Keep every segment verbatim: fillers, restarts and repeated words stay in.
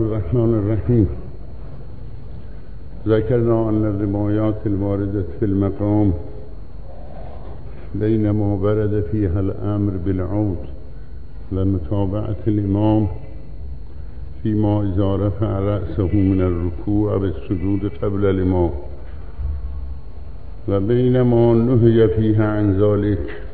الرحمن الرحيم. ذكرنا أن الروايات الواردة في المقام بينما ورد فيها الأمر بالعود لمتابعة الإمام فيما إذا رفع رأسه من الركوع بالسجود قبل الإمام، وبينما نهي فيها عن ذلك.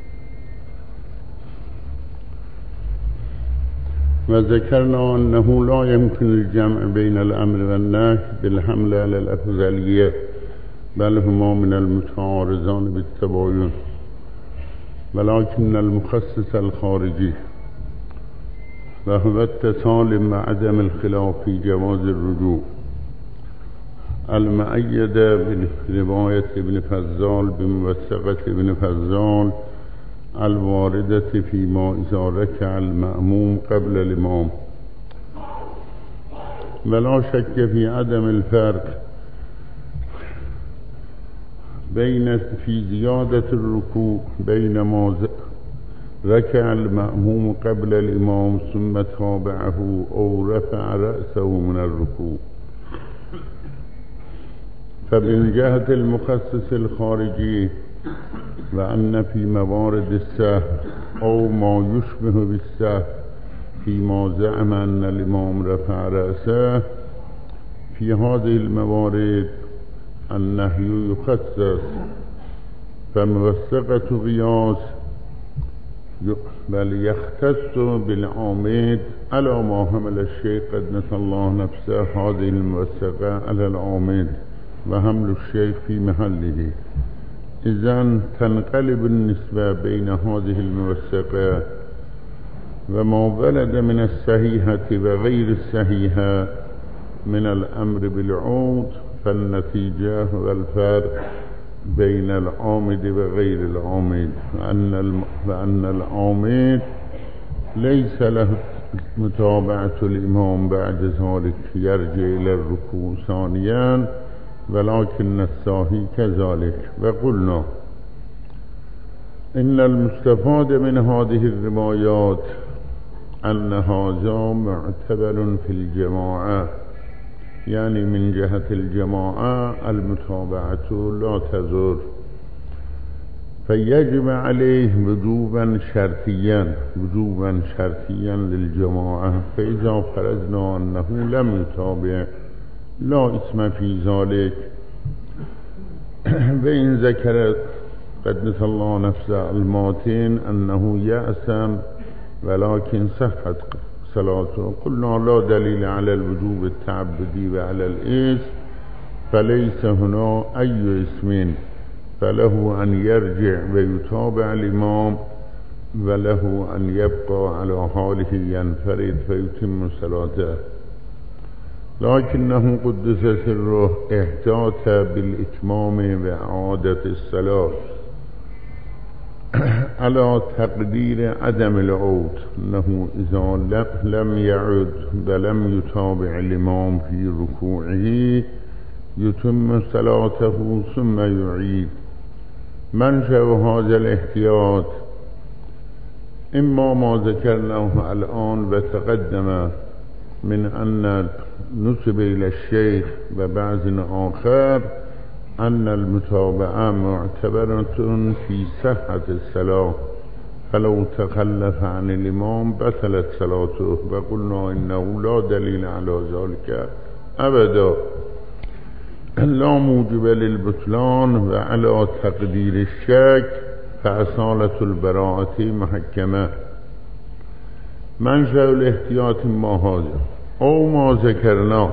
وذكرنا أنه لا يمكن الجمع بين الأمر والنهي بالحمل على الأفضلية، بل هما من المتعارضان بالتباين، ولكن المخصص الخارجي وهو التسالم مع عدم الخلاف في جواز الرجوع المؤيدة برواية ابن فضال بموثقة ابن فضال الواردة فيما إذا ركع المأموم قبل الإمام. ولا شك في عدم الفرق بين في زيادة الركوع بينما ركع المأموم قبل الإمام ثم تابعه أو رفع رأسه من الركوع. فمن جهة المخصص الخارجي وأن في موارد السهو أو ما يشبه بالسهو فيما زعم أن الإمام رفع رأسه، في هذه الموارد النهي يخصص، فموثقة قياس بل يختص بالعامد على ما حمل الشيخ قدس الله نفسه هذه الموثقة على العامد وحمل الشيخ في محله. إذن تنقلب النسبة بين هذه الموثقة وما ولد من الصحيحة وغير الصحيحة من الأمر بالعود، فالنتيجة هو الفرق بين العامد وغير العامد، وأن وأن العامد ليس له متابعة الإمام بعد ذلك يرجع إلى الركوع ثانيا، ولكن الساهي كذلك. وقلنا إن المستفاد من هذه الروايات أن هذا معتبر في الجماعة، يعني من جهة الجماعة المتابعة لا تضر، فيجب عليه وجوبا شرطيا وجوبا شرطيا للجماعة. فإذا فرضنا أنه لم يتابع لا اسم في ذلك. وإن ذكر قدس الله نفسه الماتين أنه يأثم ولكن صحت صلاته، قلنا لا دليل على الوجوب التعبدي وعلى الإثم، فليس هنا أي اسم، فله أن يرجع ويتابع الإمام، وله أن يبقى على حاله ينفرد فيتم صلاته. لكنه قدس سره احتاط بالإتمام وإعادة الصلاة على تقدير عدم العود، أنه إذا لم يعد ولم يتابع الإمام في ركوعه يتم صلاته ثم يعيد. منشأ هذا الاحتياط إما ما ذكرناه الآن وتقدم من أن نسب إلى الشيخ وبعض آخر أن المتابعة معتبرة في صحة الصلاة، فلو تخلف عن الإمام بطلت صلاته، وقلنا إنه لا دليل على ذلك أبدا، لا موجب للبطلان، وعلى تقدير الشك فأصالة البراءة محكمة. منشأ الاحتياط ما هذا أو ما ذكرنا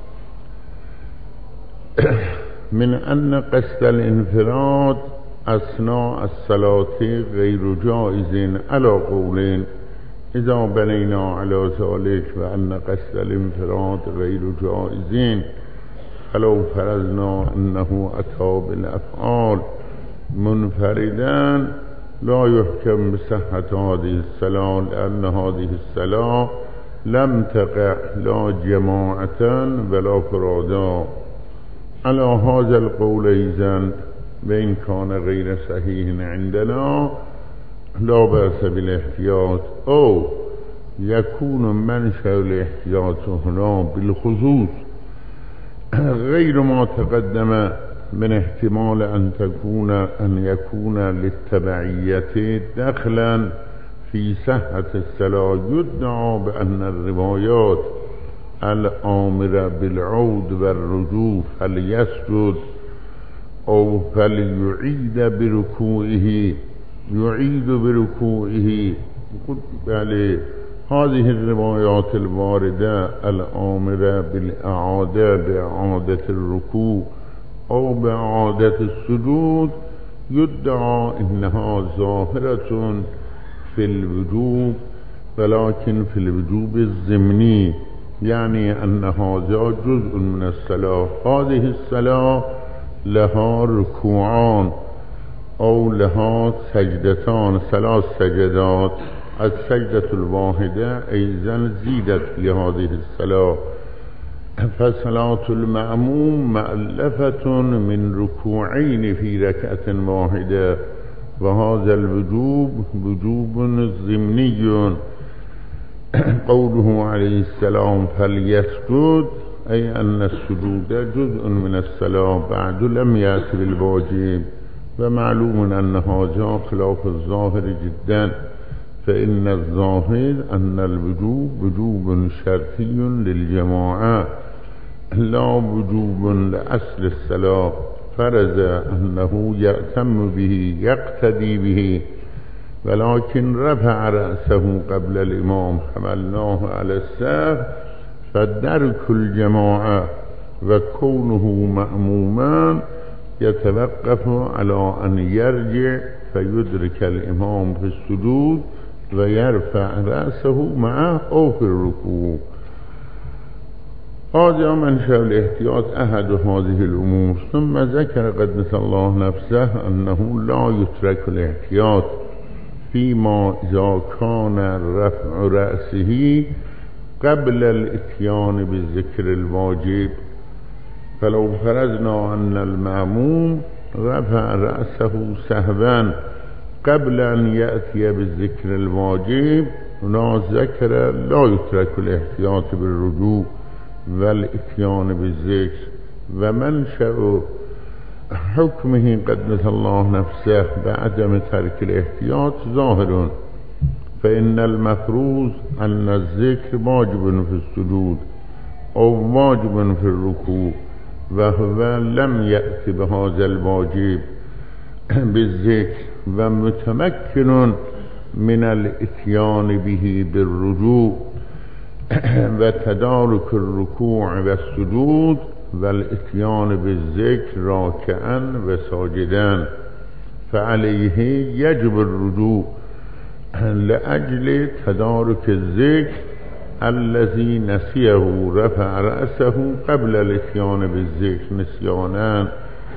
من أن قصد الانفراد أثناء الصلاة غير جائز على قولين إذا بنينا على ذلك، وأن قصد الانفراد غير جائز، فلو فرضنا أنه أتى بالأفعال منفردا لا يحكم بصحة هذه الصلاة، لأن هذه الصلاة لم تقع لا جماعة ولا فرادا. على هذا القول إذن وإن كان غير صحيح عندنا لا بأس بالاحتياط. أو يكون منشأ الاحتياط هنا بالخصوص غير ما تقدم من احتمال أن تكون أن يكون للتبعية دخلا في صحة الصلاة. يدعى بأن الروايات الآمرة بالعود والرجوع فليسجد أو فليعيد بركوعه يعيد بركوعه، بل هذه الروايات الواردة الآمرة بالإعادة بإعادة الركوع أو بإعادة السجود يدعى إنها ظاهرة في الوجوب، ولكن في الوجوب الضمني، يعني أن هذا جزء من الصلاة. هذه الصلاة لها ركوعان أو لها سجدتان، ثلاث سجدات. السجدة الواحدة أيضا زيدت لهذه الصلاة، فصلاة المأموم مؤلفة من ركوعين في ركعة واحدة، وهذا الوجوب وجوب ضمني. قوله عليه السلام فليسجد أي أن السجود جزء من الصلاة بعد لم يأتي بالواجب، ومعلوم أن هذا خلاف الظاهر جدا، فإن الظاهر أن الوجوب وجوب شرطي للجماعة لا وجوب لأصل الصلاة. فرض أنه يأتم به يقتدي به، ولكن رفع رأسه قبل الإمام حملناه على السهو، فدرك الجماعة وكونه مأموما يتوقف على أن يرجع فيدرك الإمام في السجود ويرفع رأسه معه أو في الركوع. هذا منشأ الاحتياط أحد هذه الأمور. ثم ذكر قدس الله نفسه أنه لا يترك الاحتياط فيما إذا كان رفع رأسه قبل الاتيان بالذكر الواجب. فلو فرضنا أن المأموم رفع رأسه سهوا قبل أن يأتي بالذكر الواجب، لا ذكر لا يترك الاحتياط بالرجوع والاتيان بالذكر. ومنشأ حكمه قدس الله نفسه بعدم ترك الاحتياط ظاهر، فإن المفروض أن الذكر واجب في السجود أو واجب في الركوع، وهو لم يأتي بهذا الواجب بالذكر ومتمكن من الاتيان به بالرجوع وتدارك الركوع والسجود والاتيان بالذكر راكعا وساجدا، فعليه يجب الرجوع لأجل تدارك الذكر الذي نسيه رفع رأسه قبل الاتيان بالذكر نسيانا،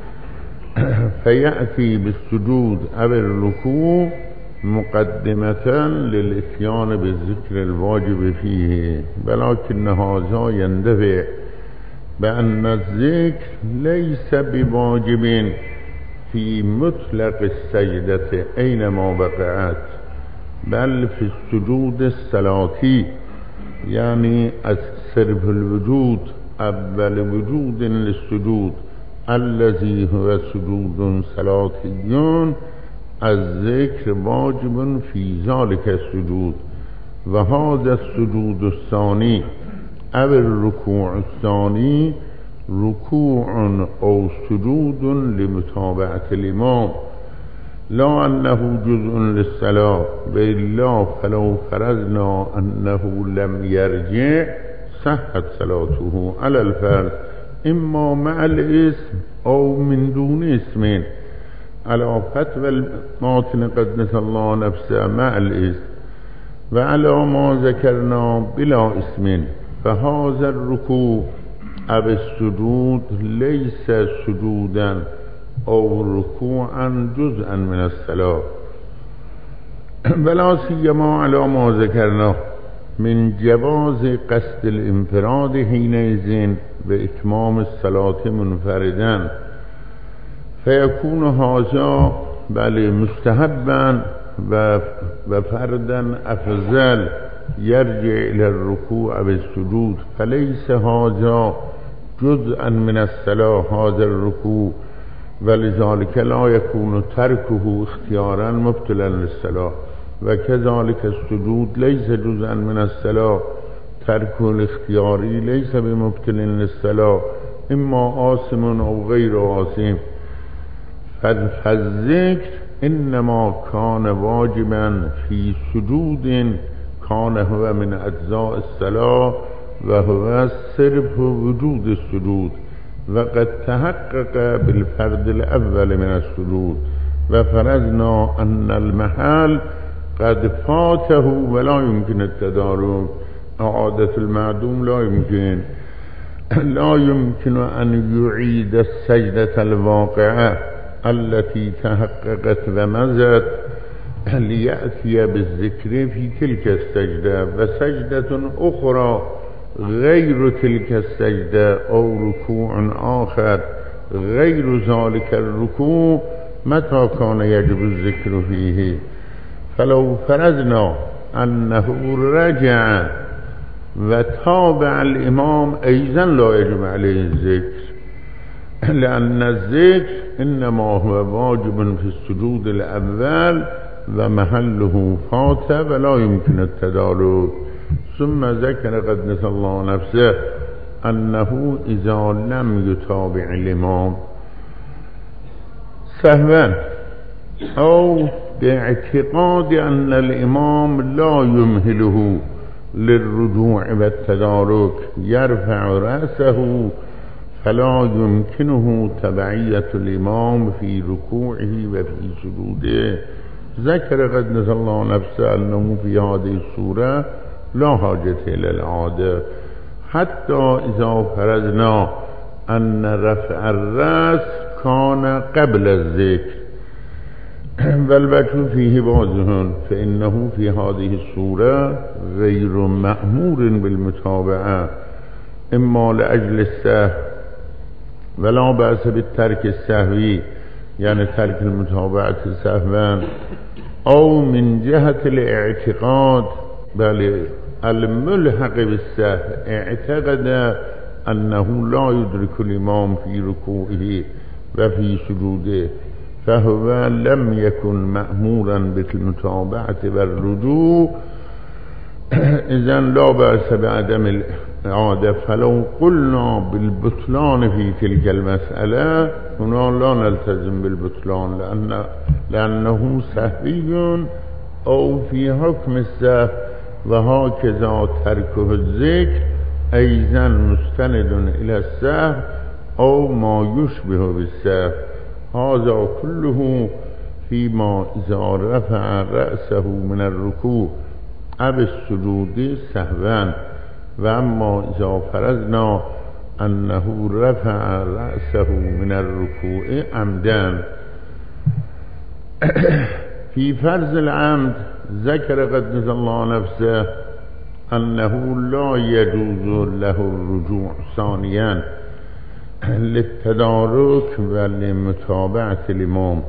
فيأتي بالسجود أو الركوع مقدمة للاتيان بالذكر الواجب فيه. ولكن هذا يندفع بأن الذكر ليس بواجب في مطلق السجدة أينما وقعت، بل في السجود الصلاتي، يعني صرف الوجود أول وجود للسجود الذي هو سجود صلاتي، الذكر واجب في ذلك السجود. وهذا السجود الثاني أو الركوع الثاني ركوع أو سجود لمتابعة الإمام، لا أنه جزء للصلاة. وإلا فلو فرضنا أنه لم يرجع صحت صلاته على الفرض، إما مع الاسم أو من دون اسم، على فتوى الماتن قدس الله نفسه مع الاسم، وعلى ما ذكرنا بلا اسم. فهذا الركوع أو السجود ليس سجودا أو ركوعا جزءا من الصلاة، بلا سيما على ما ذكرنا من جواز قصد الانفراد حينئذ بإتمام الصلاة منفردا، فيكون هذا بل مستحبا وفردا أفضل يرجع إلى الركوع بالسجود فليس هذا جزءا من الصلاة هذا الركوع، ولذلك لا يكون تركه اختيارا مبطلا للصلاة، وكذلك السجود ليس جزءا من الصلاة تركه الاختياري ليس بمبطل للصلاة، إما آثم أو غير آثم. فالذكر إنما كان واجبا في سجود كان هو من أجزاء الصلاة وهو صرف وجود السجود، وقد تحقق بالفرد الأول من السجود، وفرضنا أن المحل قد فاته ولا يمكن التدارك، إعادة المعدوم لا يمكن لا يمكن أن يعيد السجدة الواقعة التي تحققت ومزت ليأتي بالذكر في تلك السجدة، وسجدة أخرى غير تلك السجدة أو ركوع آخر غير ذلك الركوع متى كان يجب الذكر فيه. فلو فرضنا أنه رجع وتابع الإمام أيضا لا يجب عليه الذكر، لأن الذكر إنما هو واجب في السجود الأول ومحله فات ولا يمكن التدارك. ثم ذكر قدس الله نفسه أنه إذا لم يتابع الإمام سهوا أو باعتقاد أن الإمام لا يمهله للرجوع والتدارك يرفع رأسه فلا يمكنه تبعية الإمام في ركوعه وفي سجوده. ذكر قدس الله نفسه أنه في هذه الصورة لا حاجة إلى العادة، حتى إذا فرضنا أن رفع الرأس كان قبل الذكر والوجه فيه واضح، فإنه في هذه الصورة غير مأمور بالمتابعة، إما لأجل السهو ولا بأس بالترك السهوي يعني ترك المتابعة سهوا، أو من جهة الاعتقاد بل الملحق بالسهو اعتقد أنه لا يدرك الإمام في ركوعه وفي سجوده فهو لم يكن مأمورا بالمتابعة والرجوع، إذن لا بأس بعدم الإعادة. فلو قلنا بالبطلان في تلك المسألة هنا لا نلتزم بالبطلان لأن لأنه سهوي أو في حكم السهو، وهكذا تركه الذكر أيضا مستند إلى السهو أو ما يشبه بالسهو. هذا كله فيما إذا رفع رأسه من الركوع أو السجود سهوا، وأما إذا فرضنا أنه رفع رأسه من الركوع عمدا. في فرض العمد ذكر قدس الله نفسه أنه لا يجوز له الرجوع ثانيا للتدارك ولمتابعة الإمام.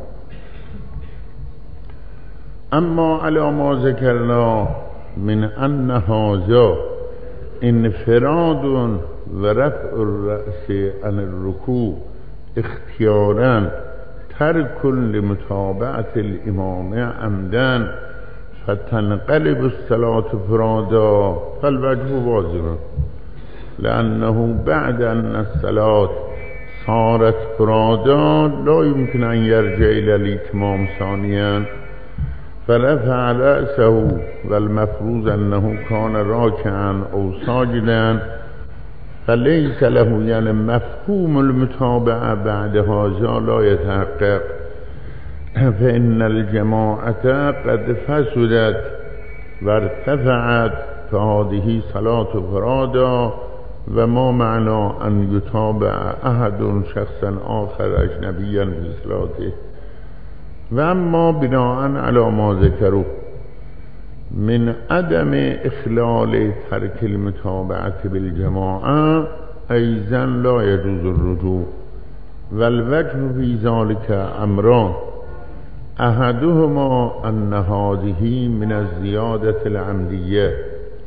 أما على ما ذكرنا من أن هذا انفراد ورفع الرأس عن الركوع اختيارا ترك لمتابعة الإمام عمدا فتنقلب الصلاة فرادا، فالوجه واضح، لأنه بعد أن الصلاة صارت فرادا لا يمكن أن يرجع إلى الإتمام ثانيا، فرفع رأسه والمفروض أنه كان راكعا أو ساجدا فليس له يعني مفهوم المتابعة بعد هذا لا يتحقق، فإن الجماعة قد فسدت وارتفعت فهذه صلاة فرادا، وما معنى أن يتابع أحد شخصا آخر أجنبيا في صلاته. وأما بناء على ما ذكروا من عدم إخلال ترك المتابعة بالجماعة أيضا لا يجوز الرجوع، والوجه في ذلك أمران، أحدهما أن هذه من الزيادة العمدية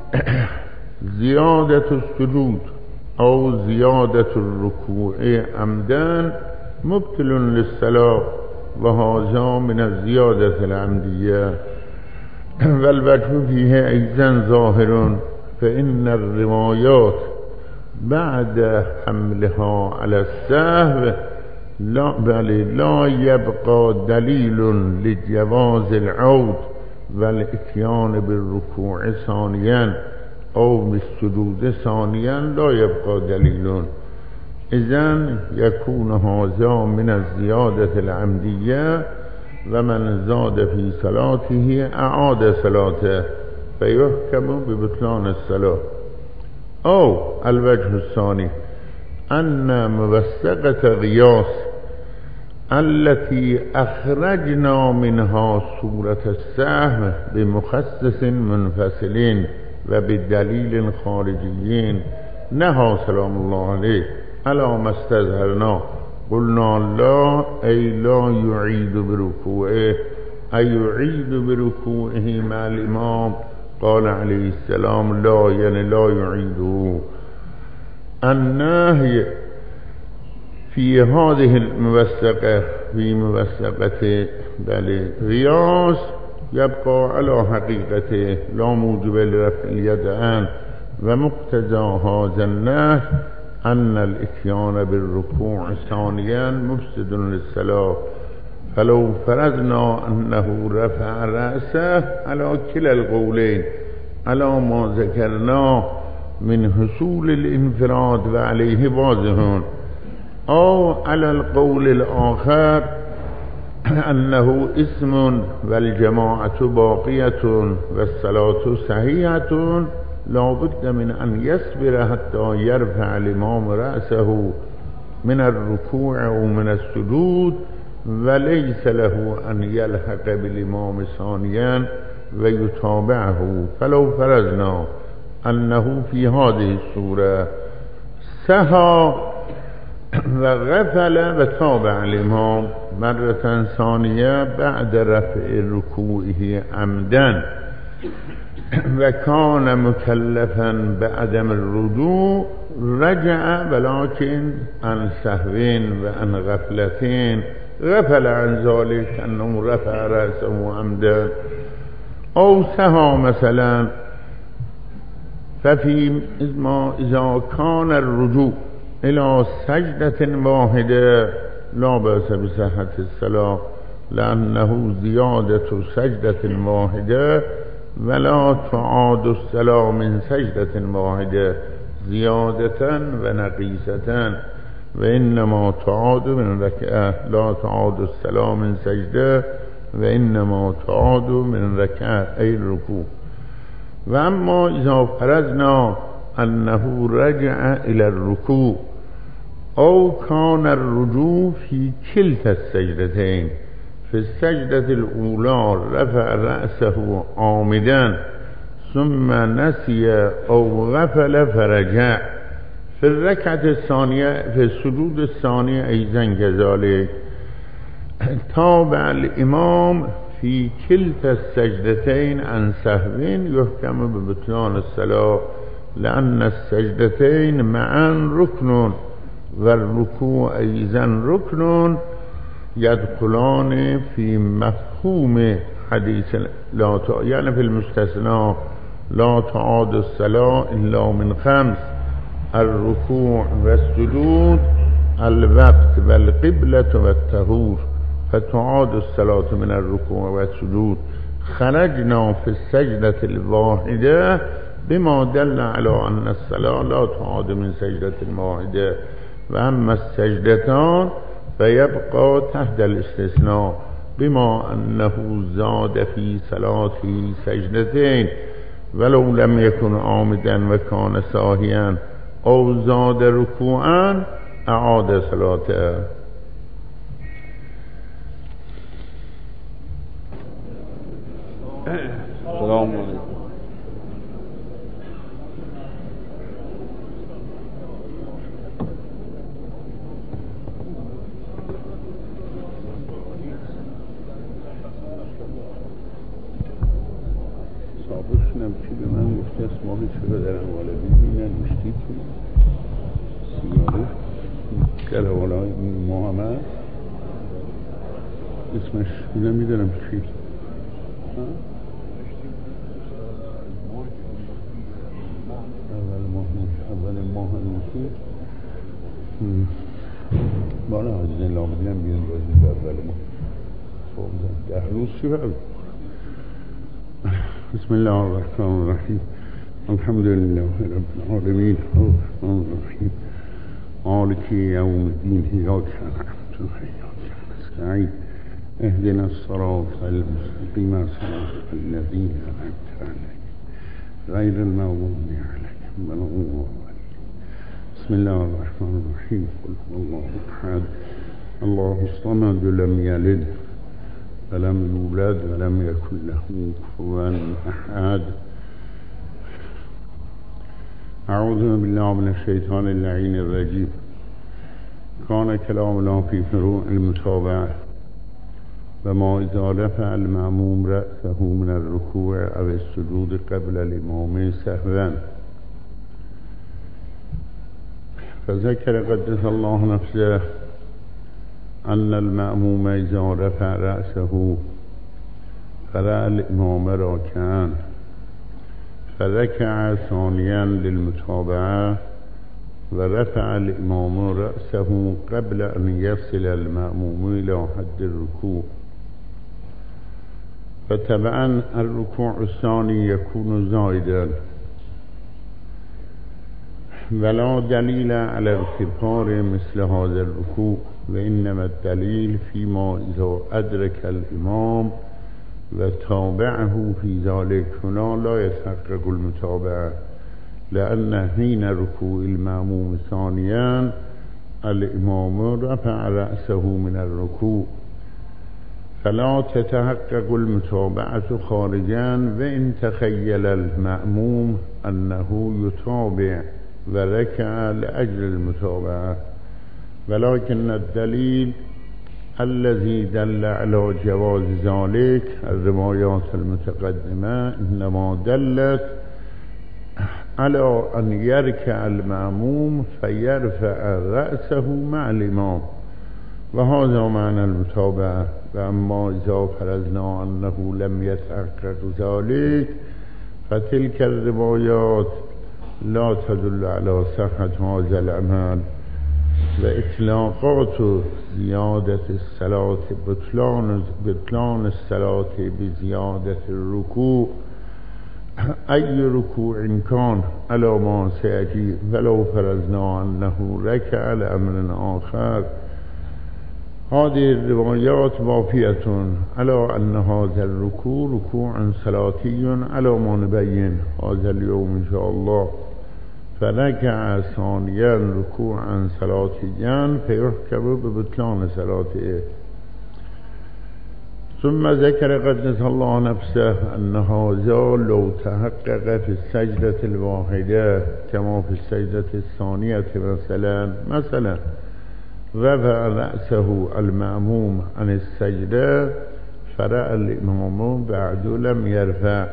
زیادت السجود او زیادت الرکوع عمدن مبطل للصلاة و هذا من الزیادة العمدیه والوجه فيه ایضا ظاهر فإن الروايات بعد حملها على السهو لا بل لا يبقى دليل لجواز العود والاتيان بالركوع ثانيا او بالسجود ثانيا لا يبقى دليل اذن يكون هذا من الزيادة العمدية ومن زاد في صلاته اعاد صلاته فيحكم ببطلان الصلاة. او الوجه الثاني ان موثقة غياث التي اخرجنا منها صورة السهم بمخصص منفصلين وبدليل خارجيين نهى سلام الله عليه على ما استظهرنا قلنا لا أي لا يعيد بركوعه أي يعيد بركوعه مع الإمام قال عليه السلام لا يعني لا يعيده. النهي في هذه الموثقة في موثقة بل غياث يبقى على حقيقته لا موجب لرفع اليدين ومقتضى هذا النهي أن الاتيان بالركوع ثانيا مفسد للصلاة فلو فرضنا أنه رفع رأسه على كلا القولين على ما ذكرناه من حصول الانفراد وعليه واضح أو على القول الآخر أنه اسم والجماعة باقية والصلاة صحيحة لا بد من أن يصبر حتى يرفع الإمام رأسه من الركوع أو من السجود وليس له أن يلحق بالإمام ثانيا ويتابعه. فلو فرضنا أنه في هذه الصورة سهى وغفل وتابع الإمام مرة ثانية بعد رفع ركوعه عمدا وكان مكلفا بعدم الرجوع رجع ولكن عن سهوين وعن غفلتين غفل عن ذلك أنه رفع رأسه عمدا أو سهى مثلا ففي إذا كان الرجوع إلى سجدة واحدة لا بأس بصحة الصلاة لأنه زيادة سجدة واحدة ولا تعاد الصلاة من سجدة واحدة زيادة ونقيسة وإنما تعاد من ركعة لا تعاد الصلاة من سجدة وإنما تعاد من ركعة أي الركوع. وأما إذا فرضنا أنه رجع إلى الركوع أو كان الرجوع في كلتا السجدتين في السجدة الأولى رفع رأسه عامدا ثم نسي أو غفل فرجع في الركعة الثانية في السجود الثانية أيضا كذلك تابع الإمام في كلتا السجدتين عن سهو يحكم ببطلان الصلاة لأن السجدتين معا ركن والركوع أيضا ركن يدخلان في مفهوم حديث لا يعني في المستثنى لا تعاد الصلاة إلا من خمس الركوع والسجود الوقت والقبلة والطهور فتعاد الصلاة من الركوع والسجود. خرجنا في السجدة الواحدة بما دل على أن الصلاة لا تعاد من سجدة واحدة وأما السجدتان فيبقى تحت الاستثناء بما أنه زاد في صلاته سجدتين ولو لم يكن عامدا وكان ساهيا أو زاد ركوعا أعاد صلاته. السلام عليكم. صابرش نمچی به من گفته اسماهی سلام علیکم محمد اسمش نمیدونم چی اول ماه اول ماه نوشی بالا حدیث لامدین هم بیان بازی به اول ماه ده روز چی برد بسم الله الرحمن الرحیم الحمد لله رب العالمین الرحمن الرحیم مالک یوم الدین ایاک نعبد و ایاک نستعین اهدنا الصراط المستقیم صراط الذین انعمت علیهم غیر المغضوب علیهم ولا الضالین بسم الله الرحمن الرحیم قل هو الله احد الله الصمد لم یلد ولم یولد ولم یکن له کفوا احد اعوذ بالله من الشیطان اللعین الرجیم کان کلام الله فی فروع المتابعه و ما اذا رفع المأموم رأسه من الركوع او السجود قبل الامام سهوا فذكر قدس الله نفسه ان المأموم اذا رفع رأسه فرأى الامام راكعا فركع ثانيا للمتابعة ورفع الإمام رأسه قبل أن يصل المأموم إلى حد الركوع فتبعا الركوع الثاني يكون زائدا ولا دليل على اغتفار مثل هذا الركوع وإنما الدليل فيما إذا أدرك الإمام وتابعه في ذلك هنا لا يتحقق المتابعة لأن حين ركوع المأموم ثانيا الإمام رفع رأسه من الركوع فلا تتحقق المتابعة خارجا وإن تخيل المأموم أنه يتابع وركع لأجل المتابعة ولكن الدليل الذي دل على جواز ذلك الروايات المتقدمة إنما دلت على أن يركع المأموم فيرفع رأسه مع الإمام وهذا معنى المتابعة وأما إذا فرضنا أنه لم يتحقق ذلك فتلك الروايات لا تدل على صحة هذا العمل وإطلاقات زيادة الصلاة بطلان بطلان الصلاة بزيادة الركوع أي ركوع كان على ما سيأتي ولو فرضنا أنه ركع لأمر آخر هذه الروايات وافية على أن هذا الركوع ركوع صلاتي على ما نبين هذا اليوم إن شاء الله فركع ثانيا ركوعا صلاتيا فيحكم ببطلان صلاته ثم ذكر قدس الله نفسه أن هذا لو تحقق في السجدة الواحدة كما في السجدة الثانية مثلا مثلا رفع رأسه المأموم عن السجدة فرأى الإمام بعد لم يرفع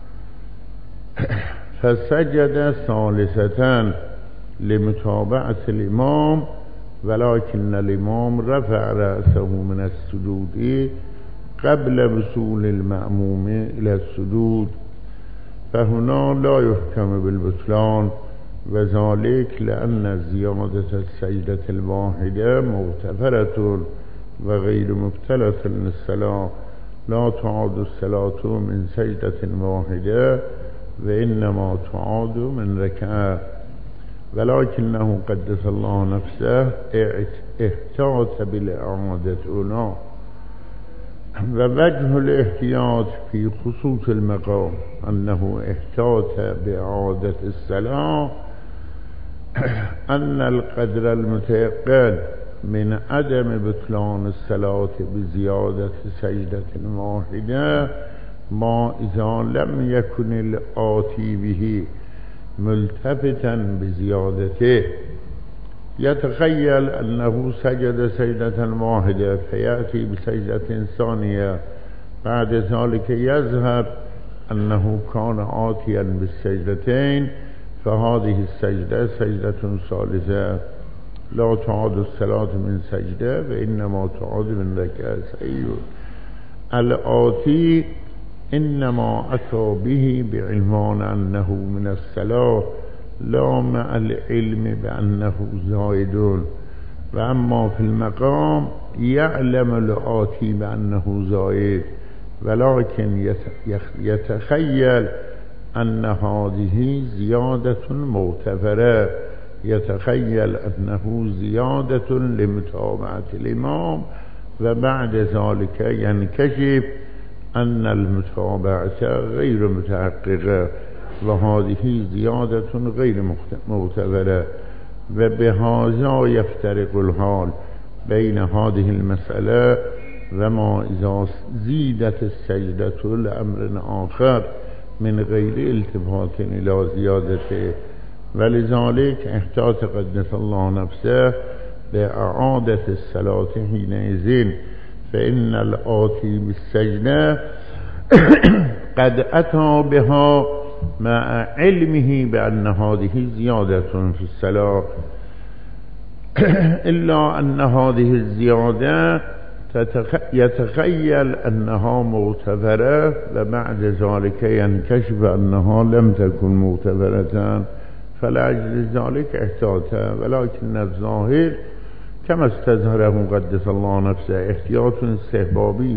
فسجد ثالثة لمتابعة الإمام ولكن الإمام رفع رأسه من السجود قبل وصول المأموم إلى السجود فهنا لا يحكم بالبطلان وذلك لأن زيادة السجدة الواحدة مغتفرة وغير مبتلة للصلاة لا تعاد الصلاة من سجدة واحدة وإنما تعاد من ركعة ولكنه قدس الله نفسه احتاط بالإعادة هنا ووجه الاحتياط في خصوص المقام أنه احتاط بإعادة الصلاة أن القدر المتيقن من عدم بطلان الصلاة بزيادة سجدة واحدة ما إذا لم يكن الآتي به ملتفتا بزيادته يتخيل أنه سجد سجدة واحدة فيأتي بسجدة ثانية بعد ذلك يظهر أنه كان آتيا بالسجدتين فهذه السجدة سجدة ثالثة لا تعاد الصلاة من سجده و انما تعاد من ركعه. سعید الآتی انما اتى به بعلمان انه من الصلاة لا مع العلم بانه زائد، و اما في المقام يعلم الآتی بانه زائد ولكن يتخيل ان هذه زيادة معتبرة، يتخيل انه زيادة لمتابعة الامام و بعد ذلك ينكشف ان المتابعة غير متحققة و هذه زيادة غير معتبرة، و بهذا يفترق الحال بين هذه المسألة و ما اذا زيدت السجدة لأمر آخر من غير التفات الى زيادته، ولذلك احتاط قدس الله نفسه بإعادة الصلاة حينئذ، فإن الآتي بالسجدة قد أتى بها مع علمه بأن هذه زيادة في الصلاة، إلا أن هذه الزيادة يتخيل أنها معتبرة و بعد ذلك ينكشف أنها لم تكن معتبرة، فلأجل ذلك احتاط. ولكن الظاهر كما استظهره قدس الله نفسه احتياط استحبابي،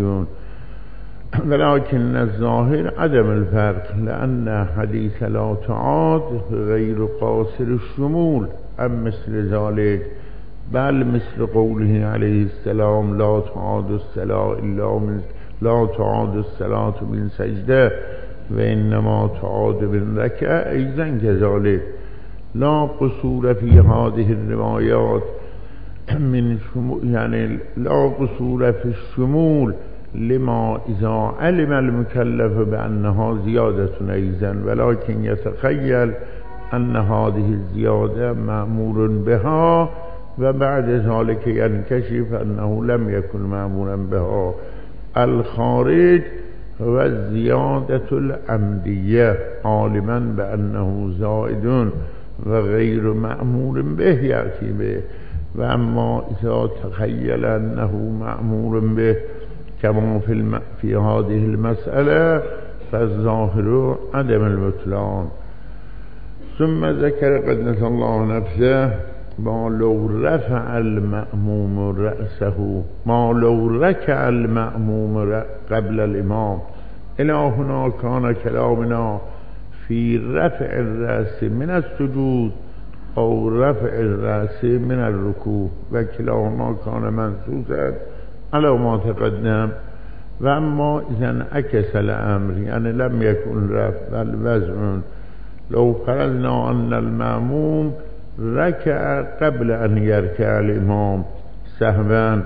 ولكن الظاهر عدم الفرق، لأن حديث لا تعاد غير قاصر الشمول أم مثل ذلك، بل مثل قوله عليه السلام لا تعاد الصلاة إلا من لا تعاد الصلاة من سجده و انما تعاد من ركعه أيضا كذلك. لا قصور في هذه الروايات من شمول، يعني لا قصور في الشمول لما إذا علم المكلف بأنها زيادة أيضا، ولكن يتخيل أن هذه الزيادة مأمور بها و بعد ذلك ينكشف أنه لم يكن مأمورا بها. الخارج هو الزيادة العمدية عالما بأنه زائد و غير مأمور به يأتي به، و اما اذا تخيل انه مأمور به كما في, الم... في هذه المسألة فالظاهر عدم البطلان. ثم ذكر قدس الله نفسه ما لو رفع المأموم رأسه، ما لو ركع المأموم قبل الإمام. إلى هنا كان كلامنا في رفع الرأس من السجود أو رفع الرأس من الركوع، وكلاهما كان منصوصا على ما تقدم. وأما إذا انعكس الأمر، يعني لم يكن رفع بل وضع، لو فرضنا أن المأموم ركع قبل أن يركع الإمام سهوا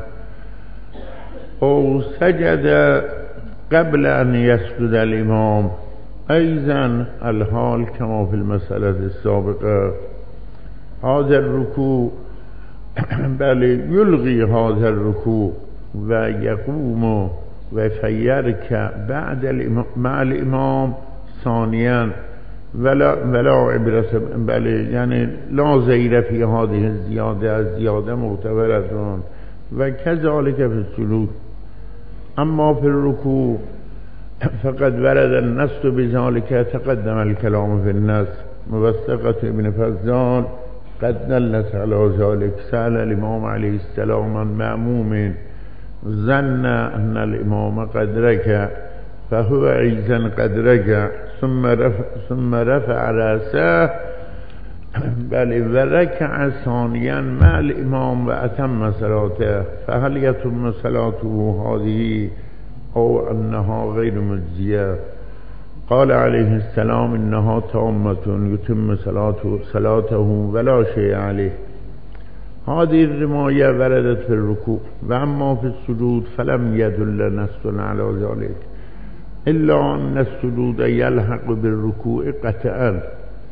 أو سجد قبل أن يسجد الإمام، أيضا الحال كما في المسألة السابقة. هذا الركوع بل يلغي هذا الركوع ويقوم وفيركع بعد الإمام مع الإمام ثانيا، ولا ولا عبرة، بل يعني لا زير في هذه الزيادة، الزيادة معتبرة، وكذلك في السجود. أما في الركوع فقد ورد النص بذلك، تقدم الكلام في النص. موثقة ابن فضال قد دلت على ذلك. سأل الإمام عليه السلام عن مأموم ظن أن الإمام قد ركع فهو أيضا قد ركع ثم رفع, ثم رفع رأسه بل وركع ثانيا مع الإمام وأتم صلاته، فهل يتم صلاته هذه أو أنها غير مجزية؟ قال عليه السلام إنها تامة يتم صلاته, صلاته ولا شيء عليه. هذه الرواية وردت في الركوع، وأما في السجود فلم يدل نص على ذلك، إلا أن السجود يلحق بالركوع قطعا.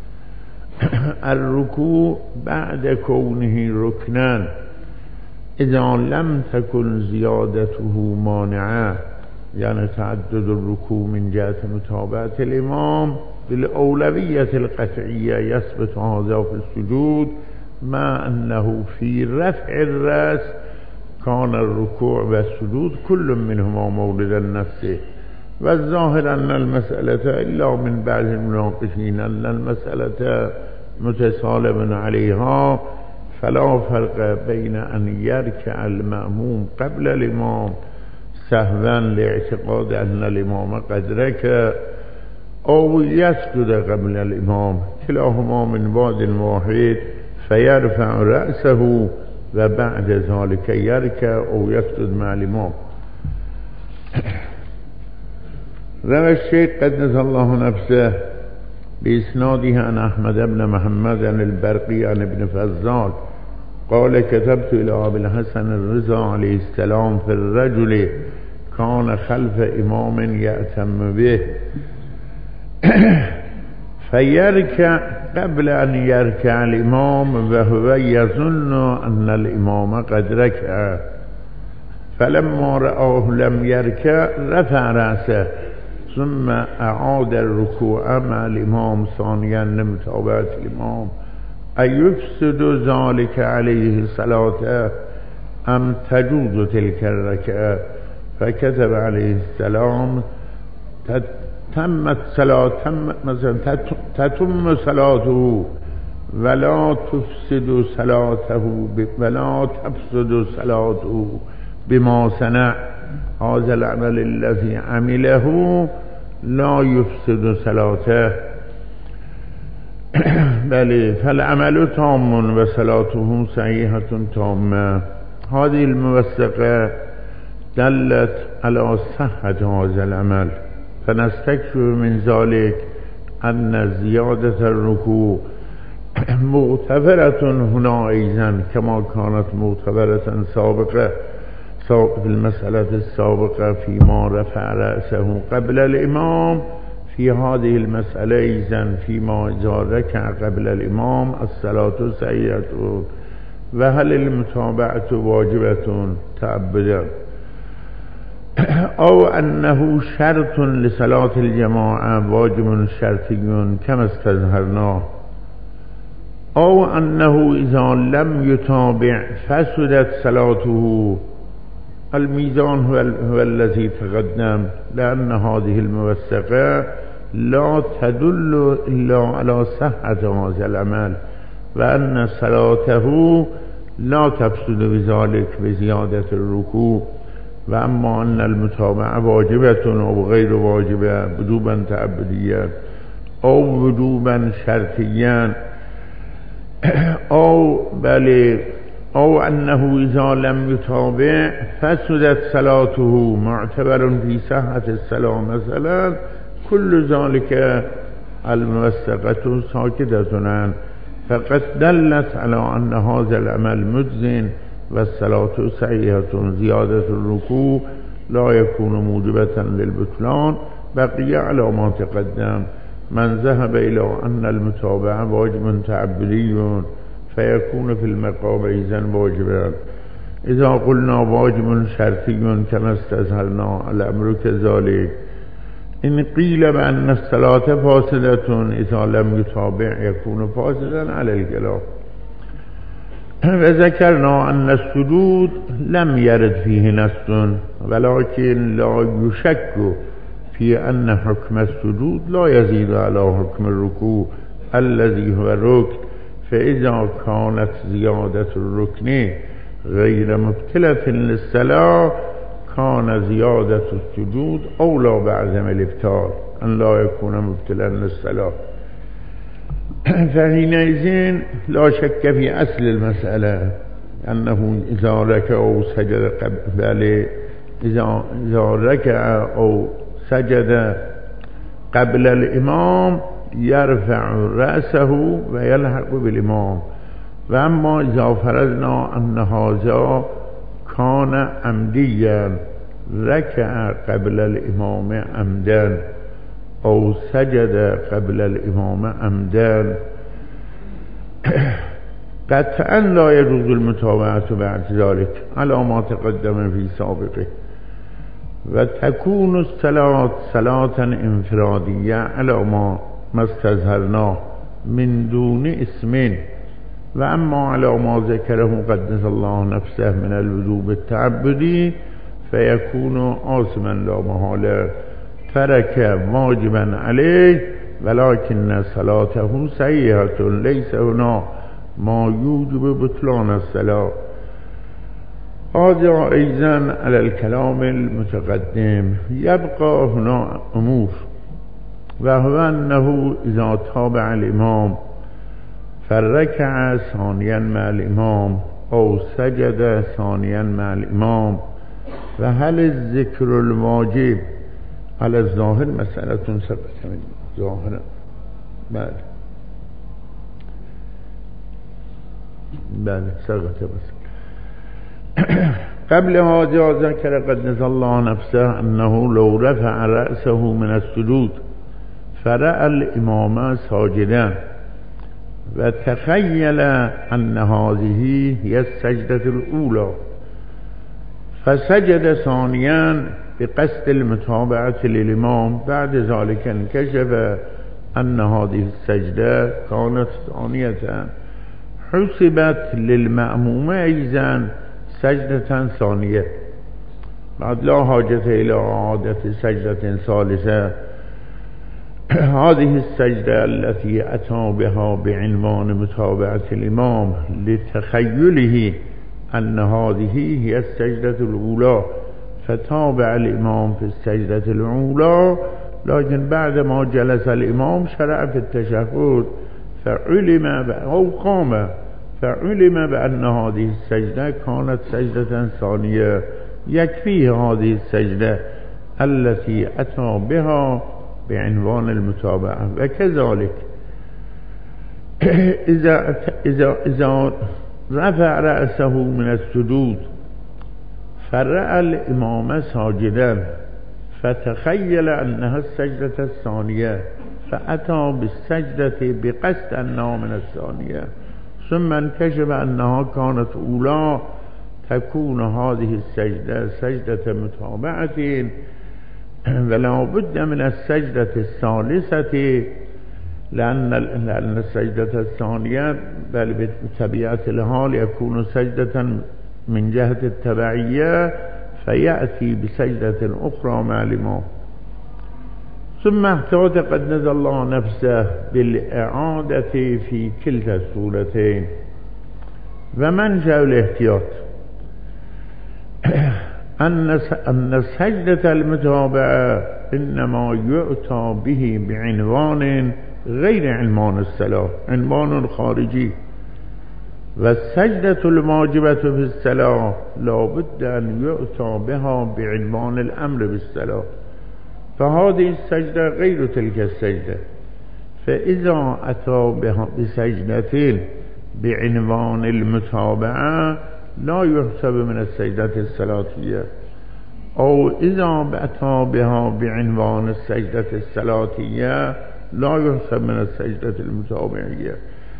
الركوع بعد كونه ركنا إذا لم تكن زيادته مانعة، يعني تعدد الركوع من جهة متابعة الإمام بالأولوية القطعية يثبت هذا في السجود، مع أنه في رفع الرأس كان الركوع والسجود كل منهما مورد النفس، والظاهر أن المسألة إلا من بعض المناقشين أن المسألة متسالم عليها، فلا فرق بين أن يركع المأموم قبل الإمام سهوا لاعتقاد أن الإمام قد ركع أو يسجد قبل الإمام، كلاهما من بعد واحد، فيرفع رأسه وبعد ذلك يركع أو يسجد مع الإمام. روى الشيخ قدس الله نفسه بإسناده عن أحمد بن محمد عن البرقي عن ابن فضال قال كتبت إلى أبي الحسن الرضا عليه السلام في الرجل كان خلف إمام يأتم به فيركع قبل أن يركع الإمام وهو يظن أن الإمام قد ركع، فلما رآه لم يركع رفع رأسه ثم أعاد الركوع مع الإمام ثانيا لمتابعة الإمام أيفسد ذلك عليه صلاته أم تجوز تلك الركعة، فكتب عليه السلام تمت صلاة تم مثلا تتم صلاته ولا تفسد صلاته ولا تفسد صلاته بما صنع، هذا العمل الذي عمله لا يفسد صلاته بل فالعمل تام وصلاته صحيحة تامة. هذه الموثقة دلت على صحة هذا العمل، فنستكشف من ذلك أن زيادة الركوع مغتفرة هنا أيضا كما كانت مغتفرة سابقة في المسألة السابقة فيما رفع رأسه قبل الإمام، في هذه المسألة أيضا فيما إذا ركع قبل الإمام الصلاة صحيحة. وهل المتابعة واجبة تعبدا أو أنه شرط لصلاة الجماعة واجب شرطي كما استظهرناه، أو أنه إذا لم يتابع فسدت صلاته. الميزان هو, هو الذي تقدم، لأن هذه الموثقة لا تدل إلا على صحة هذا العمل، وأن صلاته لا تفسد بذلك بزيادة الركوع. وأما أن المتابعة واجبة أو غير واجبة وجوبا تعبديا أو وجوبا شرطيا أو بل أو أنه إذا لم يتابع فسدت صلاته معتبر في صحة الصلاة مثلا، كل ذلك الموثقة ساكتة عنه، فقد دلت على أن هذا العمل مجزٍ والصلاة صحيحة. زيادة الركوع لا يكون موجبة للبطلان. بقي على ما تقدم من ذهب إلى أن المتابعة واجب تعبدي فيكون في المقام إذن واجبا. إذا قلنا واجب شرطي كما استظهرنا الأمر كذلك. إن قيل بأن الصلاة فاسدة إذا لم يتابع يكون فاسدا على الكلام. وذكرنا أن السجود لم يرد فيه نص، ولكن لا يشك في أن حكم السجود لا يزيد على حكم الركوع الذي هو ركن، فإذا كانت زيادة الركن غير مبتلة للصلاة كان زيادة السجود أولى بعدم الإبطال أن لا يكون مبتلا للصلاة. فحينئذ لا شك في أصل المسألة أنه إذا ركع أو سجد قبل إذا إذا ركع أو سجد قبل الإمام يرفع رأسه ويلحق بالإمام. وأما إذا فرضنا أن هذا كان عمديا ركع قبل الإمام عمدا أو سجد قبل الإمام عمدا قطعا لا يجوز المتابعة بعد ذلك على ما تقدم في سابقه، وتكون الصلاة صلاة انفرادية على ما استظهرناه من دون اسم و اما على ما ذكره قدس الله نفسه من الوجوب التعبدي فيكون آثما لا محالة ترك واجبا عليه ولكن صلاته صحيحة ليس هنا ما يوجب بطلان الصلاة. هذا أيضا على الكلام المتقدم. يبقى هنا أمور، وهو أنه إذا تابع الإمام فركع ثانيا مع الإمام أو سجد ثانيا مع الإمام، وهل الذكر الواجب على الظاهر مسألة ثبت من ظاهرا بله بله سقط بس. قبل هذا ذكر قدس الله نفسه أنه لو رفع رأسه من السجود فرأى الإمام ساجدا وتخيل أن هذه هي السجدة الأولى فسجد ثانيا بقصد المتابعة للإمام، بعد ذلك انكشف أن هذه السجدة كانت ثانية، حسبت للمأموم أيضا سجدة ثانية، بعد لا حاجة إلى إعادة سجدة ثالثة. هذه السجدة التي أتى بها بعنوان متابعة الإمام لتخيله أن هذه هي السجدة الأولى، فتابع الإمام في السجدة الأولى، لكن بعدما جلس الإمام شرع في التشهد فعلم أو قام فعلم بأن هذه السجدة كانت سجدة ثانية، يكفيه هذه السجدة التي أتى بها بعنوان المتابعة. وكذلك إذا, إذا, إذا رفع رأسه من السجود فرأى الإمام ساجدا فتخيل أنها السجدة الثانية فأتى بالسجدة بقصد أنها من الثانية، ثم انكشف أنها كانت أولى، تكون هذه السجدة سجدة متابعة، ولا بد من السجدة الثالثة، لأن لأن السجدة الثانية بل بطبيعة الحال يكون سجدة من جهة التبعية فيأتي بسجدة أخرى مع الإمام. ثم احتاط قدس الله نفسه بالإعادة في كلتا الصورتين. ومنشأ الاحتياط أن سجدة المتابعة إنما يؤتى به بعنوان غير عنوان الصلاة، عنوان خارجي، والسجدة الواجبة في الصلاة لا بد أن يؤتى بها بعنوان الأمر بالصلاة، فهذه السجدة غير تلك السجدة. فإذا أتى بها بسجدة بعنوان المتابعة لا يحسب من السجدة الصلاتية، أو إذا أتى بها بعنوان السجدة الصلاتية لا يحسب من السجدة المتابعية.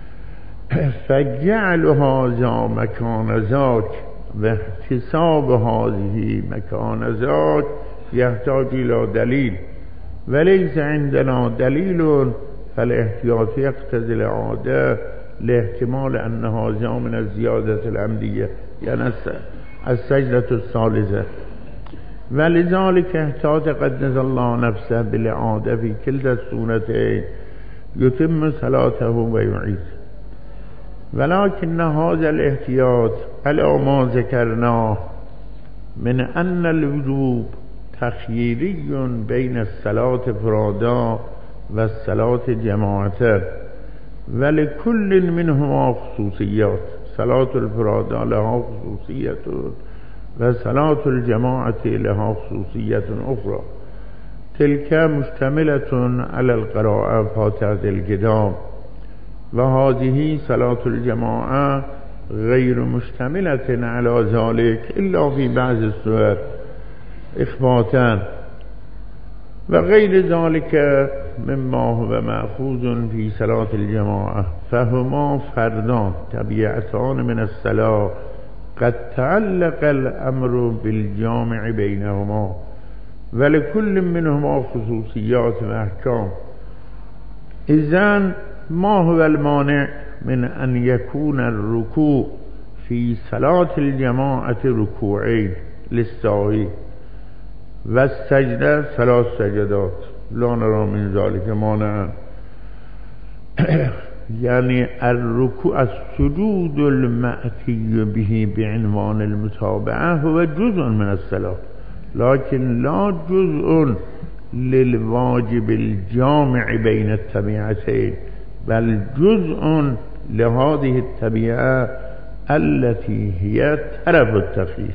فجعل هذا مكان ذاك واحتساب هذه مكان ذاك يحتاج إلى دليل، وليس عندنا دليل، فالاحتياط يقتضي الإعادة لاحتمال أن هذا من الزيادة العمدية، يعني السجدة الثالثة. ولذلك احتاط قدس الله نفسه بالإعادة في كلتا السورتين، يتم صلاته ويعيد. ولكن هذا الاحتياط على ما ذكرناه من أن الوجوب تخييري بين الصلاة فرادا والصلاة جماعة، ولكل منهما خصوصيات، صلاة الفرادا لها خصوصية وصلاة الجماعة لها خصوصية أخرى، تلك مشتملة على القراءة فاتحة الكتاب، وهذه صلاة الجماعة غير مشتملة على ذلك إلا في بعض السور إخباتا، وغير ذلك مما هو مأخوذ في صلاة الجماعة، فهما فردان طبيعتان من الصلاة قد تعلق الأمر بالجامع بينهما، ولكل منهما خصوصيات وأحكام. إذن ما هو المانع من أن يكون الركوع في صلاة الجماعة ركوعين للساهي والسجدة ثلاث سجدات لا نرى من ذلك مانعا. يعني الركوع السجود المأتي به بعنوان المتابعة هو جزء من الصلاة، لكن لا جزء للواجب الجامع بين التبعتين، بل جزء لهذه التبعة التي هي طرف التخيير.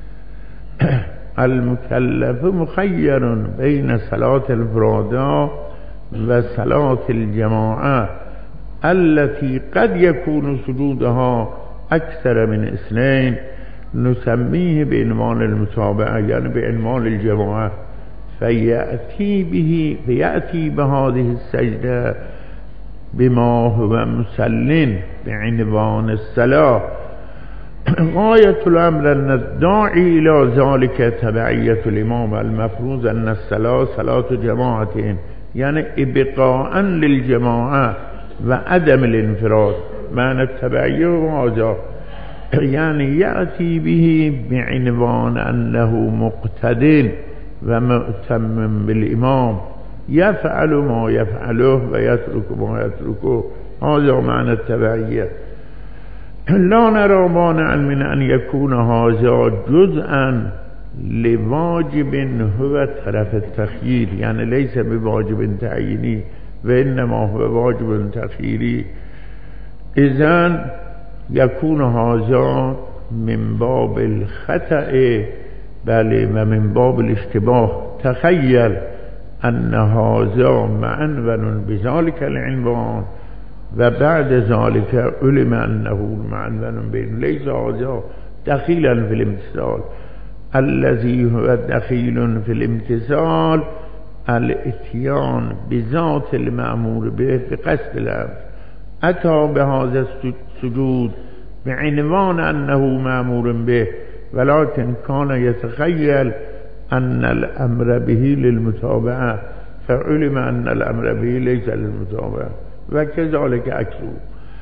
المكلف مخير بين صلاة الفرادى وصلاة الجماعة التي قد يكون سجودها أكثر من اثنين، نسميه بعنوان المتابعة يعني بعنوان الجماعة، فيأتي به فيأتي بهذه السجدة بما هو مسلٍ بعنوان الصلاة. غاية الأمر أن الداعي إلى ذلك تبعية الإمام، المفروض أن الصلاة صلاة جماعة يعني إبقاء للجماعة وعدم الانفراد، معنى التبعية وهذا يعني يأتي به بعنوان أنه مقتد ومؤتم بالإمام، يفعل ما يفعله ويترك ما يتركه، هذا معنى التبعية. لا نرى مانعا من أن يكون هذا جزءا لواجب هو طرف التخيير، يعني ليس بواجب تعييني وإنما هو واجب تخييري، إذن يكون هذا من باب الخطأ بل ومن باب الاشتباه. تخيل أن هذا معنون بذلك العنوان وبعد ذلك علم أنه معنون بين، ليس هذا دخيلا في الامتثال. الذي هو دخيل في الامتثال الاتيان بذات المأمور به بقصد الأمر. أتى بهذا السجود بعنوان أنه مأمور به، ولكن كان يتخيل أن الأمر به للمتابعة، فعلم أن الأمر به ليس للمتابعة، وكذلك أكثر.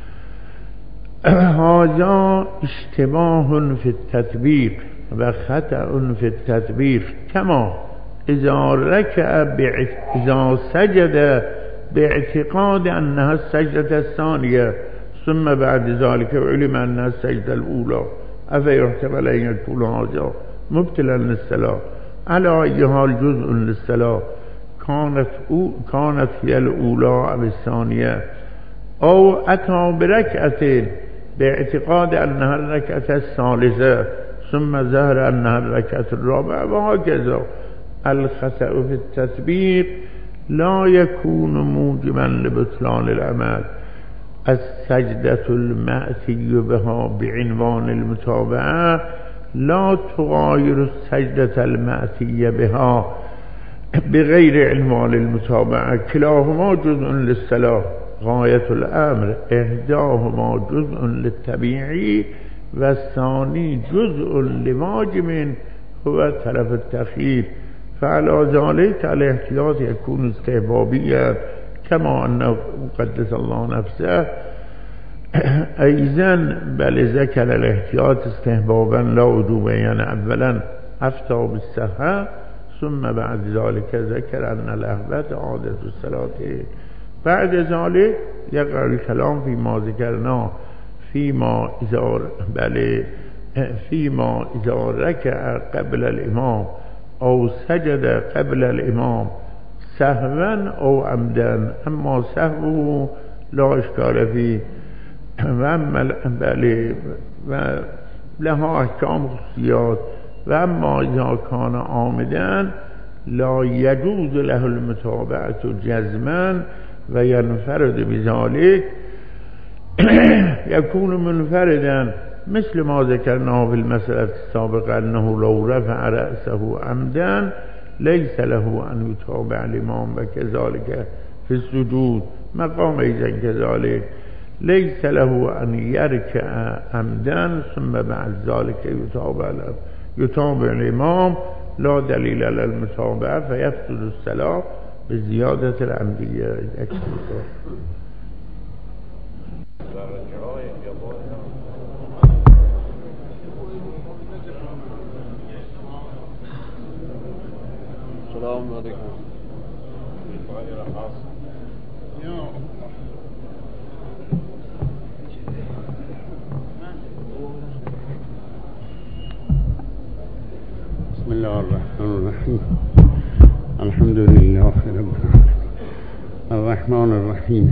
هذا اشتباه في التطبيق وخطأ في التطبيق، كما إذا ركع إذا سجد باعتقاد أنها السجدة الثانية ثم بعد ذلك علم أنها السجدة الأولى، أفيحتمل أن يكون هذا مبتلا للصلاة؟ على أي حال جزء للصلاة، كانت كانت هي الأولى أو الثانية، أو أتى بركعتين باعتقاد أنها الركعة الثالثة ثم ظهر أنها الركعة الرابعة، وهكذا. الخطأ في التطبيق لا يكون موجبا لبطلان العمل. السجدة المأتي بها بعنوان المتابعة لا تغاير السجدة المأتية بها بغير عنوان المتابعة، كلاهما جزء للصلاة. غاية الأمر إحداهما جزء للتبيعي والثاني جزء لواجب هو طرف التخيير، فعلى ذلك الاحتياط يكون استحبابيا كما أنه قدس الله نفسه أيضا بل ذكر الاحتياط استحبابا لا وجوبا، يعني أولا أفتى بالسهى ثم بعد ذلك ذكر أن الأهبة عادة الصلاة، بعد ذلك يقع الكلام فيما ذكرنا فيما إذا بل فيما إذا ركع قبل الإمام أو سجد قبل الإمام سهوا أو عمدا. أما سهوه لا إشكال فيه، وأما بل لها أحكام خصوصيات، وأما إذا كان عامدا لا يجوز له المتابعة جزما وينفرد بذلك، يكون منفردا مثل ما ذكرناه في المسألة السابقة أنه لو رفع رأسه عمدا ليس له أن يتابع الإمام، وكذلك في السجود مقام إذن كذلك ليس له أن يركع عمدا ثم بعد ذلك يتابع يتابع الإمام، لا دليل على المتابعة فيفسد الصلاة بزيادة العمدية. السلام عليكم. بسم الله الرحمن الرحيم. الحمد لله رب العالمين الرحمن الرحيم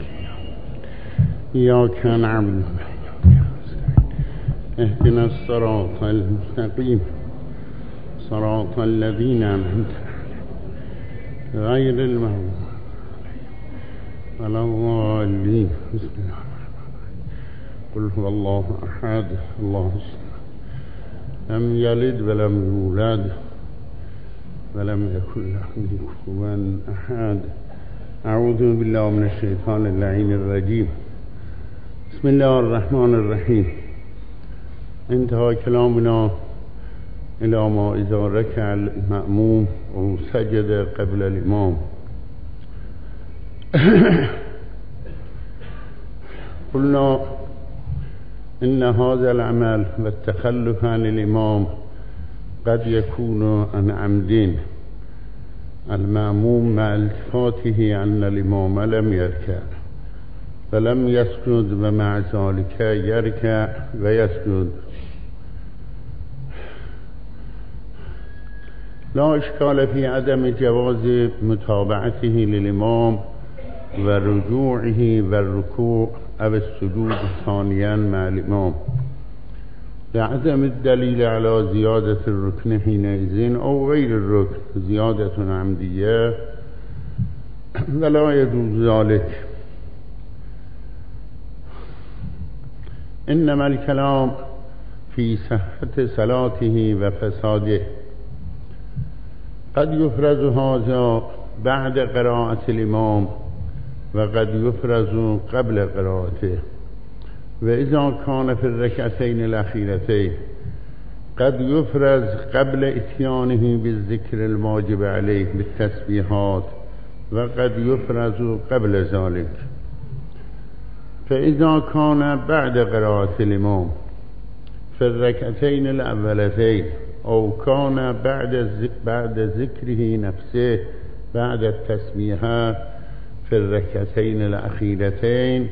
إياك نعبد وإياك نستعين اهدنا الصراط المستقيم صراط الذين أنعمت عليهم غير المغضوب ولا الضالين. بسم الله الرحمن الرحيم. قل هو الله أحد الله الصمد لم يلد ولم يولد ولم يكن له كفوا أحد. أعوذ بالله من الشيطان اللعين الرجيم. بسم الله الرحمن الرحيم. انتهى كلامنا إلى ما إذا ركع المأموم أو سجد قبل الإمام. قلنا إن هذا العمل والتخلف عن الإمام قد يكون عن عمد. المأموم مع التفاته أن الإمام لم يركع فلم يسجد ومع ذلك يركع ويسجد. لا إشكال في عدم جواز متابعته للإمام ورجوعه والركوع أو السجود ثانيا مع الإمام لعدم الدليل على زيادة الركن حينئذ أو غير الركن زيادة عمدية ولا يجوز ذلك. إنما الكلام في صحة صلاته وفساده. قد يفرز هذا بعد قراءة الإمام وقد يفرز قبل قراءته. وإذا كان في الركعتين الأخيرتين قد يفرز قبل إتيانه بالذكر الواجب عليه بالتسبيحات وقد يفرز قبل ذلك. فإذا كان بعد قراءة الإمام في الركعتين الأولتين أو كان بعد بعد ذكره نفسه بعد التسبيحات في الركعتين الأخيرتين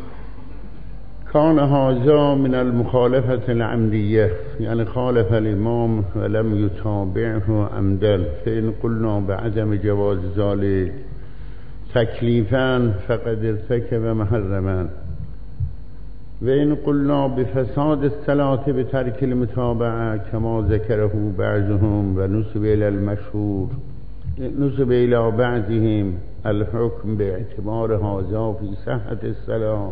كان هذا من المخالفة العمدية، يعني خالف الإمام ولم يتابعه عمدا. فإن قلنا بعدم جواز ذلك تكليفا فقد ارتكب محرما، وإن قلنا بفساد الصلاة بترك المتابعة كما ذكره بعضهم ونسب إلى المشهور نسب إلى بعضهم الحكم باعتبار هذا في صحة الصلاة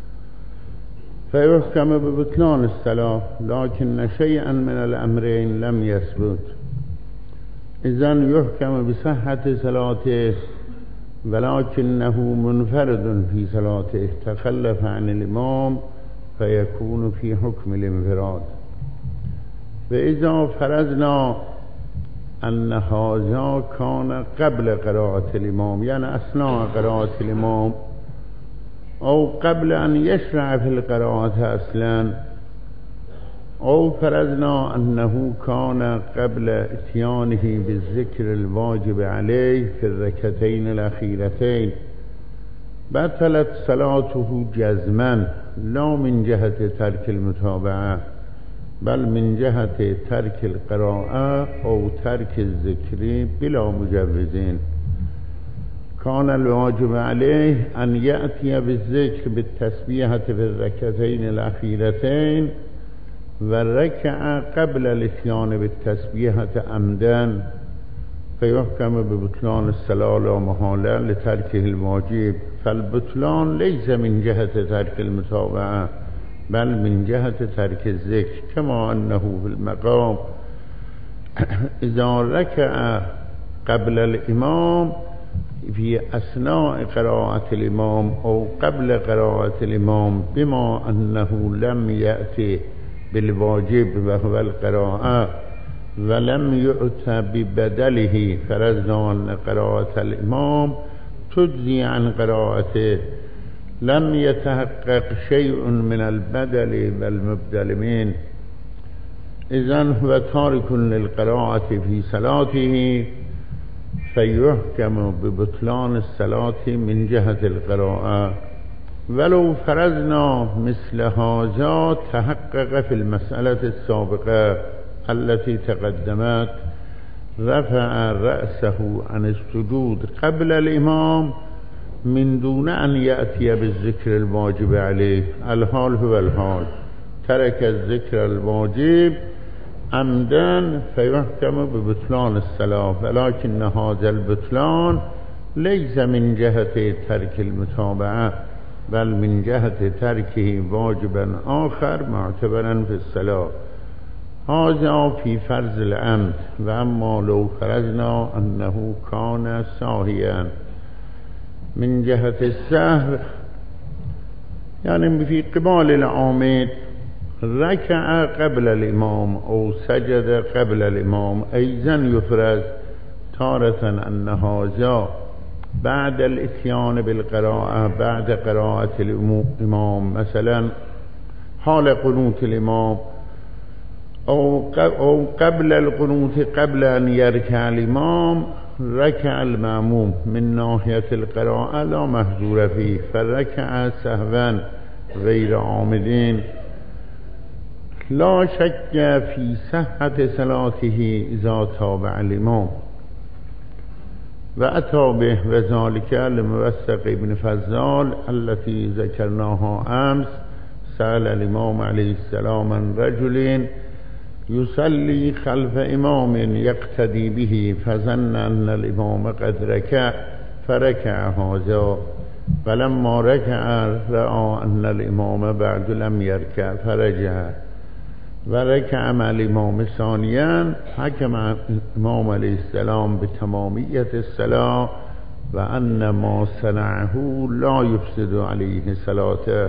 فيحكم ببطلان الصلاة، لكن شيئا من الأمرين لم يثبت. إذن يحكم بصحة صلاته ولكنه منفرد في صلاته تخلف عن الإمام فيكون في حكم الانفراد. وإذا فرضنا أن هذا كان قبل قراءة الإمام يعني أثناء قراءة الإمام أو قبل أن يشرع في القراءة أصلا، أو فرضنا أنه كان قبل إتيانه بالذكر الواجب عليه في الركعتين الأخيرتين بطلت صلاته جزما لا من جهة ترك المتابعة بل من جهة ترك القراءة أو ترك الذكر بلا مجوزين. كان الواجب عليه أن يأتي بالذكر بالتسبيحة في الركعتين الأخيرتين والركع قبل الاتيان بالتسبيحة عمدا فيحكم ببطلان الصلاة لا محالة لتركه الواجب. فالبطلان ليس من جهة ترك المتابعة بل من جهة ترك الذكر، كما أنه في المقام إذا ركع قبل الإمام في أثناء قراءة الإمام أو قبل قراءة الإمام بما أنه لم يأتي بالواجب وهو القراءة ولم يؤتى ببدله، فرضنا أن قراءة الإمام تجزي عن قراءته لم يتحقق شيء من البدل والمبدل منه، إذن هو تارك للقراءة في صلاته فيحكم ببطلان الصلاة من جهة القراءة. ولو فرضنا مثل هذا تحقق في المسألة السابقة التي تقدمت رفع رأسه عن السجود قبل الإمام من دون أن يأتي بالذكر الواجب عليه. الحال هو الحال، ترك الذكر الواجب عمدا فيحكم ببطلان الصلاة، ولكن هذا البطلان ليس من جهة ترك المتابعة بل من جهة تركه واجبا آخر معتبرا في الصلاة. هذا في فرض العمد. وأما لو فرضنا أنه كان ساهيا من جهة السهو، يعني في قبال العامد ركع قبل الإمام أو سجد قبل الإمام، أيضا يفرض تارة أن هذا بعد الاتيان بالقراءة بعد قراءة الإمام، مثلا حال قنوت الإمام أو قبل القنوت قبل أن يركع الإمام ركع المأموم من ناحية القراءة لا محظور فيه، فركع سهوا غير عامدين. لا شك في صحة صلاته إذا تابع الإمام. وأتى به وذلك لموثق ابن فضال التي ذكرناها أمس. سأل الإمام عليه السلام عن رجل يصلي خلف إمام يقتدي به فظن أن الإمام قد ركع فركع هذا، فلما ركع رأى أن الإمام بعد لم يركع فرجع وركع مع الإمام ثانيا. حكم الإمام عليه السلام بتمامية الصلاة وأن ما صنعه لا يفسد عليه صلاته.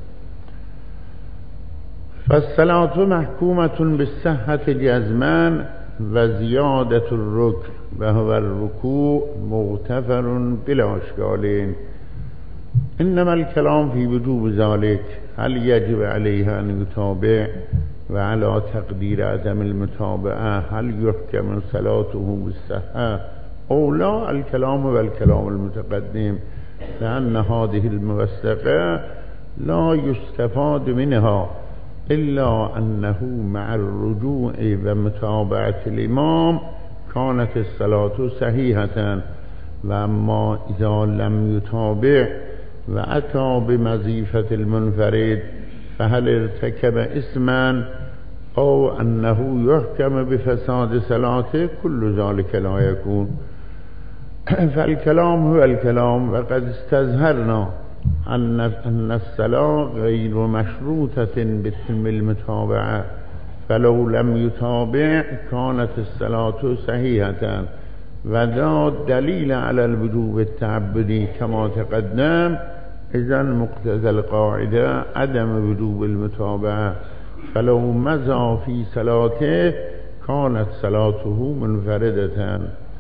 فالصلاة محكومة بالصحة جزما وزيادة الركن وهو الركوع مغتفر بلا إشكال. إنما الكلام في وجوب ذلك، هل يجب عليه أن يتابع؟ وعلى تقدير عدم المتابعة هل يحكم صلاته بالصحة أو لا؟ الكلام والكلام المتقدم، لأن هذه الموثقة لا يستفاد منها إلا أنه مع الرجوع ومتابعة الإمام كانت الصلاة صحيحة. وأما إذا لم يتابع وأتى بمزيفة المنفرد فهل ارتكب إثما أو أنه يحكم بفساد صلاته؟ كل ذلك لا يكون. فالكلام هو الكلام. وقد استظهرنا أن أن الصلاة غير مشروطة بتم المتابعة، فلو لم يتابع كانت الصلاة صحيحة، وذا دليل على الوجوب التعبدي كما تقدم. إذن مقتضى القاعدة عدم وجوب المتابعة، فلو مضى في صلاته كانت صلاته منفردة.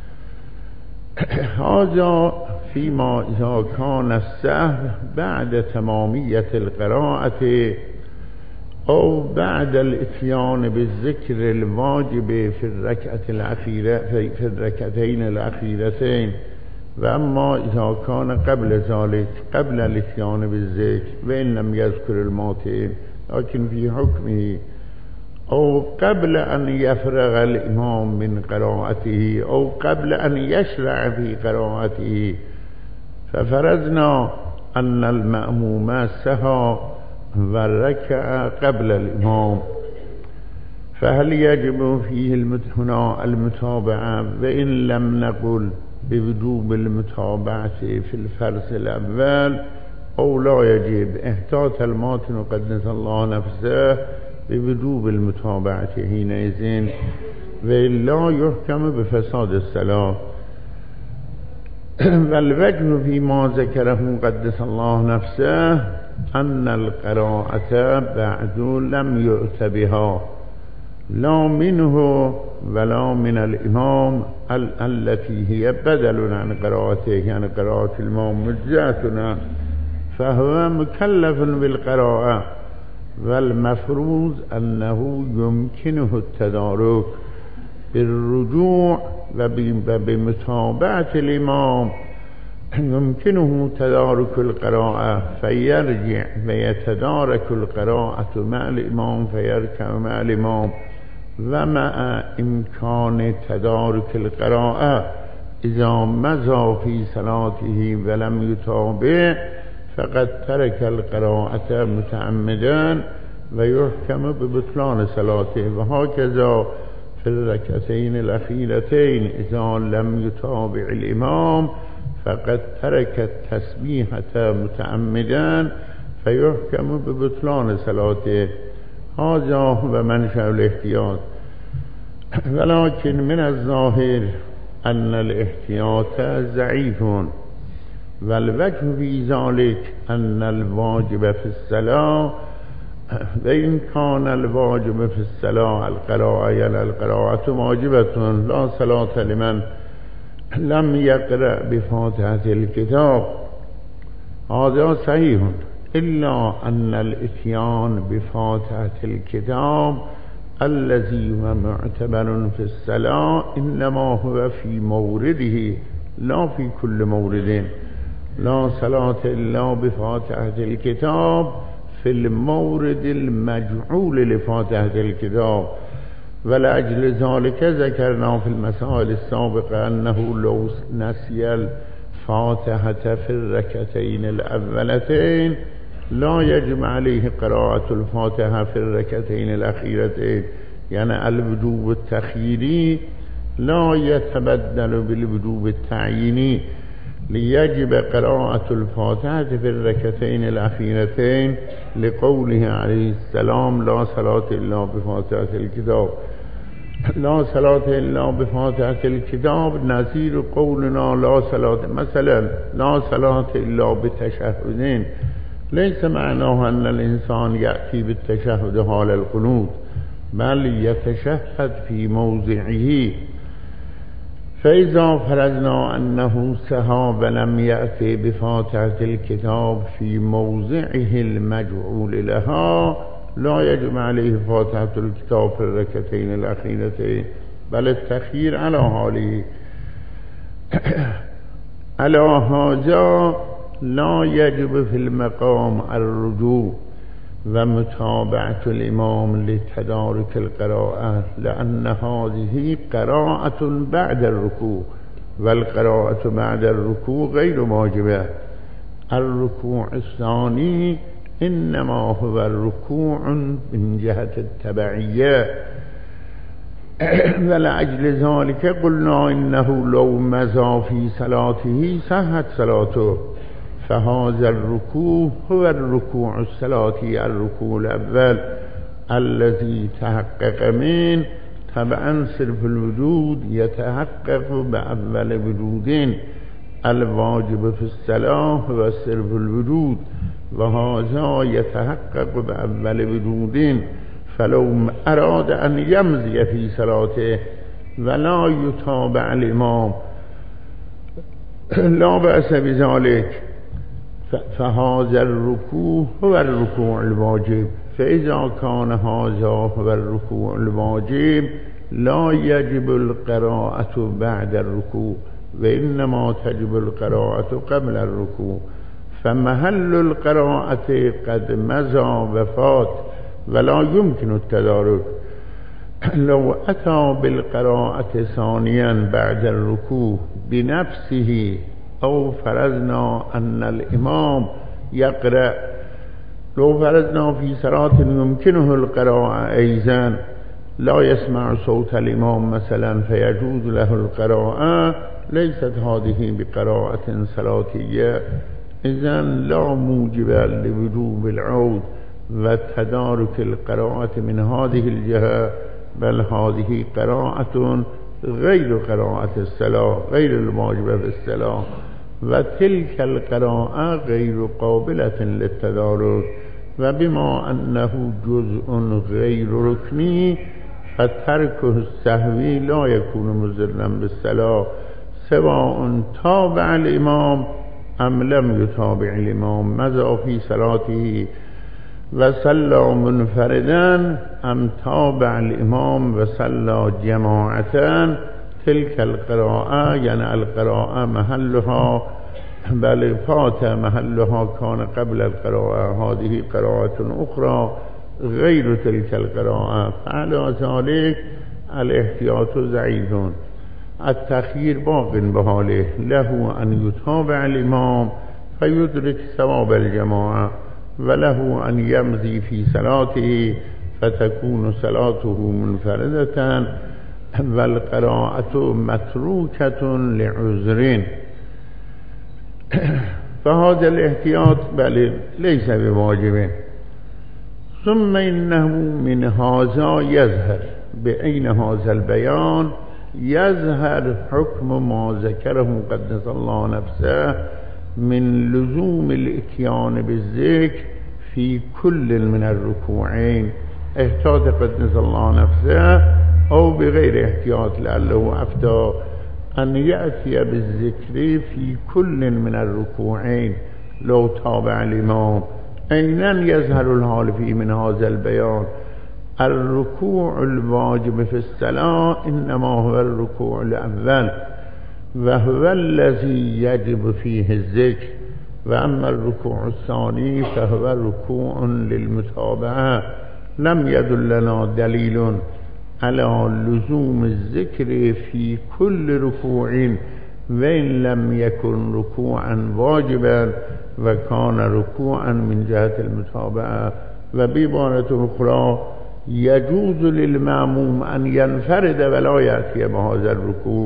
هذا فيما إذا كان السهو بعد تمامية القراءة أو بعد الاتيان بالذكر الواجب في الركعة الأخيرة في الركعتين الأخيرتين. وأما إذا كان قبل ذلك قبل الاتيان بالذكر وإن لم يذكر الماتين لكن في حكمه، أو قبل أن يفرغ الإمام من قراءته أو قبل أن يشرع في قراءته، ففرضنا أن المأموم سهى وركع قبل الإمام، فهل يجب فيه هنا المتابعة؟ وإن لم نقل بوجوب المتابعة في الفرض الأول أو لا يجب، احتاط الماتن قدس الله نفسه بوجوب المتابعة حينئذ، وإلا يحكم بفساد الصلاة. والوجه فيما ذكره قدس الله نفسه أن القراءة بعد لم يؤت بها لا منه ولا من الإمام ال التي هي بدل عن قراءته، يعني قراءة الإمام مجزاتنا، فهو مكلف بالقراءة، والمفروض أنه يمكنه التدارك بالرجوع وبمتابعة الإمام، يمكنه تدارك القراءة فيرجع ويتدارك القراءة مع الإمام فيركع مع الإمام. ومع إمكان تدارك القراءة إذا مضى في صلاته ولم يتابع فقد ترك القراءة متعمدا ويحكم ببطلان صلاته. وهكذا في الركعتين الأخيرتين إذا لم يتابع الإمام فقد ترك التسبيحة متعمدا فيحكم ببطلان صلاته. هذا هو منشأ الاحتياط. ولكن من الظاهر أن الاحتياط ضعيف، والوجه في ذلك أن الواجب في الصلاة، وإن كان الواجب في الصلاة القراءة، يعني القراءة واجبة لا صلاة لمن لم يقرأ بفاتحة الكتاب، هذا صحيح، إلا أن الإتيان بفاتحة الكتاب الذي هو معتبر في الصلاة إنما هو في مورده لا في كل مورد. لا صلاة إلا بفاتحة الكتاب في المورد المجعول لفاتحة الكتاب. ولأجل ذلك ذكرنا في المسائل السابقة أنه لو نسي الفاتحة في الركعتين الأولتين لا يجب عليه قراءة الفاتحة في الركعتين الأخيرتين، يعني الوجوب التخييري لا يتبدل بالوجوب التعييني، ليجب قراءة الفاتحة في الركعتين الأخيرتين لقوله عليه السلام لا صلاة إلا بفاتحة الكتاب. لا صلاة إلا بفاتحة الكتاب نظير قولنا لا صلاة، مثلا لا صلاة إلا بتشهدين، ليس معناه أن الإنسان يأتي بالتشهد حال القنوت، بل يتشهد في موضعه. فإذا فرضنا أنه سهى لم يأتي بفاتحة الكتاب في موضعه المجعول لها لا يجب عليه فاتحة الكتاب في الركعتين الأخيرتين، بل التخيير على حاله. على هذا لا يجب في المقام الرجوع ومتابعة الإمام لتدارك القراءة، لأن هذه قراءة بعد الركوع، والقراءة بعد الركوع غير واجبة. الركوع الثاني إنما هو الركوع من جهة التبعية. ولأجل ذلك قلنا إنه لو مضى في صلاته صحت صلاته، فهذا الركوع هو الركوع الصلاتي، الركوع الأول الذي تحقق من طبعا صرف الوجود يتحقق بأول وجودين. الواجب في الصلاة هو صرف الوجود، وهذا يتحقق بأول وجودين. فلو أراد أن يمضي في صلاته ولا يتابع الإمام لا بأس بذلك، فهذا الركوع هو الركوع الواجب. فإذا كان هذا هو الركوع الواجب لا يجب القراءة بعد الركوع، وإنما تجب القراءة قبل الركوع. فمحل القراءة قد مضى وفات ولا يمكن التدارك. لو أتى بالقراءة ثانيا بعد الركوع بنفسه، أو فرضنا أن الإمام يقرأ، لو فرضنا في صلاة يمكنه القراءة أيضا لا يسمع صوت الإمام مثلا فيجوز له القراءة، ليست هذه بقراءة صلاتية، إذن لا موجب لوجوب العود وتدارك القراءة من هذه الجهة، بل هذه قراءة غير قراءة الصلاة، غير الواجبة في الصلاة، وتلك القراءة غير قابلة للتدارك. وبما أنه جزء غير ركني فتركه السهوي لا يكون مضرا بالصلاة، سواء تابع الإمام أم لم يتابع الإمام مضى في صلاته وصلى منفردا أم تابع الإمام وصلى جماعة. تلك القراءة يعني القراءة محلها بل فات محلها كان قبل القراءة، هذه قراءة أخرى غير تلك القراءة، فعلى ذلك الاحتياط ضعيف. التخيير باق بحاله، له أن يتابع الإمام فيدرك ثواب الجماعة، وله أن يمضي في صلاته فتكون صلاته منفردة، والقراءة متروكة لعذر. فهذا الاحتياط بل ليس بواجب. ثم إنه من هذا يظهر، بأين هذا البيان يظهر حكم ما ذكره قدس الله نفسه من لزوم الاتيان بالذكر في كل من الركوعين، احتاط قدس الله نفسه أو بغير احتياط، لعله أفتى أن يأتي بالذكر في كل من الركوعين لو تابع الإمام. أين يظهر الحال فيه من هذا البيان؟ الركوع الواجب في الصلاة إنما هو الركوع الأول، وهو الذي يجب فيه الذكر، وأما الركوع الثاني فهو ركوع للمتابعة. لم يدلنا دليل على لزوم الذكر في كل ركوع، وإن لم يكن ركوعا واجبا وكان ركوعا من جهة المتابعة. وبعبارة أخرى يجوز للمأموم أن ينفرد ولا يأتي بهذا الركوع.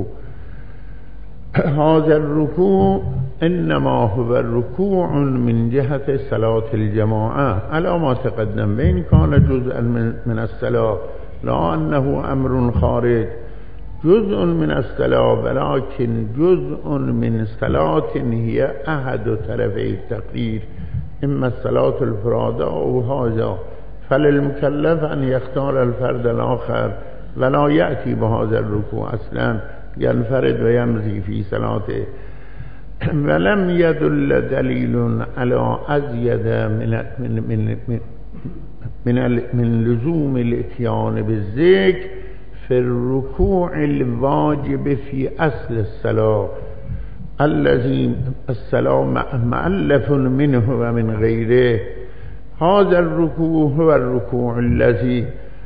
هذا الركوع إنما هو الركوع من جهة صلاة الجماعة على ما تقدم، وإن كان جزءا من الصلاة، لا أنه أمر خارج، جزء من الصلاة، ولكن جزء من صلاة هي أحد طرفي التقرير، إما الصلاة الفرادى أو هذا. فللمكلف أن يختار الفرد الآخر ولا يأتي بهذا الركوع أصلا، ينفرد ويمضي في صلاته. ولم يدل دليل على أزيد من من من من من, من لزوم الاتيان بالذكر في الركوع الواجب في أصل الصلاة الذي الصلاة مؤلف منه ومن غيره. هذا الركوع هو الركوع الذي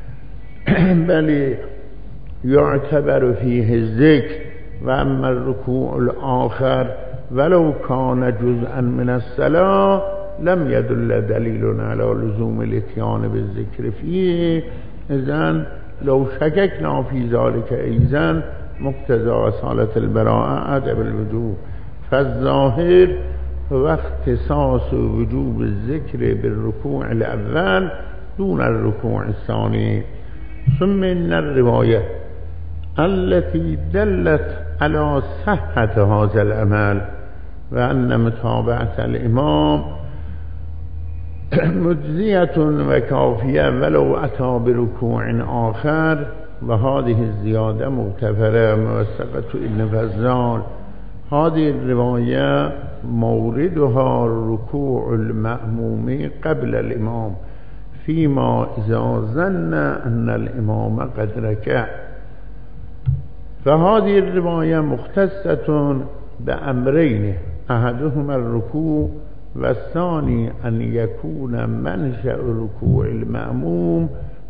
بل يعتبر فيه الذكر، وأما الركوع الآخر ولو كان جزءا من الصلاة لم يدل دليل على لزوم الاتيان بالذكر فيه. إذن لو شككنا في ذلك أيضا مقتضى أصالة البراءة أدب الوجوب، فالظاهر هو اختصاص وجوب الذكر بالركوع الأول دون الركوع الثاني. ثم إن الرواية التي دلت على صحة هذا العمل وأن متابعة الإمام مجزية وكافية ولو أتى بركوع آخر، وهذه الزيادة مغتفرة موثقة ابن فزال. هذه الرواية موردها ركوع المأموم قبل الإمام فيما إذا ظن أن الإمام قد ركع. فهذه الرواية مختصة بأمرين، أحدهما الركوع، والثاني أن يكون منشأ ركوع المأموم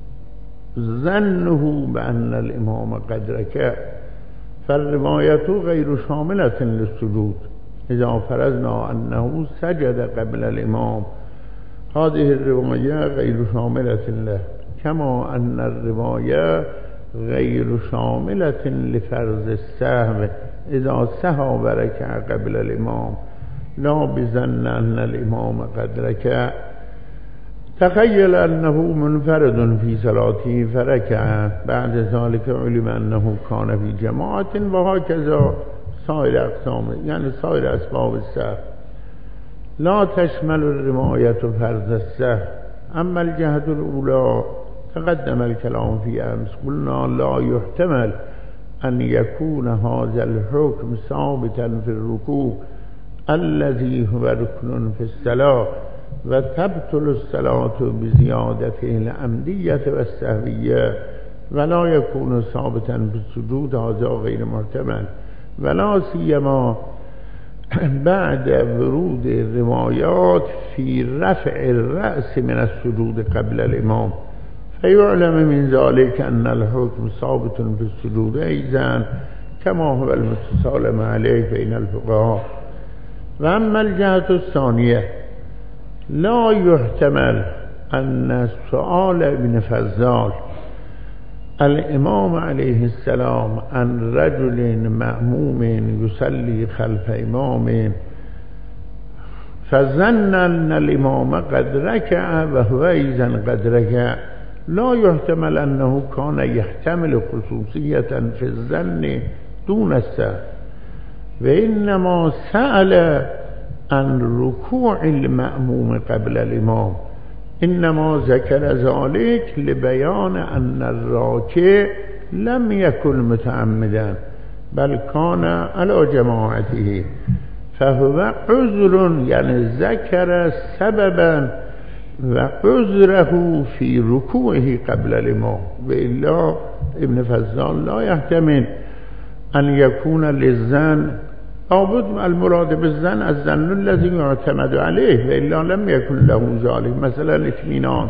ظنه بأن الإمام قد ركع. فالرواية غير شاملة للسجود إذا فرضنا أنه سجد قبل الإمام، هذه الرواية غير شاملة له، كما أن الرواية غير شاملة لفرض السهو إذا سهى وركع قبل الإمام، لا بظن أن الإمام قد ركع. تخيل أنه منفرد في صلاته فركع، بعد ذلك علم أنه كان في جماعة، وهكذا سائر أقسام يعني سائر أسباب السهو. لا تشمل الرواية فرض السهو. أما الجهة الأولى تقدم الكلام في أمس، قلنا لا يحتمل أن يكون هذا الحكم ثابتا في الركوع الذي هو ركن في الصلاة وتبطل الصلاة بزيادته العمدية والسهوية ولا يكون ثابتا بالسجود، هذا غير محتمل، ولا سيما بعد ورود الروايات في رفع الرأس من السجود قبل الإمام، فيعلم من ذلك أن الحكم ثابت في السجود أيضا كما هو المتسالم عليه بين الفقهاء. وأما الجهة الثانية لا يحتمل أن سؤال ابن فضال الإمام عليه السلام عن رجل مأموم يصلي خلف إمام فظن أن الإمام قد ركع وهو أيضا قد ركع، لا يحتمل أنه كان يحتمل خصوصية في الظن دون السهو، وإنما سأل عن ركوع المأموم قبل الإمام، إنما ذكر ذلك لبيان أن الراكع لم يكن متعمدا بل كان على جماعته، فهو عذر، يعني ذكر سببا وعذره في ركوعه قبل الإمام، وإلا ابن فضال لا يحتمل أن يكون للظن، لابد المراد بالظن الظن الذي يعتمد عليه، وإلا لم يكن له ذلك، مثلا الاطمئنان.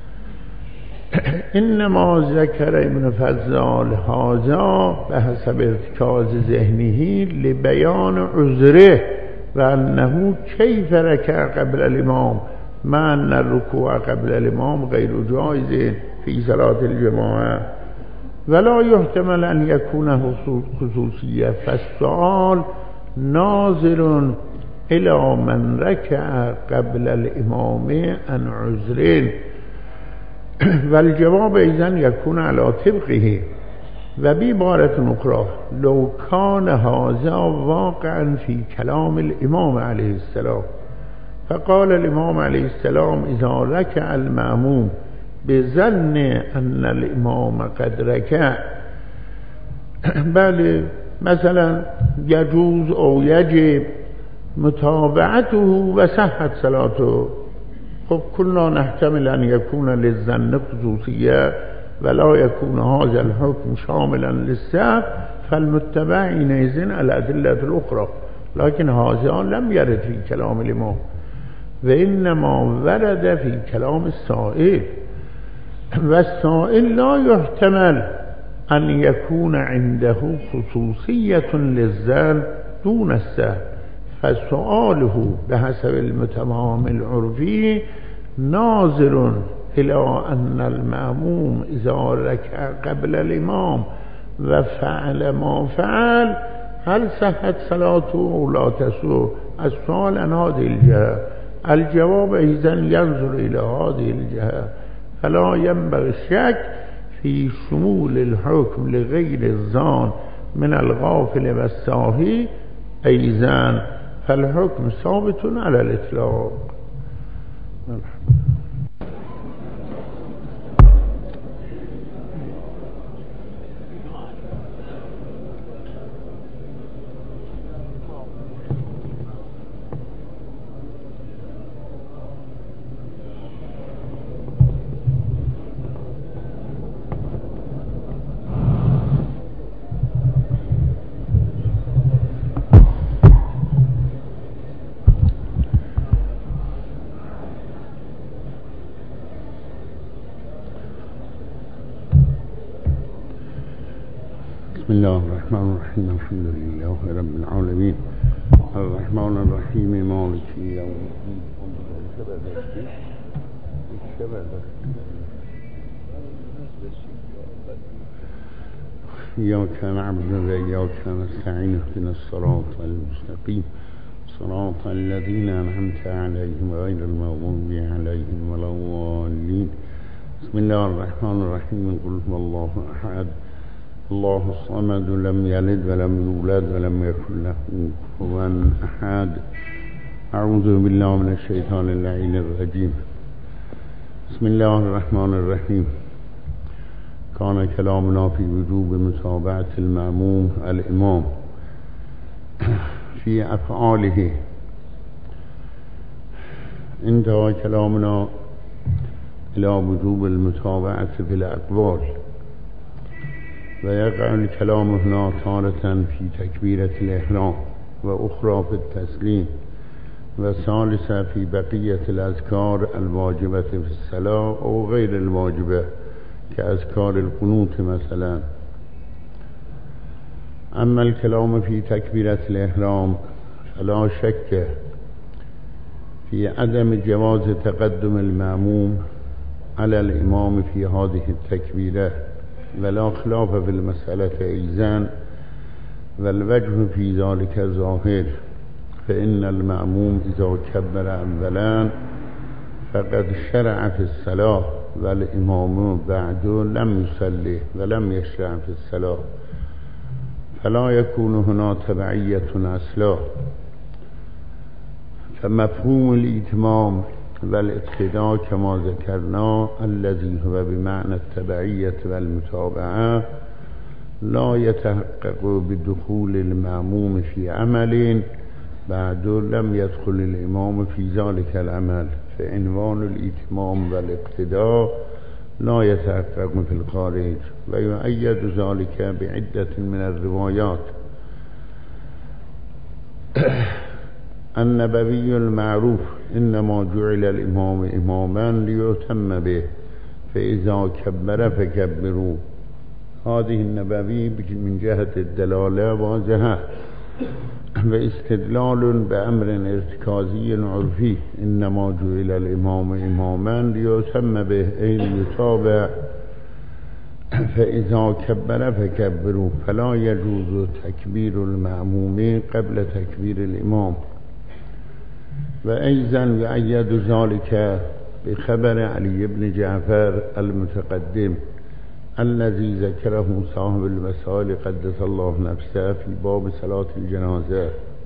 إنما ذكر ابن فضال هذا بحسب ارتكاز ذهنه لبيان عذره وأنه كيف ركع قبل الإمام مع أن الركوع قبل الإمام غير جائز في صلاة الجماعة، ولا يحتمل أن يكون خصوصية، فالسؤال ناظر إلى من ركع قبل الإمام عن عذرين، والجواب إذن يكون على طبقه. وبعبارة أخرى لو كان هذا واقعا في كلام الإمام عليه السلام، فقال الإمام عليه السلام إذا ركع المأموم بظن أن الإمام قد ركع، بل مثلا يجوز أو يجب متابعته وصحت صلاته. خب كلنا نحتمل أن يكون للظن خصوصية ولا يكون هذا الحكم شاملا للسهو، فالمتبع حينئذ الأدلة الأخرى، لكن هذا لم يرد في كلام الإمام، وإنما ورد في كلام السائل، والسائل لا يحتمل أن يكون عنده خصوصية للظن دون السهو، فسؤاله بحسب المتمام العرفي ناظر إلى أن المأموم إذا ركع قبل الإمام وفعل ما فعل هل صحت صلاته أو لا تصح؟ السؤال عن هذه الجهة، الجواب إذن ينظر إلى هذه الجهة، فلا ينبغي الشك في شمول الحكم لغير الظان من الغافل والساهي أيضا، فالحكم ثابت على الإطلاق. بسم الله الرحمن الرحيم، الحمد لله رب العالمين، الرحمن الرحيم، مالك يوم الدين، إياك نعبد وإياك نستعين، اهدنا الصراط المستقيم، صراط الذين أنعمت عليهم غير المغضوب عليهم ولا الضالين. بسم الله الرحمن الرحيم، قل هو الله أحد الله الصمد لم يلد ولم يولد ولم يكن له كفوا أحد. أعوذ بالله من الشيطان اللعين الرجيم. بسم الله الرحمن الرحيم. كان كلامنا في وجوب متابعة المأموم الإمام في أفعاله انتهى كلامنا إلى وجوب المتابعة في الأقوال، ويقع الكلام هنا تارة في تكبيرة الإحرام، وأخرى في التسليم، وثالثة في بقية الأذكار الواجبة في الصلاة أو غير الواجبة كأذكار القنوت مثلا. أما الكلام في تكبيرة الإحرام فلا شك في عدم جواز تقدم المأموم على الإمام في هذه التكبيرة، ولا خلاف في المسألة أيضا، والوجه في ذلك ظاهر، فإن المأموم إذا كبر أولا فقد شرع في الصلاة، والإمام بعد لم يصلي ولم يشرع في الصلاة، فلا يكون هنا تبعية أصلا. فمفهوم الإتمام والاقتداء كما ذكرنا الذي هو بمعنى التبعية والمتابعة لا يتحقق بدخول المأموم في عمل بعد لم يدخل الإمام في ذلك العمل، فعنوان الإتمام والاقتداء لا يتحقق في الخارج، ويؤيد ذلك بعدة من الروايات. النبوي المعروف إنما جعل الإمام إماما ليتم به، فإذا كبر فكبروا، هذه النبوي من جهة الدلالة واضحة، واستدلال بأمر ارتكازي عرفي، إنما جعل الإمام إماما ليتم به أي ليتابع، فإذا كبر فكبروا، فلا يجوز تكبير المأموم قبل تكبير الإمام. وأيضا يؤيد ذلك بخبر علي بن جعفر المتقدم الذي ذكره صاحب المسائل قدس الله نفسه في باب صلاة الجنازة.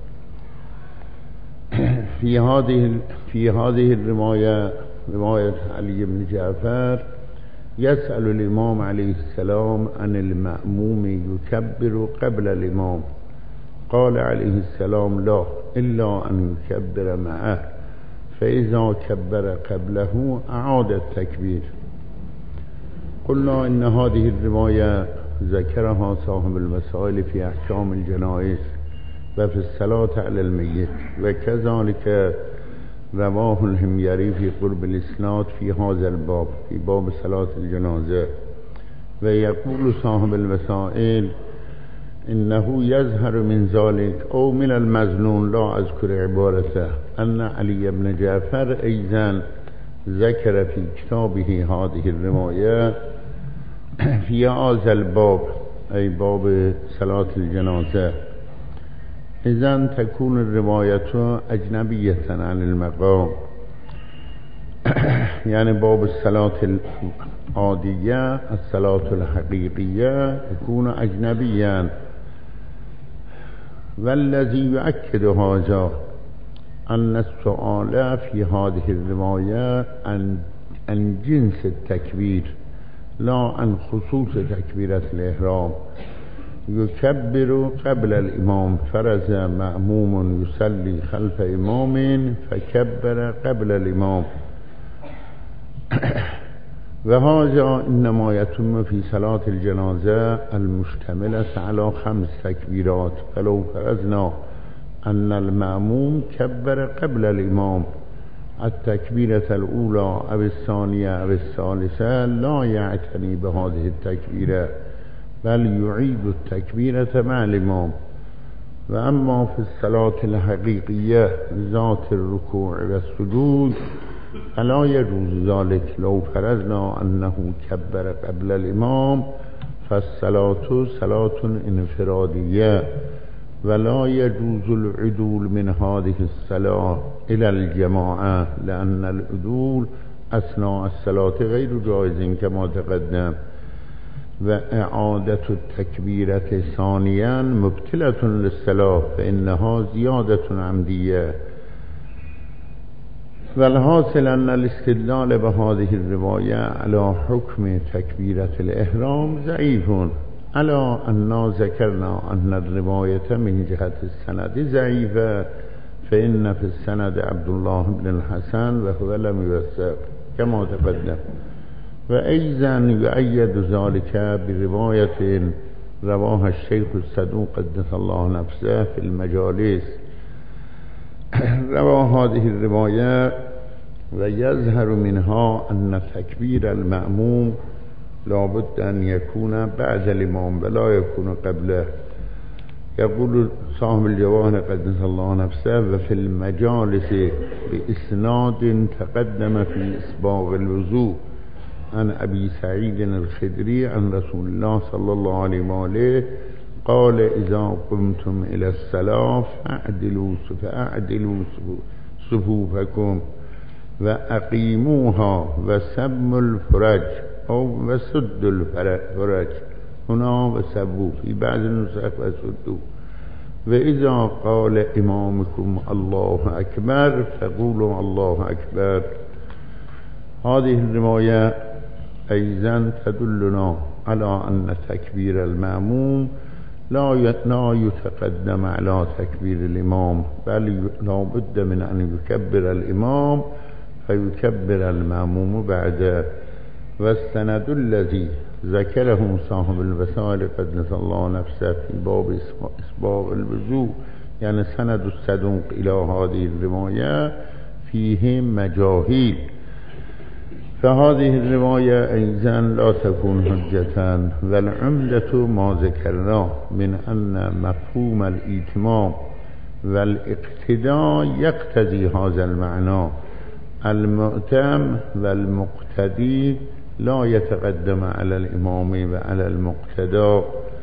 في هذه في هذه الرواية، رواية علي بن جعفر، يسأل الإمام عليه السلام عن المأموم يكبر قبل الإمام، قال عليه السلام لا، إلا أن يكبر معه، فإذا كبر قبله أعاد التكبير. قلنا إن هذه الرواية ذكرها صاحب المسائل في أحكام الجنائز وفي الصلاة على الميت، وكذلك رواه الهميري في قرب الإسناد في هذا الباب، في باب صلاة الجنازة. ويقول صاحب المسائل إنه يظهر من ذلك أو من المظنون، لا أذكر عبارته، أن علي بن جعفر أيضا ذكر في كتابه هذه الرواية في هذا الباب، أي باب صلاة الجنازة. إذن تكون الرواية أجنبية عن المقام، يعني باب الصلاة العادية الصلاة الحقيقية يكون أجنبيا. والذي يؤكد هذا أن السؤال في هذه الرواية عن, عن جنس التكبير لا عن خصوص تكبيرة الإحرام. يكبر قبل الإمام، فرز مأموم يصلي خلف إمام فكبر قبل الإمام، وهذا إنما يتم في صلاة الجنازة المشتملة على خمس تكبيرات. فلو فرزنا أن المأموم كبر قبل الإمام التكبيرة الأولى أو الثانية أو الثالثة لا يعتني بهذه التكبيرة، بل يعيد التكبيرة مع الإمام. وأما في الصلاة الحقيقية ذات الركوع والسجود فلا يجوز ذلك. لو فرضنا أنه كبر قبل الإمام فالصلاة صلاة انفرادية، ولا يجوز العدول من هذه الصلاة إلى الجماعة، لأن العدول أثناء الصلاة غير جائز كما تقدم. وإعادة التكبيرة ثانيا مبتلة للصلاة، فإنها زيادة عمدية. والحاصل أن الاستدلال بهذه الرواية على حكم تكبيرة الإحرام ضعيف، على أننا ذكرنا أن الرواية من جهة السند ضعيفة، فإن في السند عبد الله بن الحسن وهو لم يوثق كما تقدم. وأيضا يؤيد ذلك برواية رواها الشيخ الصدوق قدس الله نفسه في المجالس. روى هذه الرواية ويظهر منها أن تكبير المأموم لابد أن يكون بعد الإمام ولا يكون قبله. يقول صاحب الجواهر قدس الله نفسه: وفي المجالس بإسناد تقدم في إسباغ الوضوء عن أبي سعيد الخدري عن رسول الله صلى الله عليه وآله قال: إذا قمتم إلى الصلاة فأعدلوا فأعدلوا صفوفكم وأقيموها وسموا الفرج أو وسدوا الفرج هنا وسبوا في بعض النسخ وسدوا. وإذا قال إمامكم الله أكبر فقولوا الله أكبر. هذه الرواية أيضا تدلنا على أن تكبير المأموم لا يتقدم على تكبير الإمام، بل لا بد من أن يكبر الإمام فيكبر المأموم بعده. والسند الذي ذكره صاحب الوسائل قدس الله نفسه في باب إسباغ الوضوء، يعني سند الصدوق إلى هذه الرواية، فيه مجاهيل، فهذه الرواية أيضا لا تكون حجة. والعمدة ما ذكرناه من أن مفهوم الإتمام والاقتداء يقتضي هذا المعنى. المؤتم والمقتدي لا يتقدم على الإمام وعلى المقتدى،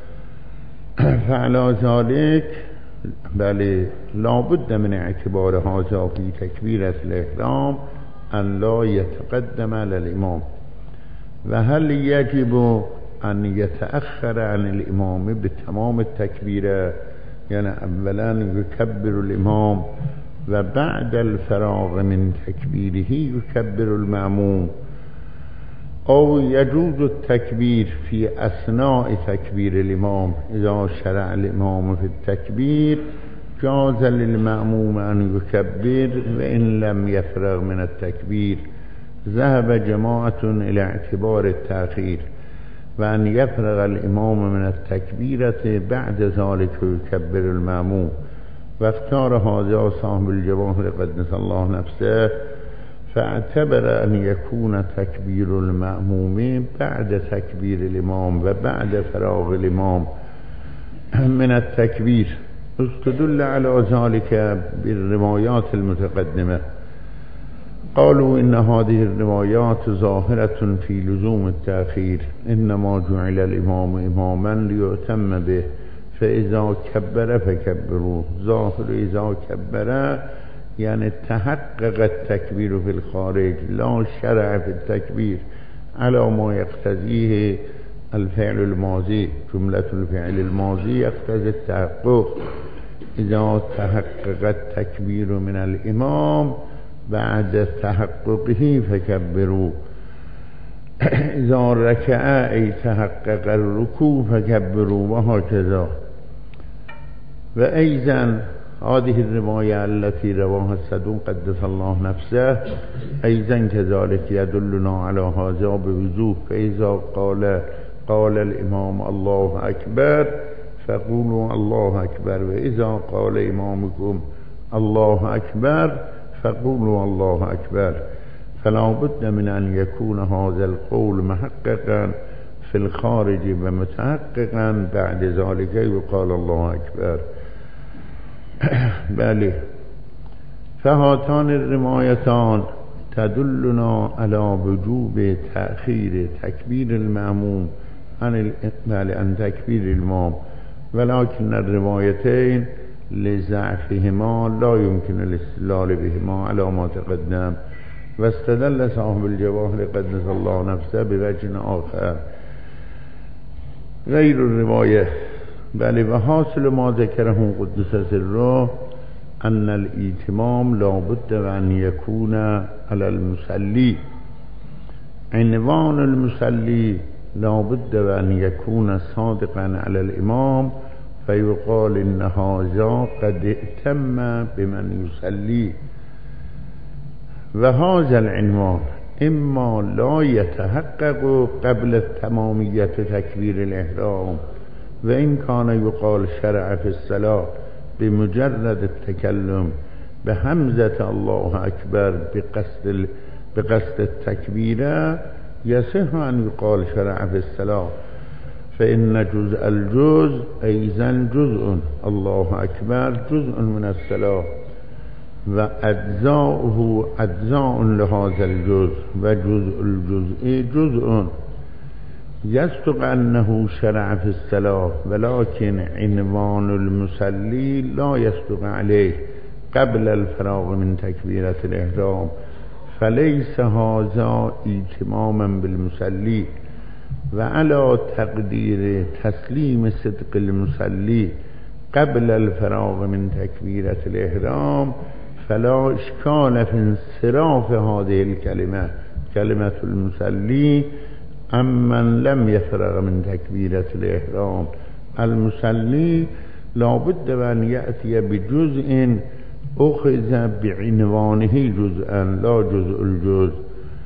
فعلى ذلك بل لا بد من اعتبار هذا في تكبيرة الإحرام أن لا يتقدم على الإمام. وهل يجب أن يتأخر عن الإمام بتمام التكبيرة، يعني أولا يكبر الإمام وبعد الفراغ من تكبيره يكبر المأموم، أو يجوز التكبير في أثناء تكبير الإمام؟ إذا شرع الإمام في التكبير جاز للمأموم أن يكبر وإن لم يفرغ من التكبير. ذهب جماعة إلى اعتبار التأخير وأن يفرغ الإمام من التكبيرة بعد ذلك يكبر المأموم، واختار هذا صاحب الجواهر قدس الله نفسه، فاعتبر أن يكون تكبير المأموم بعد تكبير الإمام وبعد فراغ الإمام من التكبير. استدل على ذلك بالروايات المتقدمة. قالوا إن هذه الروايات ظاهرة في لزوم التأخير، إنما جعل الإمام إماما ليؤتم به، فإذا كبر فكبروا. ظاهر إذا كبر يعني تحقق التكبير في الخارج، لا شرع في التكبير على ما يقتضيه الفعل الماضي. جملة الفعل الماضي يقتضي التحقق. إذا تحقق التكبير من الإمام بعد تحققه فكبروا. إذا ركع أي تحقق الركوع فكبروا، وهكذا. وأيضا هذه الرواية التي رواها الصدوق قدس الله نفسه أيضا كذلك يدلنا على هذا بوضوح. فإذا قال قال الإمام الله أكبر فقولوا الله أكبر، وإذا قال إمامكم الله أكبر فقولوا الله أكبر. فلا بد من أن يكون هذا القول محققا في الخارج ومتحققا بعد ذلك يقال الله أكبر. بله. فهاتان الروايتان تدلنا على وجوب تأخير تكبير المأموم عن عن تكبير الإمام، ولكن الروايتين لضعفهما لا يمكن الاستدلال بهما على ما تقدم. واستدل صاحب الجواهر قدس الله نفسه بوجه آخر غير الرواية. بل وحاصل ما ذكره قدس سره أن الإتمام لا بد أن يكون على المصلي. عنوان المصلي لا بد أن يكون صادقا على الإمام فيقال إن هذا قد ائتم بمن يصلي. وهذا العنوان إما لا يتحقق قبل تمامية تكبير الإحرام، وإن كان يقال شرع في الصلاة بمجرد التكلم بهمزة الله أكبر بقصد بقصد التكبير، يصح أن يقال شرع في الصلاة، فإن جزء الجزء أيضا جزء، الله أكبر جزء من الصلاة، وأجزاؤه أجزاء لهذا الجزء، وجزء الجزء جزء. يصدق أنه شرع في الصلاة، ولكن عنوان المصلي لا يصدق عليه قبل الفراغ من تكبيرة الإحرام، فليس هذا ائتماما بالمصلي. وعلى تقدير تسليم صدق المصلي قبل الفراغ من تكبيرة الإحرام، فلا إشكال في انصراف هذه الكلمة كلمة المصلي أمن لم يفرغ من تكبيرة الإحرام. المصلي لا بد أن يأتي بجزء أخذ بعنوانه جزءا لا جزء الجزء.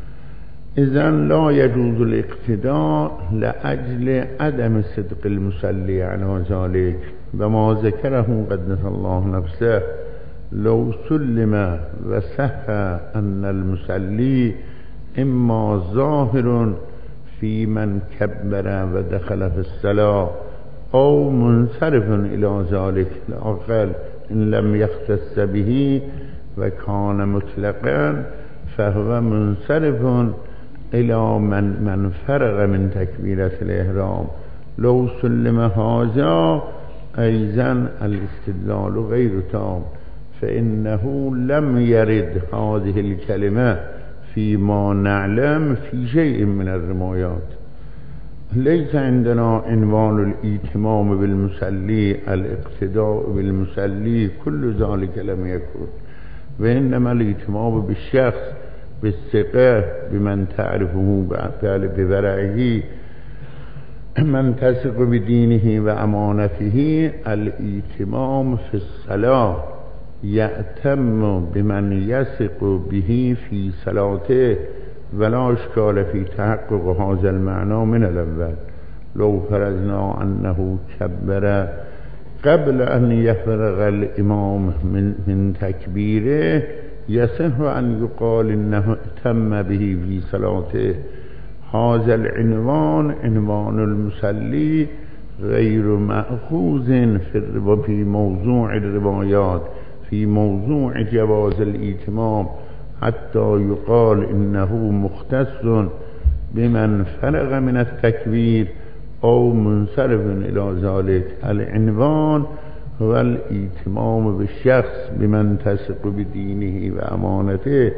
إذن لا يجوز الاقتداء لأجل عدم صدق المصلي على ذلك. وما ذكره قدس الله نفسه لو سلم وصح أن المصلي إما ظاهر في من كبر ودخل في الصلاة أو منصرف إلى ذلك، الأقل إن لم يختص به وكان مطلقا فهو منصرف إلى من من فرغ من تكبيرة الإحرام. لو سلم هذا أيضا الاستدلال غير تام، فإنه لم يرد هذه الكلمة فيما نعلم في شيء من الروايات. ليس عندنا عنوان الائتمام بالمصلي الاقتداء بالمصلي، كل ذلك لم يكن، وإنما الائتمام بالشخص بالثقة بمن تعرفه بورعه، من تثق بدينه وأمانته. الائتمام في الصلاة يأتم بمن يثق به في صلاته، ولا إشكال في تحقق هذا المعنى من الأول. لو فرضنا أنه كبر قبل أن يفرغ الإمام من, من تكبيره، يصح أن يقال إنه اتم به في صلاته. هذا العنوان عنوان المصلي غير مأخوذ في موضوع الروايات، في موضوع جواز الائتمام، حتى يقال إنه مختص بمن فرغ من التكبير أو منصرف إلى ذلك. العنوان هو الائتمام بالشخص بمن تثق بدينه وأمانته،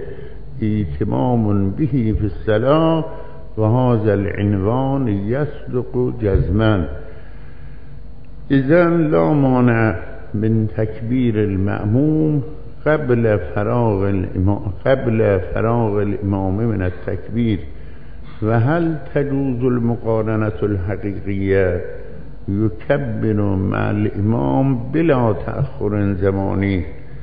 ائتمام به في الصلاة، وهذا العنوان يصدق جزما. إذن لا مانع من تكبير المأموم قبل فراغ الإمام قبل فراغ الإمام من التكبير. وهل تجوز المقارنة الحقيقية؟ يكبر مع الإمام بلا تأخر زماني،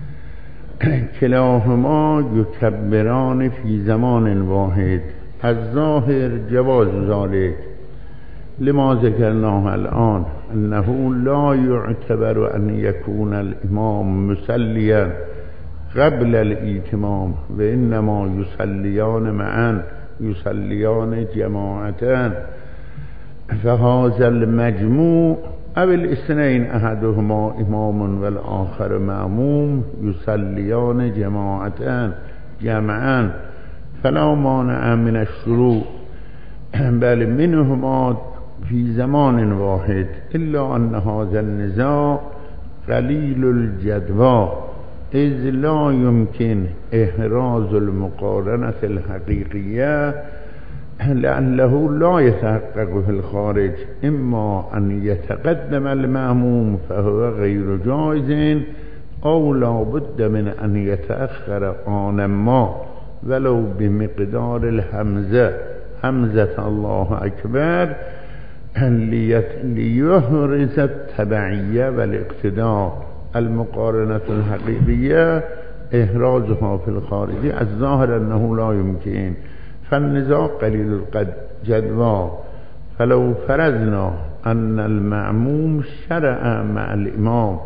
كلاهما يكبران في زمان واحد. الظاهر جواز ذلك لما ذكرناه الآن، أنه لا يعتبر أن يكون الإمام مسليا قبل الائتمام، وإنما يصليان معا، يصليان جماعتان. فهذا المجموع أو الاثنين أحدهما إمام والآخر مأموم يصليان جماعتان جمعا، فلا مانع من الشروع، بل منهما في زمان واحد، إلا أن هذا النزاع قليل الجدوى، إذ لا يمكن إحراز المقارنة الحقيقية، لأنه لا يتحقق في الخارج. إما أن يتقدم المأموم فهو غير جائز، أو لا بد من أن يتأخر آنا ما ولو بمقدار الهمزة، همزة الله أكبر، ليحرز التبعية والاقتداء. المقارنة الحقيقية إحرازها في الخارج الظاهر أنه لا يمكن، فالنزاع قليل القد جدوى. فلو فرضنا أن المأموم شرع مع الإمام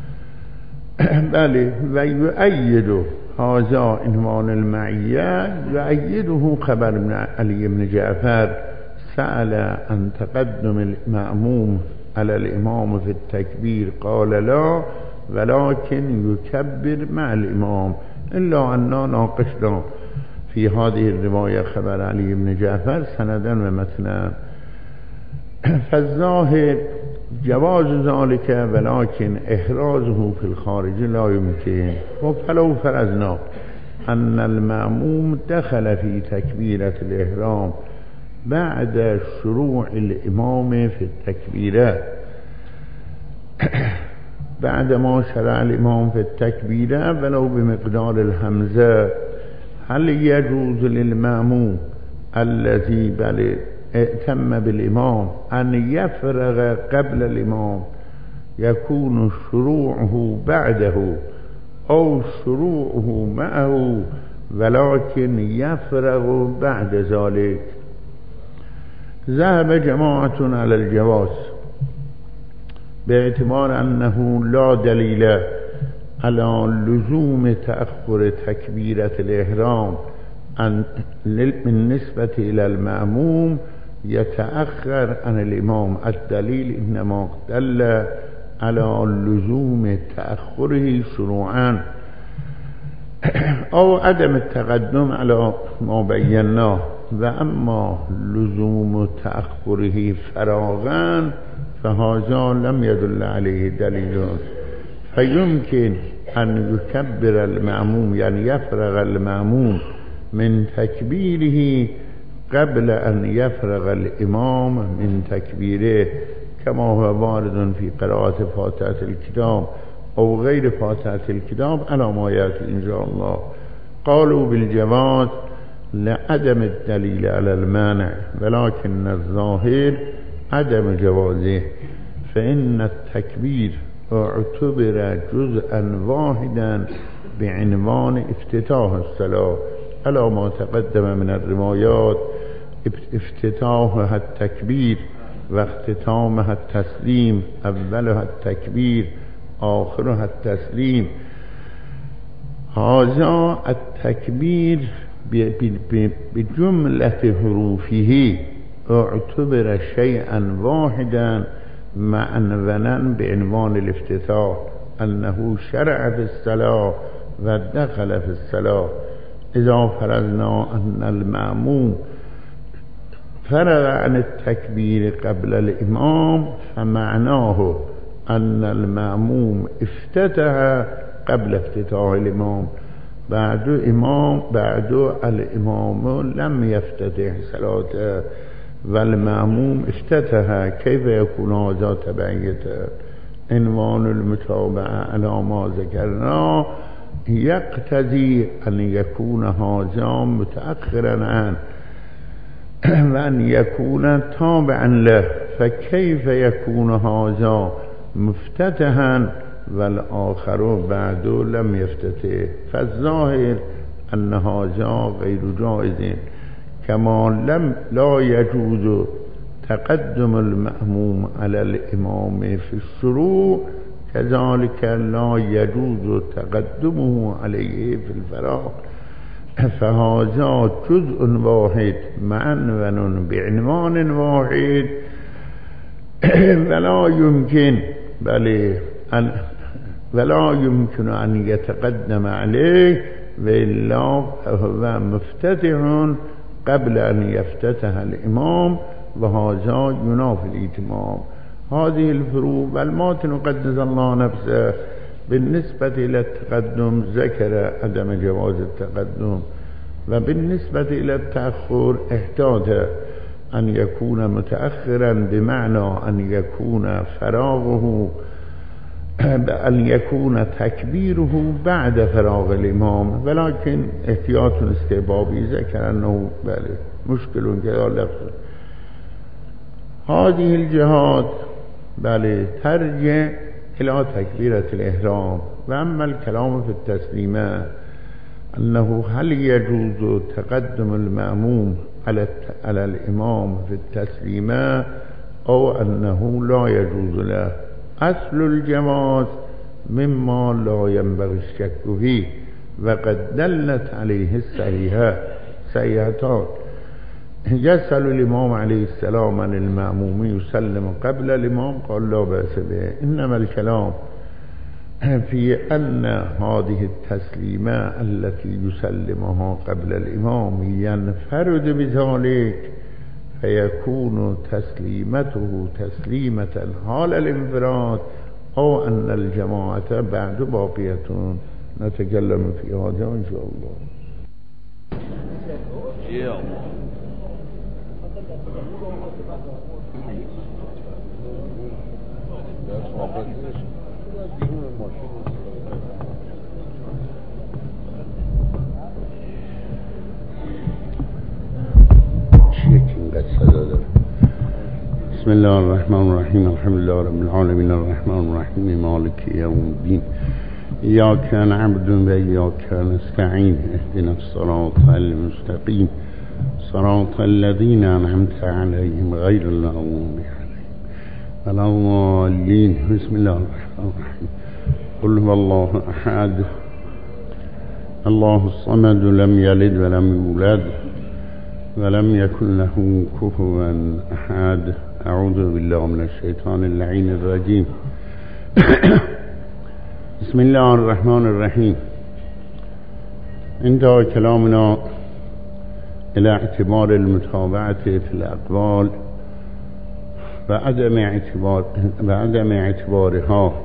بله ويؤيد هذا عنوان المعية، يؤيده خبر من علي بن جعفر سأل عن تقدم المأموم على الإمام في التكبير قال لا، ولكن يكبر مع الإمام. إلا أننا ناقشنا في هذه الرواية خبر علي بن جعفر سندا ومتنا، فالظاهر جواز ذلك، ولكن إحرازه في الخارج لا يمكن. فلو فرضنا أن المأموم دخل في تكبيرة الإحرام بعد شروع الإمام في التكبيرات، بعدما شرع الإمام في التكبيرة ولو بمقدار الهمزة، هل يجوز للمأموم الذي بل ائتم بالإمام أن يفرغ قبل الإمام، يكون شروعه بعده أو شروعه معه، ولكن يفرغ بعد ذلك؟ ذهب جماعة على الجواز باعتبار أنه لا دليل على لزوم تأخر تكبيرة الإحرام بالنسبة إلى المأموم يتأخر عن الإمام. الدليل إنما دل على لزوم تأخره شروعا أو عدم التقدم على ما بيناه، وأما لزوم تأخره فراغا فهذا لم يدل عليه دليل. فيمكن أن يكبر المأموم، يعني يفرغ المأموم من تكبيره قبل أن يفرغ الإمام من تكبيره، كما هو وارد في قراءة فاتحة الكتاب أو غير فاتحة الكتاب على ما يأتي إن شاء الله. قالوا بالجواز لعدم الدليل على المانع، ولكن الظاهر عدم جوازه، فإن التكبير اعتبر جزءا واحدا بعنوان افتتاح الصلاة على ما تقدم من الروايات. افتتاحها التكبير واختتامها التسليم، أولها التكبير آخرها التسليم. هذا التكبير بجملة حروفه اعتبر شيئا واحدا معنونا بعنوان الافتتاح، أنه شرع في الصلاة ودخل في الصلاة. إذا فرضنا أن المأموم فرغ عن التكبير قبل الإمام، فمعناه أن المأموم افتتح قبل افتتاح الإمام. بعد إمام بعد الإمام لم يفتتح صلاته والمأموم افتتح، كيف يكون هذا تبعية؟ عنوان المتابعة على ما ذكرنا يقتضي أن يكون هذا متأخرا عنه وأن يكون تابعا له، فكيف يكون هذا مفتتحا والآخر بعد لم يفتتح؟ فالظاهر أن هذا غير جائز، كما لم لا يجوز تقدم المأموم على الإمام في الشروع، كذلك لا يجوز تقدمه عليه في الفراغ. فهذا جزء واحد معنون بعنوان واحد، ولا يمكن بل أن ولا يمكن أن يتقدم عليه، وإلا هو مفتتح قبل أن يفتتح الإمام، وهذا ينافي الإتمام. هذه الفروق. والماتن قدس الله نفسه بالنسبة إلى التقدم ذكر عدم جواز التقدم، وبالنسبة إلى التأخر احتاج أن يكون متأخرا بمعنى أن يكون فراغه أن يكون تكبيره بعد فراغ الإمام، ولكن احتياط استحبابي ذكر أنه بله مشكل كذا لفظ. هذه الجهات بل ترجع إلى تكبيرة الإحرام. وأما الكلام في التسليمة أنه هل يجوز تقدم المأموم على على الإمام في التسليمة أو أنه لا يجوز له، أصل الجواز مما لا ينبغي الشك فيه، وقد دلت عليه الصحيحة صحيحتان. يسأل الإمام عليه السلام عن المأموم يسلم قبل الإمام، قال لا بأس به. إنما الكلام في أن هذه التسليمة التي يسلمها قبل الإمام ينفرد بذلك فيكون تسليمته تسليمة حال الانفراد، أو أن الجماعة بعد باقية. نتكلم في هذا إن شاء الله. بسم الله الرحمن الرحيم. الحمد لله رب العالمين الرحمن الرحيم مالك يوم الدين. إياك نعبد وإياك نستعين. اهدنا الصراط المستقيم صراط الذين أنعمت عليهم غير المغضوب عليهم ولا الضالين. بسم الله الرحمن الرحيم. قل هو الله أحد الله الصمد لم يلد ولم يولد ولم يكن له كفوا أحد. أعوذ بالله من الشيطان اللعين الرجيم. بسم الله الرحمن الرحيم. انتهى كلامنا إلى اعتبار المتابعة في الأقوال وعدم اعتبار وعدم اعتبارها.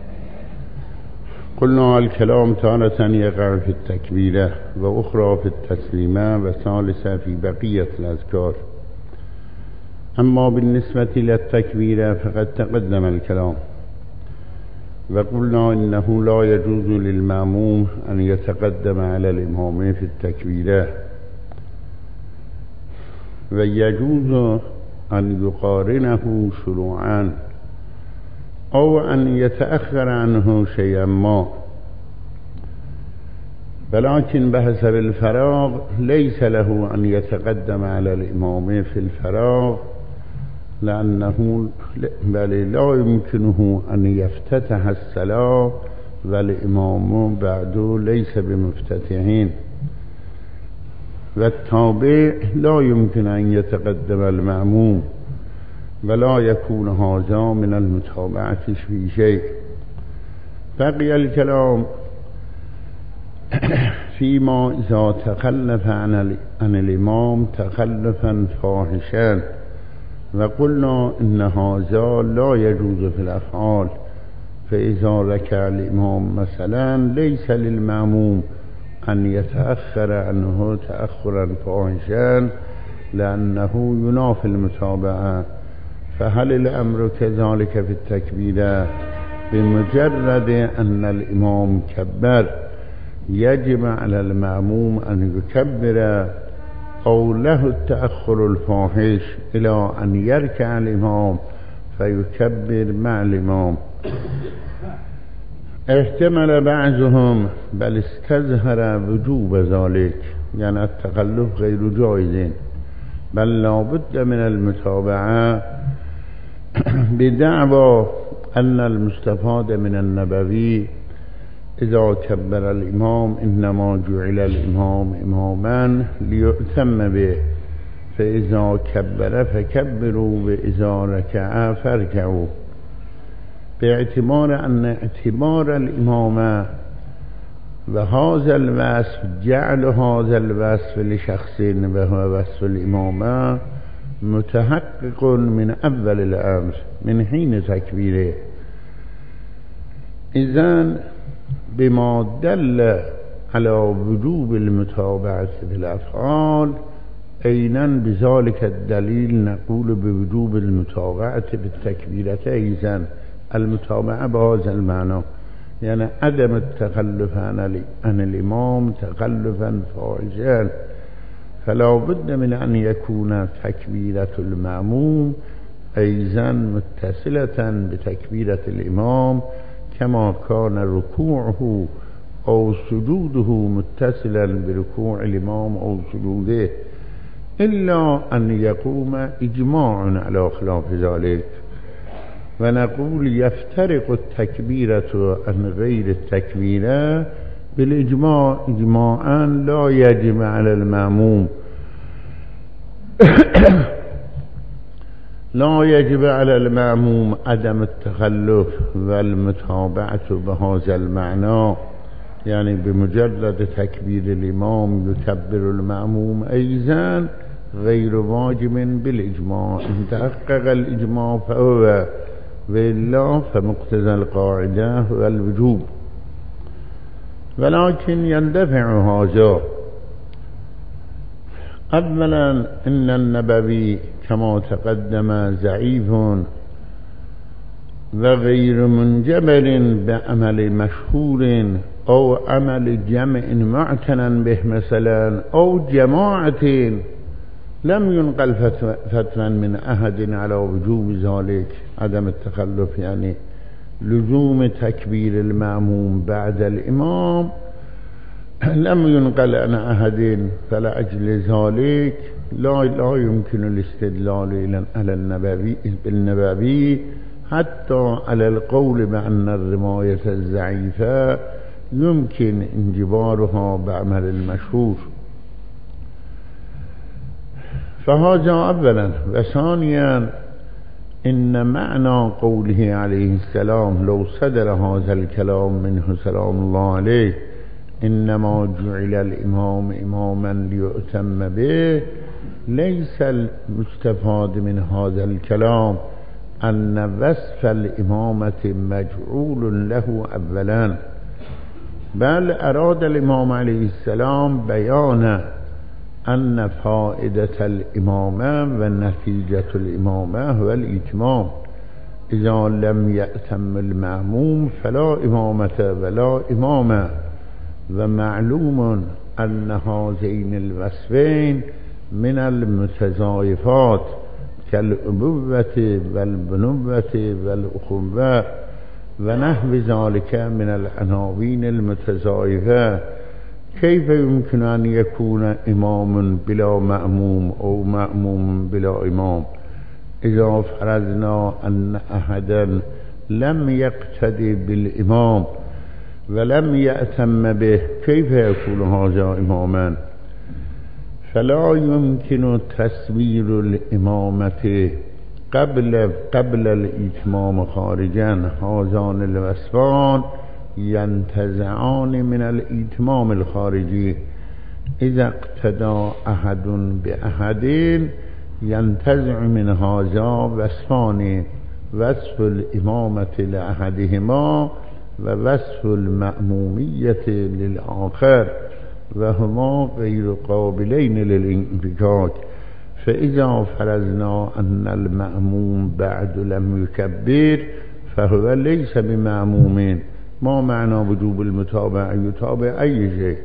قلنا الكلام تارة يقع في التكبيرة، وأخرى في التسليمة، وثالثة في بقية الأذكار. أما بالنسبة للتكبيرة فقد تقدم الكلام، وقلنا إنه لا يجوز للمأموم أن يتقدم على الإمام في التكبيرة، ويجوز أن يقارنه شروعا أو أن يتأخر عنه شيئا ما، ولكن بحسب الفراغ ليس له أن يتقدم على الإمام في الفراغ، لأنه بل لا يمكنه أن يفتتح الصلاة والإمام بعده ليس بمفتتحين، والتابع لا يمكن أن يتقدم المأموم، ولا يكون هذا من المتابعة في شيء. بقي الكلام فيما إذا تخلف عن, عن الإمام تخلفا فاحشا، وقلنا إن هذا لا يجوز في الأفعال. فإذا ركع الإمام مثلا ليس للمأموم أن يتأخر عنه تأخرا فاحشا، لأنه ينافي المتابعة. فهل الأمر كذلك في التكبيرة؟ بمجرد أن الإمام كبر يجب على المأموم أن يكبر، أو له التأخر الفاحش إلى أن يركع الإمام فيكبر مع الإمام. احتمل بعضهم بل استظهر وجوب ذلك، يعني التخلف غير جائز، بل لا بد من المتابعة، بدعوى أن المستفاد من النبوي إذا كبر الإمام إنما جعل الإمام إماما ليؤتم به، فإذا كبر فكبروا وإذا ركع فاركعوا، باعتبار أن اعتبار الإمامة وهذا الوصف جعل هذا الوصف لشخص وهو وصف الإمامة متحقق من أول الأمر من حين تكبيره. إذن بما دل على وجوب المتابعة في الأفعال أيضا بذلك الدليل نقول بوجوب المتابعة في التكبيرة. إذن المتابعة بهذا المعنى، يعني عدم التخلف عن الإمام تخلفا فاحشا، فلا بد من أن يكون تكبيرة المأموم أيضا متصلة بتكبيرة الإمام كما كان ركوعه أو سجوده متصلا بركوع الإمام أو سجوده، إلا أن يقوم إجماع على خلاف ذلك، ونقول يفترق التكبيرة عن غير التكبيرة بالإجماع إجماعا لا يجب على المأموم لا يجب على المأموم عدم التخلف والمتابعة بهذا المعنى، يعني بمجرد تكبير الإمام يكبر المأموم أيضا غير واجب بالإجماع، إن تحقق الإجماع فهو، وإلا فمقتضى القاعدة هو الوجوب. ولكن يندفع هذا. أولا إن النبوي كما تقدم ضعيف وغير منجبر بعمل مشهور أو عمل جمع معتنى به مثلا أو جماعة، لم ينقل فتوى من أحد على وجوب ذلك عدم التخلف، يعني لزوم تكبير المأموم بعد الإمام لم ينقل عن أحد، فلأجل ذلك لا لا يمكن الاستدلال على النبوي بالنبوي حتى على القول بأن الرواية الضعيفة يمكن انجبارها بعمل المشهور. فهذا أولا. وثانيا إن معنى قوله عليه السلام لو صدر هذا الكلام منه سلام الله عليه إنما جعل الإمام إماما ليؤتم به، ليس المستفاد من هذا الكلام أن وصف الإمامة مجعول له أولا، بل أراد الإمام عليه السلام بيان أن فائدة الإمامة ونتيجة الإمامة هو الإتمام. إذا لم يأتم المأموم فلا إمامة ولا إمامة. ومعلوم أن هذين الوصفين من المتضايفات كالأبوة والبنوة والأخوة ونحو ذلك من العناوين المتضايفة. كيف يمكن أن يكون إمام بلا مأموم أو مأموم بلا إمام؟ إذا فرضنا أن أحدا لم يقتدي بالإمام ولم يأتم به، كيف يكون هذا إماما؟ فلا يمكن تصوير الإمامة قبل قبل الإتمام خارجا. هذان الوصفان ينتزعان من الإتمام الخارجي. إذا اقتدى أحد بأحد ينتزع من هذا وصفان: وصف الإمامة لأحدهما ووصف المأمومية للآخر، وهما غير قابلين للانفكاك. فإذا فرضنا أن المأموم بعد لم يكبر فهو ليس بمأموم. ما معنى وجوب المتابعة؟ يتابع أي شيء.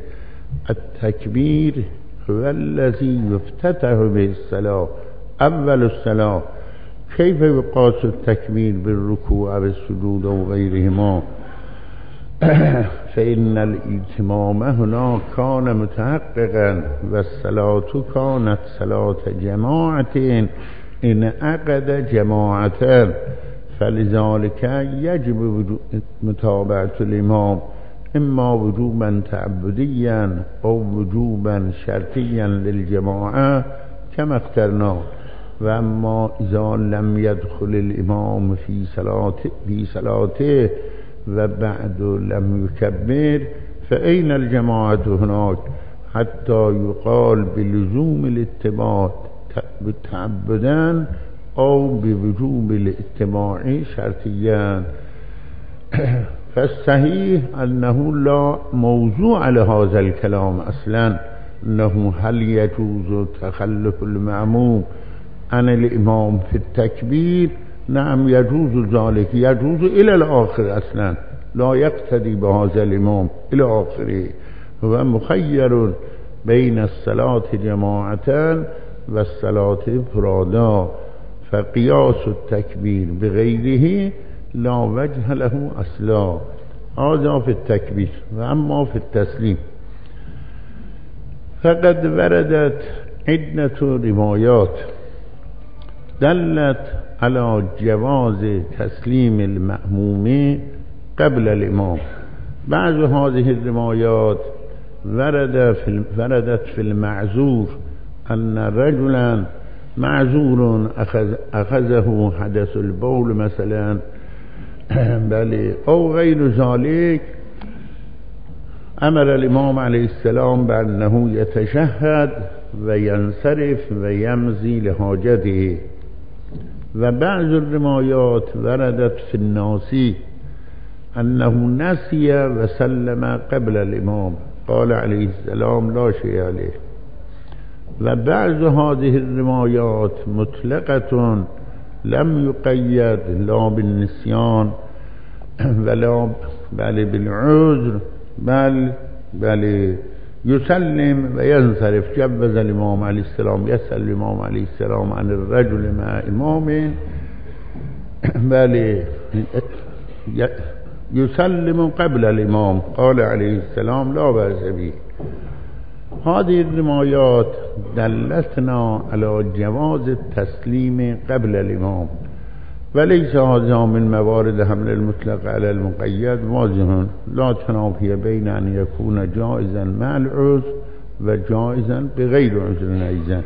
التكبير هو الذي يفتتح به الصلاة، أول الصلاة. كيف يقاس التكبير بالركوع بالسجود أو غيرهما؟ فإن الإتمام هنا كان متحققا، والصلاة كانت صلاة جماعة إن عقد جماعة، فلذلك يجب متابعة الإمام إما وجوبا تعبديا أو وجوبا شرطيا للجماعة كما اخترنا. وأما إذا لم يدخل الإمام في صلاته, في صلاته وبعد لم يكبر فأين الجماعة هناك حتى يقال بلزوم الاتباع تعبدا أو بوجوب الاتباع شرطيا؟ فالصحيح أنه لا موضوع لهذا الكلام أصلا، أنه هل يجوز تخلف المأموم عن الإمام في التكبير؟ نعم يجوز ذلك، يجوز إلى الآخر أصلا، لا يقتدي بهذا الإمام إلى آخره. هو مخير بين الصلاة جماعة والصلاة فرادا. فقياس التكبير بغيره لا وجه له أصلا. هذا في التكبير. وأما في التسليم فقد وردت عدة روايات دلت على جواز تسليم المأموم قبل الإمام. بعض هذه الروايات ورد في وردت في المعذور أن رجلا معذور أخذ أخذه حدث البول مثلا بل أو غير ذلك، أمر الإمام عليه السلام بأنه يتشهد وينصرف ويمضي لحاجته. وبعض الروايات وردت في الناسي أنه نسي وسلم قبل الإمام، قال عليه السلام لا شيء عليه. وبعض هذه الروايات مطلقة لم يقيد لا بالنسيان ولا بل بالعذر، بل بل يسلم وينصرف. جوز الإمام عليه السلام يسأل الإمام عليه السلام عن الرجل مع إمام بل يسلم قبل الإمام، قال عليه السلام لا بأس به. هذه الروايات دلتنا على جواز التسليم قبل الإمام، وليس هذا من موارد حمل المطلق على المقيد. واضح لا تنافي بين أن يكون جائزا مع العذر وجائزا بغير عذر أيضا.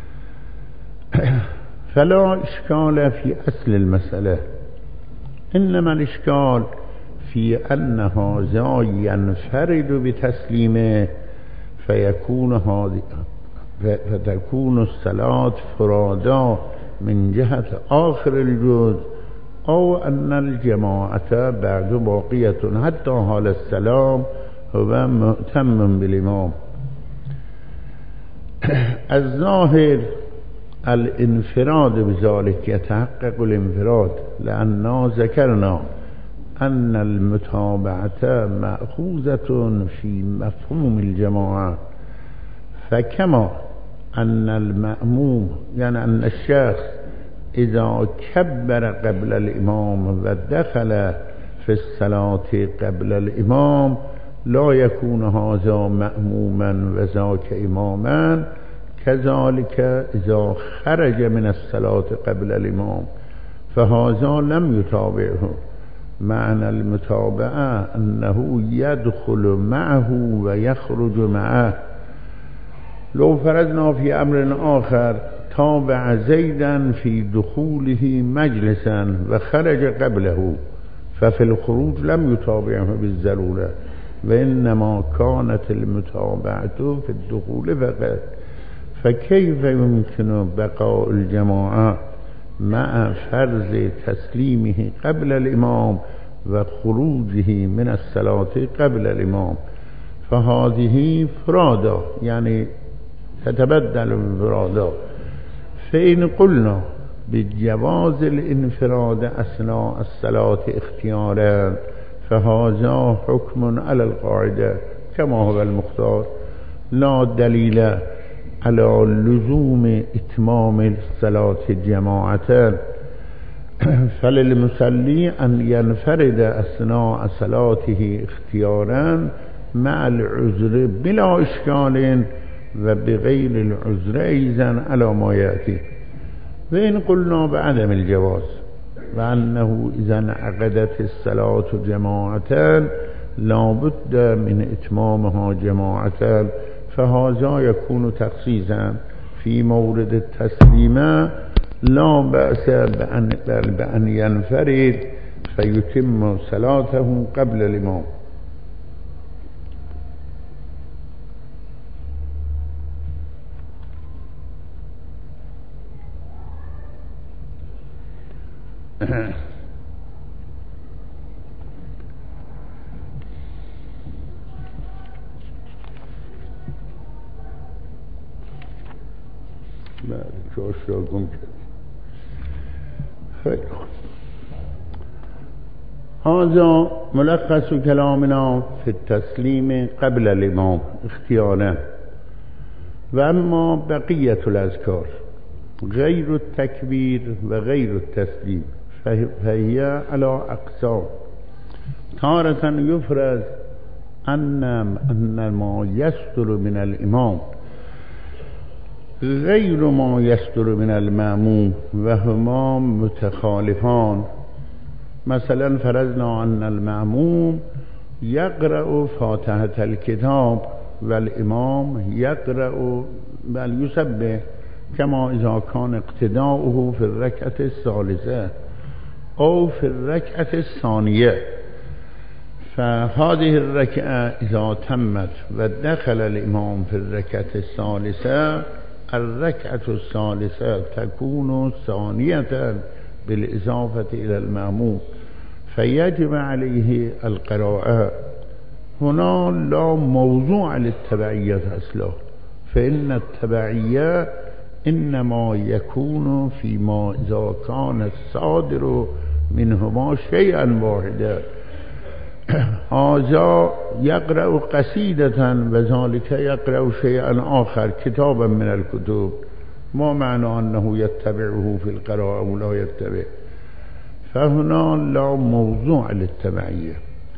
فلا إشكال في أصل المسألة، إنما الإشكال في أن هذا ينفرد بتسليمه فيكون هذه فتكون الصلاة فرادا من جهة آخر الجزء، أو أن الجماعة بعد باقية حتى حال السلام هو مؤتم بالإمام. الظاهر الانفراد بذلك يتحقق الانفراد، لأننا ذكرنا أن المتابعة مأخوذة في مفهوم الجماعة. فكما أن المأموم يعني أن الشخص إذا كبر قبل الإمام ودخل في الصلاة قبل الإمام لا يكون هذا مأموما وذاك إماما، كذلك إذا خرج من الصلاة قبل الإمام فهذا لم يتابعه. معنى المتابعة أنه يدخل معه ويخرج معه. لو فرضنا في أمر آخر تابع زيدا في دخوله مجلسا وخرج قبله، ففي الخروج لم يتابعه بالضرورة، وإنما كانت المتابعة في الدخول فقط. فكيف يمكن بقاء الجماعة مع فرض تسليمه قبل الإمام وخروجه من الصلاة قبل الإمام؟ فهذه فرادا يعني تتبدل انفرادا. فإن قلنا بجواز الانفراد أثناء الصلاة اختيارا فهذا حكم على القاعدة كما هو المختار، لا دليل على لزوم إتمام الصلاة جماعة. فللمصلي أن ينفرد أثناء صلاته اختيارا مع العذر بلا إشكال وبغير العذر أيضا على ما يأتي. وإن قلنا بعدم الجواز وأنه إذا انعقدت الصلاة جماعة لا بد من إتمامها جماعة، فهذا يكون تخصيصا في مورد التسليم، لا بأس بأن, بأن ينفرد فيتم صلاته قبل الإمام. هذا ملخص كلامنا في التسليم قبل الإمام اختيارا. وأما بقية الأذكار غير التكبير وغير التسليم، فهي على أقسام. تارة يفرز أن أن ما يستر من الإمام غير ما يستر من المأموم وهما متخالفان. مثلا فرضنا أن المأموم يقرأ فاتحة الكتاب والإمام يقرأ بل يسبح، كما إذا كان اقتداؤه في الركعة الثالثة أو في الركعة الثانية. فهذه الركعة إذا تمت ودخل الإمام في الركعة الثالثة، الركعة الثالثة تكون ثانية بالإضافة إلى المأموم، فيجب عليه القراءة. هنا لا موضوع للتبعية أصلا، فإن التبعية إنما يكون فيما إذا كان الصادر منهما شيئا واحدا. هذا يقرأ قصيدة وذلك يقرأ شيئا آخر، كتابا من الكتب، ما معنى أنه يتبعه في القراءة ولا يتبع؟ فهنا لا موضوع للتبعية.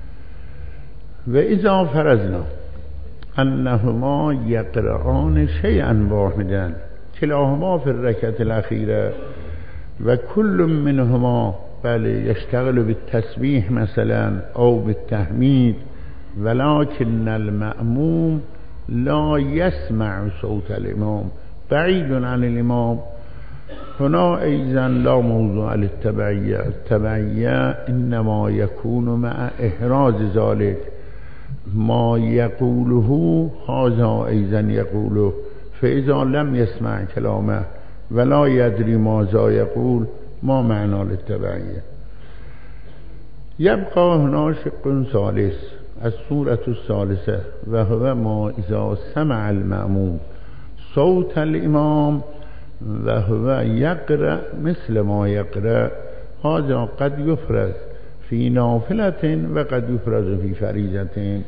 وإذا فرضنا أنهما يقرأان شيئا واحدا كلاهما في الركعة الأخيرة وكل منهما بل يشتغل بالتسبيح مثلا أو بالتحميد، ولكن المأموم لا يسمع صوت الإمام، بعيد عن الإمام، هنا أيضا لا موضوع للتبعية. التبعية إنما يكون مع إحراز ذلك، ما يقوله هذا أيضا يقوله، فإذا لم يسمع كلامه ولا يدري ماذا يقول ما معنى للتبعية. يبقى هنا شق ثالث، الصورة الثالثة، وهو ما إذا سمع المأموم صوت الإمام وهو يقرأ مثل ما يقرأ، هذا قد يفرز في نافلة وقد يفرز في فريضة.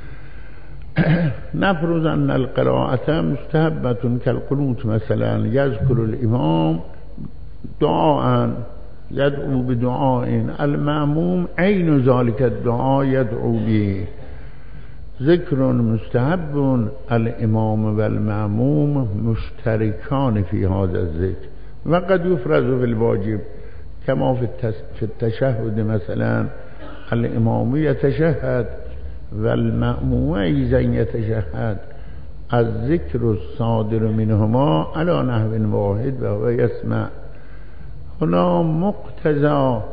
نفرض أن القراءة مستحبة كالقنوت مثلا، يذكر الإمام دعاء يدعو بدعاء، المأموم عين ذلك الدعاء يدعو به، ذكر مستحب، الإمام والمأموم مشتركان في هذا الذكر. وقد يفرز في الواجب كما في التشهد مثلا، الإمام يتشهد والمأموم أيضا يتشهد، الذكر الصادر منهما على نحو واحد وهو يسمع. هنا مقتضى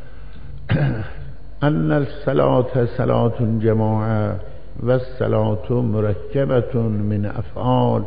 أن الصلاة صلاة جماعة والصلاة مركبة من أفعال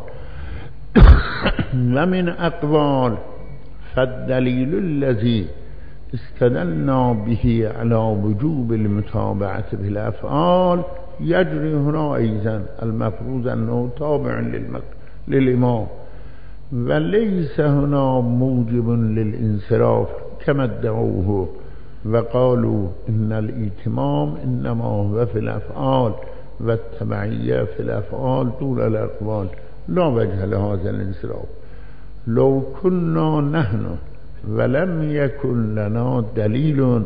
ومن أقوال، فالدليل الذي استدلنا به على وجوب المتابعة في الأفعال يجري هنا أيضا، المفروض أنه تابع للإمام، وليس هنا موجب للانصراف كما ادعوه وقالوا إن الإتمام إنما هو في الأفعال والتبعية في الأفعال طول الأقوال، لا وجه لهذا الانصراف. لو كنا نحن ولم يكن لنا دليل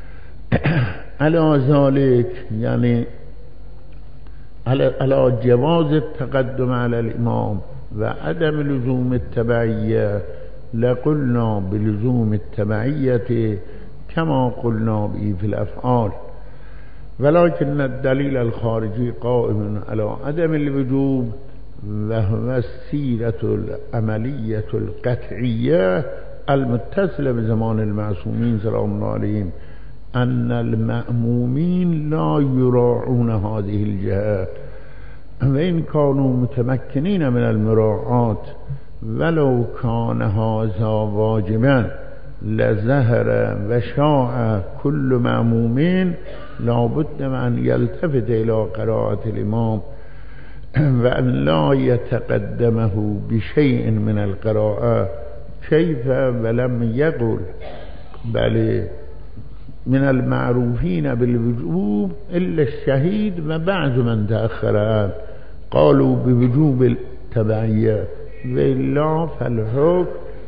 على ذلك، يعني على جواز التقدم على الإمام وعدم لزوم التبعية، لقلنا بلزوم التبعية كما قلنا به في الأفعال. ولكن الدليل الخارجي قائم على عدم الوجوب، وهو السيرة العملية القطعية المتصلة بزمان المعصومين سلام الله عليهم، أن المأمومين لا يراعون هذه الجهة، وإن كانوا متمكنين من المراعاة، ولو كان هذا واجبا لظهر وشاع كل مأمومين لابد أن يلتفت إلى قراءة الإمام وأن لا يتقدمه بشيء من القراءة. كيف ولم يقل بل من المعروفين بالوجوب إلا الشهيد وبعض من تأخر قالوا بوجوب التبعية، وإلا فالحكم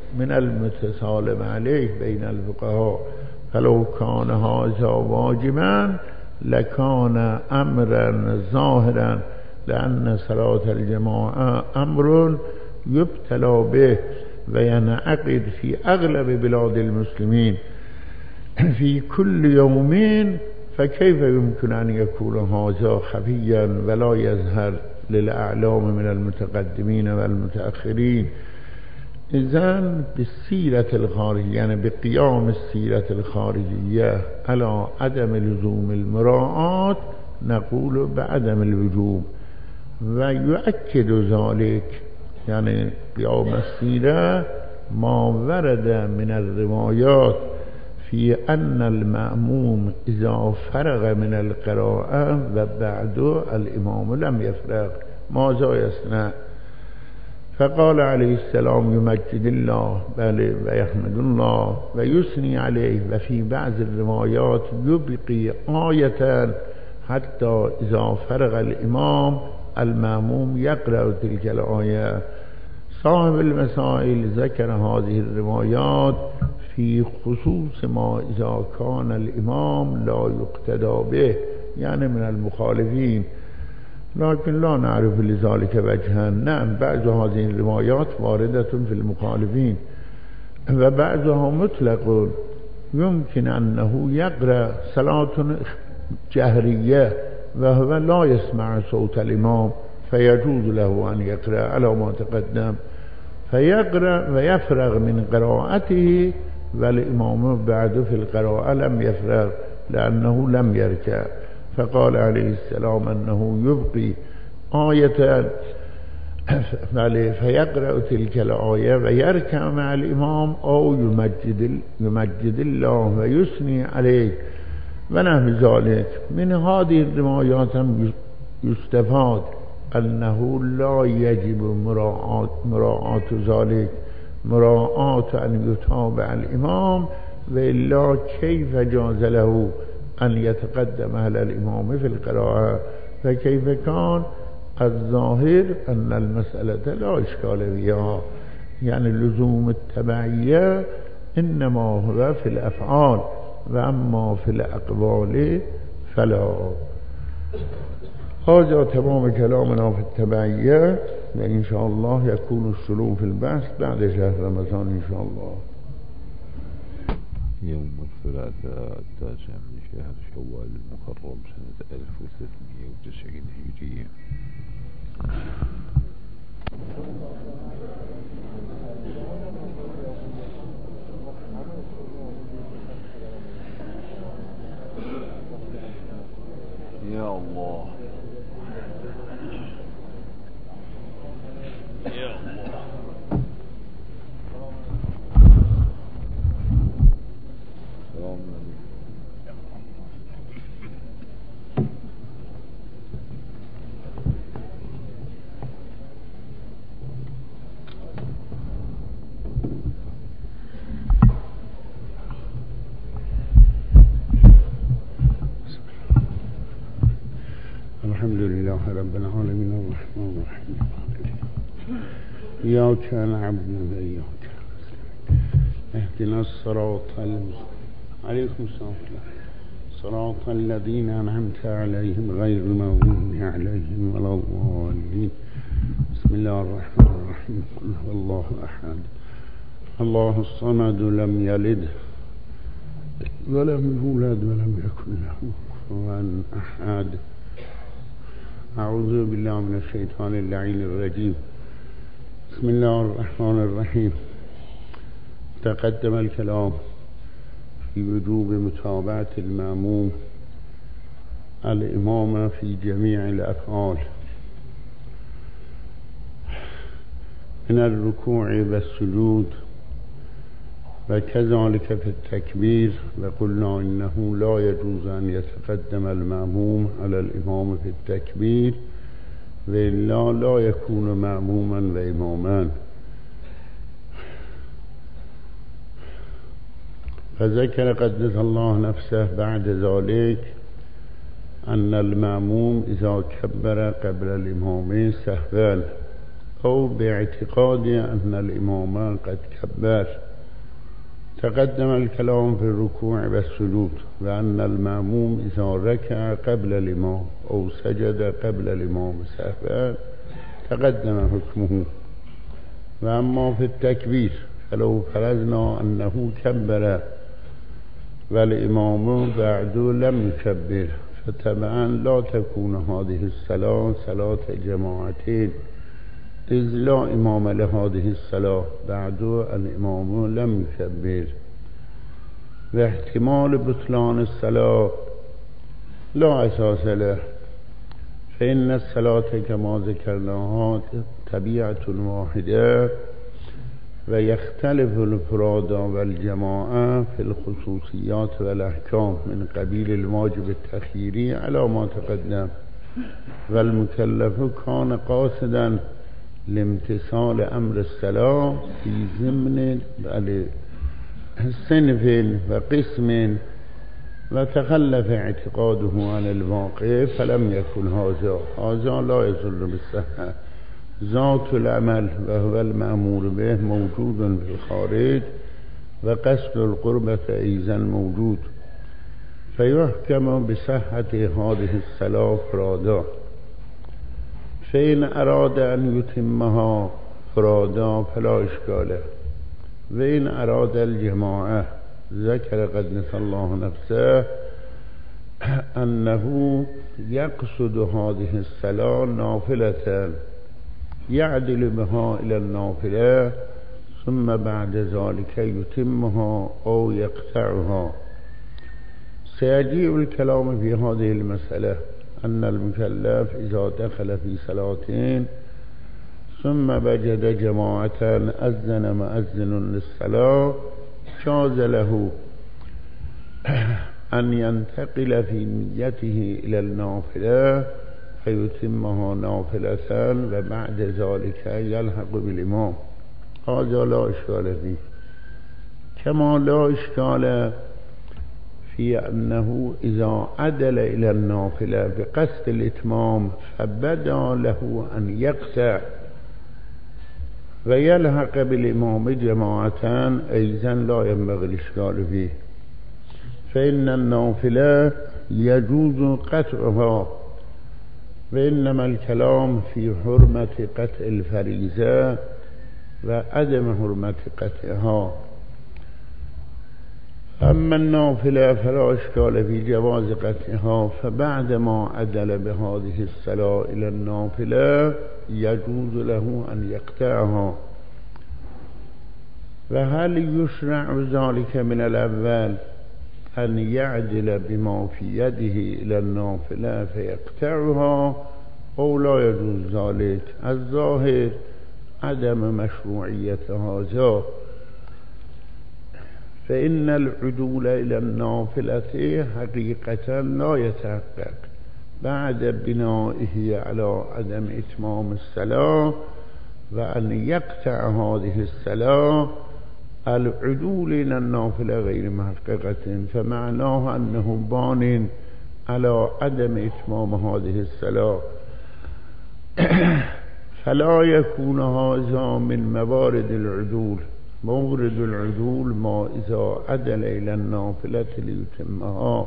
من المتسالم عليه بين الفقهاء فلو كان هذا واجبا لكان أمرا ظاهرا لأن صلاة الجماعة أمر يبتلى به وينعقد في أغلب بلاد المسلمين في كل يومين، فكيف يمكن أن يكون هذا خفيا ولا يظهر للأعلام من المتقدمين والمتأخرين؟ إذن بالسيرة الخارجية، يعني بقيام السيرة الخارجية على عدم لزوم المراعاة نقول بعدم الوجوب، ويؤكد ذلك يعني قيام السيرة ما ورد من الروايات في أن المأموم إذا فرغ من القراءة وبعد الإمام لم يفرغ ماذا يصنع؟ فقال عليه السلام يمجد الله بل ويحمد الله ويثني عليه، وفي بعض الروايات يبقي آية حتى إذا فرغ الإمام المأموم يقرأ تلك الآية. صاحب المسائل ذكر هذه الروايات في خصوص ما إذا كان الإمام لا يقتدى به، يعني من المخالفين، لكن لا نعرف لذلك وجها. نعم بعض هذه الروايات واردة في المخالفين وبعضها مطلق، يمكن أنه يقرأ صلاة جهرية وهو لا يسمع صوت الإمام فيجوز له أن يقرأ على ما تقدم، فيقرأ ويفرغ من قراءته والإمام بعد في القراءة لم يفرغ لأنه لم يركع، فقال عليه السلام أنه يبقي آية فيقرأ تلك الآية ويركع مع الإمام أو يمجد, يمجد الله ويثني عليه ونحو ذلك. من هذه الروايات يستفاد أنه لا يجب مراعاة, مراعاة ذلك، مراعاة أن يتابع الإمام، وإلا كيف جاز له أن يتقدم على الإمام في القراءة؟ فكيف كان؟ الظاهر أن المسألة لا إشكال فيها، يعني لزوم التبعية إنما هو في الأفعال، وأما في الأقوال فلا. هذا تمام كلامنا في التبعية، وإن شاء الله يكون الشروع في البحث بعد شهر رمضان إن شاء الله. يوم الثلاثاء التاسع من شهر شوال المحرم سنة ألف وثلاثمائة وتسعين هجرية. يا الله يا الله. السلام الحمد لله رب العالمين الرحمن الرحيم إياك نعبد وإياك نستعين اهدنا الصراط عليكم السلام صراط الذين أنعمت عليهم غير المغضوب عليهم ولا الضالين. بسم الله الرحمن الرحيم. قل هو الله أحد الله الصمد لم يلد ولم يولد ولم يكن له كفوا أحد. أعوذ بالله من الشيطان اللعين الرجيم. بسم الله الرحمن الرحيم. تقدم الكلام في وجوب متابعة المأموم الإمام في جميع الأفعال من الركوع والسجود، وكذلك في التكبير، وقلنا إنه لا يجوز أن يتقدم المأموم على الإمام في التكبير وإلا لا يكون مأموما وإماما. فذكر قدس الله نفسه بعد ذلك أن المأموم إذا كبر قبل الإمام سهوا أو باعتقاد أن الإمام قد كبر. تقدم الكلام في الركوع والسجود، وأن المأموم إذا ركع قبل الإمام أو سجد قبل الإمام سهوا تقدم حكمه. وأما في التكبير فلو فرضنا أنه كبر والإمام بعد لم يكبر فتبعا لا تكون هذه الصلاة صلاة جماعتين، إذ لا إمام لهذه الصلاة بعد الإمام لم يكبر. واحتمال بطلان الصلاة لا أساس له، فإن الصلاة كما ذكرناها طبيعة واحدة، ويختلف الفراد والجماعة في الخصوصيات والأحكام من قبيل الواجب التخييري على ما تقدم. والمكلف كان قاصدا لامتثال أمر الصلاة في ضمن صنف وقسم، وتخلف اعتقاده عن الواقع فلم يكن هذا هذا لا يزل بالصحة. ذات العمل وهو المأمور به موجود في الخارج، وقصد القربة أيضا موجود، فيحكم بصحة هذه الصلاة فرادا. فإن أراد أن يتمها فرادا فلا إشكال، وإن أراد الجماعة ذكر قدس الله نفسه أنه يقصد هذه الصلاة نافلة يعدل بها إلى النافلة ثم بعد ذلك يتمها أو يقطعها. سيجيء الكلام في هذه المسألة أن المكلف إذا دخل في صلاتين ثم وجد جماعة أذن مؤذن للصلاة جاز له أن ينتقل في نيته إلى النافلة فيتمها نافلة وبعد ذلك يلحق بالإمام. هذا لا إشكال فيه، كما لا إشكال في أنه إذا عدل إلى النافلة بقصد الإتمام فبدا له أن يقطع ويلحق بالإمام جماعة أيضا لا ينبغي الإشكال فيه، فإن النافلة يجوز قطعها، وإنما الكلام في حرمة قطع الفريضة وعدم حرمة قطعها. أما النافلة فلا إشكال في جواز قطعها، فبعدما عدل بهذه الصلاة إلى النافلة يجوز له أن يقطعها. وهل يشرع ذلك من الأول أن يعدل بما في يده إلى النافلة فيقطعها أو لا يجوز ذلك؟ الظاهر عدم مشروعية هذا، فإن العدول إلى النافلة حقيقة لا يتحقق بعد بنائه على عدم إتمام الصلاة، وأن يقطع هذه الصلاة العدول إلى النافلة غير محققة، فمعناه أنه بان على عدم إتمام هذه الصلاة، فلا يكون هذا من موارد العدول. مورد العدول ما إذا عدل إلى النافلة ليتمها،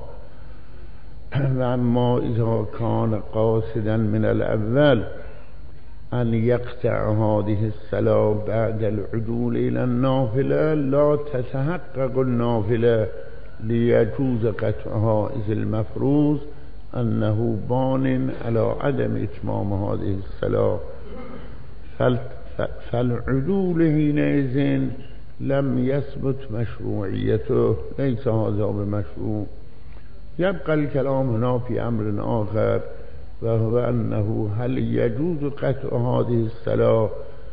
وأما إذا كان قاصدا من الأول أن يقطع هذه الصلاة بعد العدول إلى النافلة لا تتحقق النافلة ليجوز قطعها، إذ المفروض أنه بان على عدم إتمام هذه الصلاة، فالعدول حينئذ لم يثبت مشروعيته، ليس هذا بمشروع. يبقى الكلام هنا في أمر آخر، وهو أنه هل يجوز قطع هذه الصلاة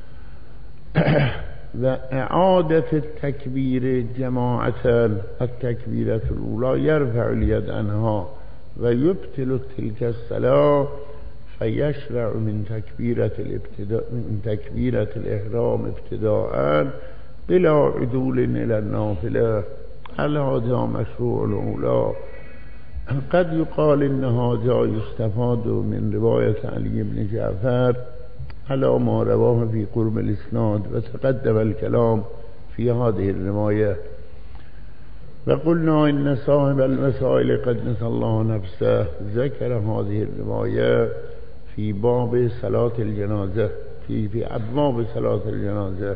وإعادة التكبير جماعة التكبيرة الأولى يرفع اليد عنها ويبطل تلك الصلاة، فيشرع من تكبيرة الابتداء من تكبيرة الإحرام ابتداء بلا عدول إلى النافلة. هل هذا مشروع الأولى؟ قد يقال إن هذا يستفاد من رواية علي بن جعفر على ما رواه في قرب الإسناد وتقدم الكلام في هذه الرواية. وقلنا إن صاحب المسائل قدس الله نفسه ذكر هذه الرواية في باب صلاة الجنازة في في أبواب صلاة الجنازة.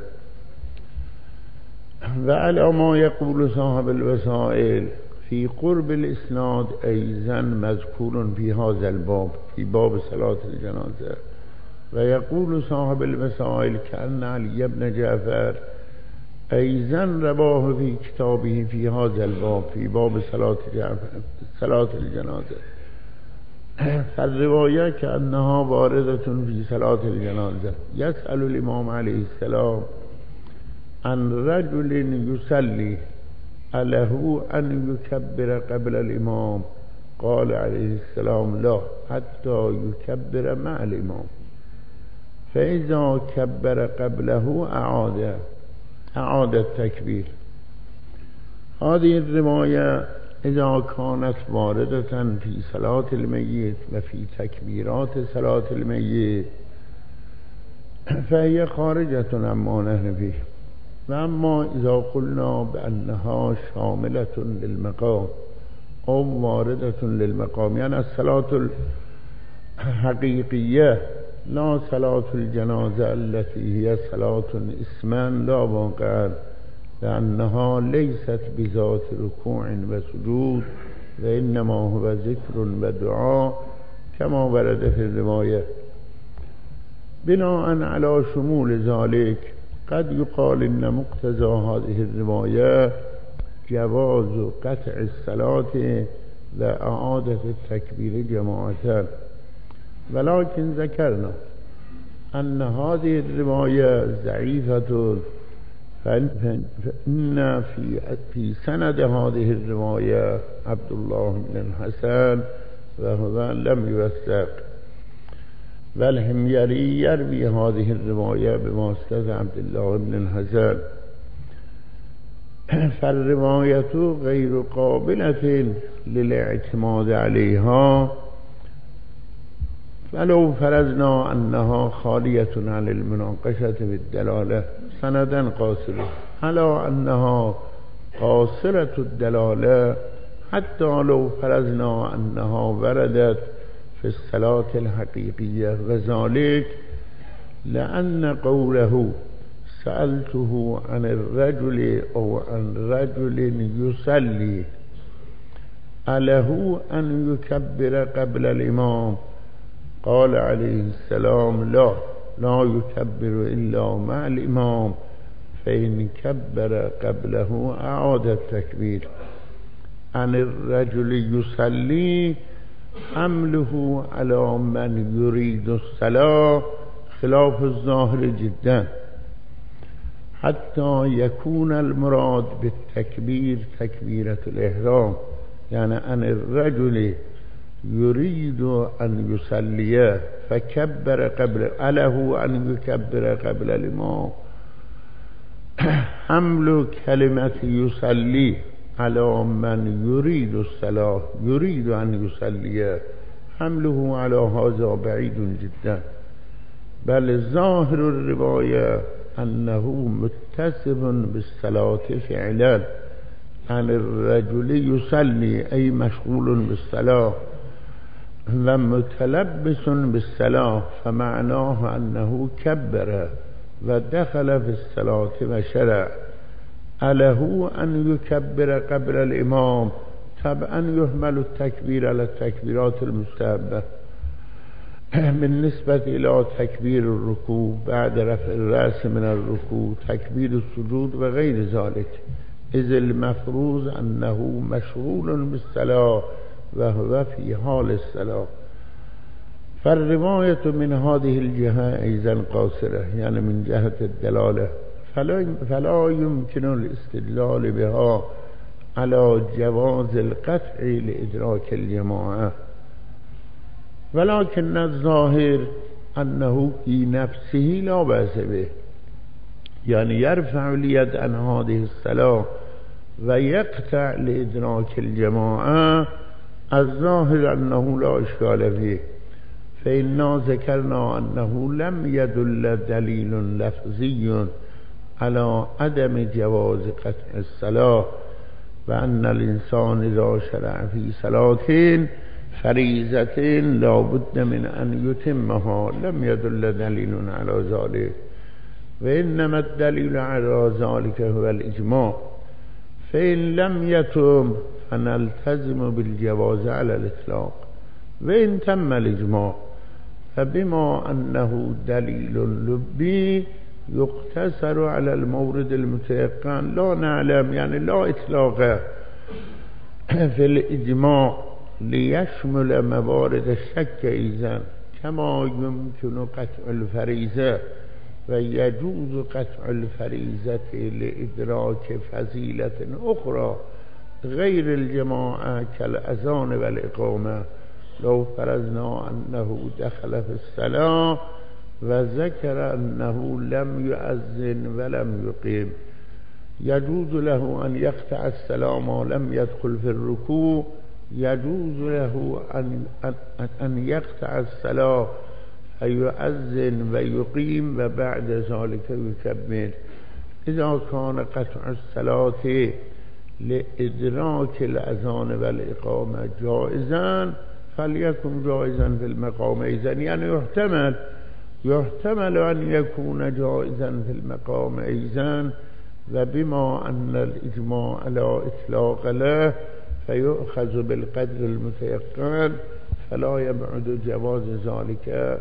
وعلى ما يقول صاحب الوسائل في قرب الإسناد أيضا مذكور في هذا الباب في باب صلاة الجنازة. ويقول صاحب المسائل كأن علي بن جعفر أيضا رواه في كتابه في هذا الباب في باب صلاة صلاة الجنازة. فالرواية كأنها واردة في صلاة الجنازة. يسأل الإمام عليه السلام عن رجل يصلي أله أن يكبر قبل الإمام؟ قال عليه السلام لا، حتى يكبر مع الإمام، فإذا كبر قبله أعاد أعاد التكبير. هذه الرواية إذا كانت واردة في صلاة الميت وفي تكبيرات صلاة الميت فهي خارجة عما نحن فيه. وأما إذا قلنا بأنها شاملة للمقام أو واردة للمقام، يعني الصلاة الحقيقية لا صلاة الجنازة التي هي صلاة اسما لا واقعا، لأنها ليست بذات ركوع وسجود وإنما هو ذكر ودعاء كما ورد في الرواية. بناء على شمول ذلك قد يقال إن مقتضى هذه الرواية جواز قطع الصلاة وإعادة التكبير جماعة، ولكن ذكرنا أن هذه الرواية ضعيفة، فإن في في سند هذه الرواية عبد الله بن الحسن وهو لم يوثق، والحميري يروي هذه الرواية بواسطة عبد الله بن الحسن، فالرواية غير قابلة للاعتماد عليها. فلو فرضنا أنها خالية عن المناقشة بالدلالة سندا قاصرة، على أنها قاصرة الدلالة، حتى لو فرضنا أنها وردت في الصلاة الحقيقية، وذلك لأن قوله سألته عن الرجل أو عن رجل يصلي أله أن يكبر قبل الإمام؟ قال عليه السلام لا، لا يكبر إلا مع الإمام، فإن كبر قبله أعاد التكبير. عن الرجل يصلي حمله على من يريد الصلاة خلاف الظاهر جدا، حتى يكون المراد بالتكبير تكبيرة الإحرام، يعني أن الرجل يريد أن يصلي فكبر قبل أله أن يكبر قبل الإمام. حمل كلمة يصلي على من يريد الصلاة يريد أن يصلي، حمله على هذا بعيد جدا، بل ظاهر الرواية أنه متصف بالصلاة فعلا. عن الرجل يصلي أي مشغول بالصلاة ومتلبس بالصلاة، فمعناه أنه كبر ودخل في الصلاة وشرع. أله أن يكبر قبل الإمام؟ طبعا يحمل التكبير على التكبيرات المستحبة بالنسبة إلى تكبير الركوع بعد رفع الرأس من الركوع، تكبير السجود وغير ذلك، إذ المفروض أنه مشغول بالصلاة وهو في حال الصلاة. فالرواية من هذه الجهة أيضا قاصرة، يعني من جهة الدلالة، فلا, فلا يمكن الاستدلال بها على جواز القطع لإدراك الجماعة، ولكن الظاهر أنه في نفسه لا بأس به، يعني يرفع اليد عن هذه الصلاة ويقطع لإدراك الجماعة، الظاهر أنه لا إشكال فيه، فإنا ذكرنا أنه لم يدل دليل لفظي على عدم جواز قطع الصلاة وأن الإنسان إذا شرع في صلاة فريضة لا بد من أن يتمها، لم يدل دليل على ذلك، وإنما الدليل على ذلك هو الإجماع. فإن لم يتم فنلتزم بالجواز على الإطلاق، وإن تم الإجماع فبما أنه دليل لبي يقتصر على المورد المتيقن لا نعلم، يعني لا إطلاق في الإجماع ليشمل موارد الشك إذن، كما يمكن قطع الفريضة ويجوز قطع الفريضة لإدراك فضيلة أخرى غير الجماعة كالأذان والإقامة. لو فرضنا أنه دخل في الصلاة وذكر أنه لم يؤذن ولم يقيم، يجوز له أن يقطع الصلاة ما لم يدخل في الركوع، يجوز له أن, أن, أن يقطع الصلاة فيؤذن ويقيم وبعد ذلك يكمل. إذا كان قطع الصلاة لإدراك الأذان والإقامة جائزا فليكن جائزا في المقام إذن، يعني يحتمل يحتمل أن يكون جائزا في المقام إذن، وبما أن الإجماع لا إطلاق له فيؤخذ بالقدر المتيقن فلا يبعد جواز ذلك،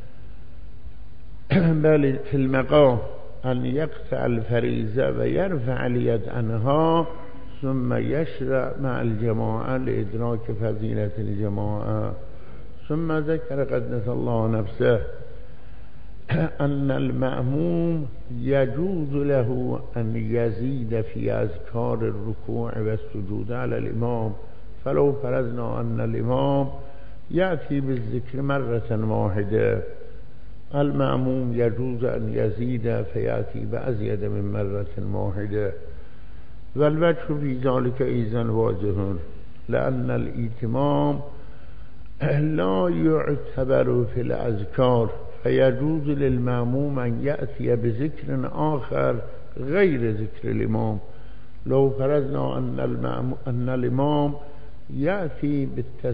بل في المقام أن يقطع الفريضة ويرفع اليد عنها ثم يشرع مع الجماعة لإدراك فضيلة الجماعة. ثم ذكر قدس الله نفسه أن المأموم يجوز له أن يزيد في أذكار الركوع والسجود على الإمام، فلو فرضنا أن الإمام يأتي بالذكر مرة واحدة، المأموم يجوز أن يزيد فيأتي بأزيد من مرة واحدة، والوجه في ذلك إذن واضح، لأن الإتمام لا يعتبر في الأذكار، فيجوز للمأموم أن يأتي بذكر آخر غير ذكر الإمام. لو فرضنا أن, أن الإمام يأتي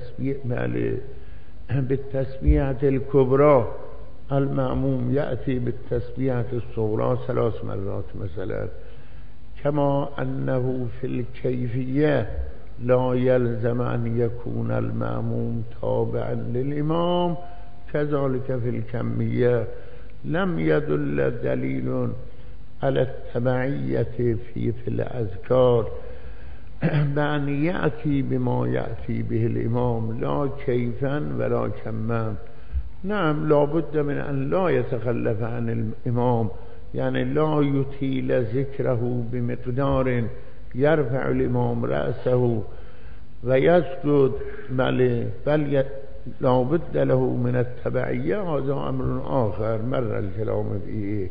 بالتسبيحة الكبرى، المأموم يأتي بالتسبيحة الصغرى ثلاث مرات مثلا، كما أنه في الكيفية لا يلزم أن يكون المأموم تابعا للإمام، كذلك في الكمية لم يدل دليل على التبعية في, في الأذكار بأن يأتي بما يأتي به الإمام لا كيفا ولا كما. نعم لا بد من أن لا يتخلف عن الإمام، يعني لا يطيل ذكره بمقدار يرفع الإمام رأسه ويسجد، بل, بل لا بد له من التبعية، هذا أمر آخر مر الكلام فيه.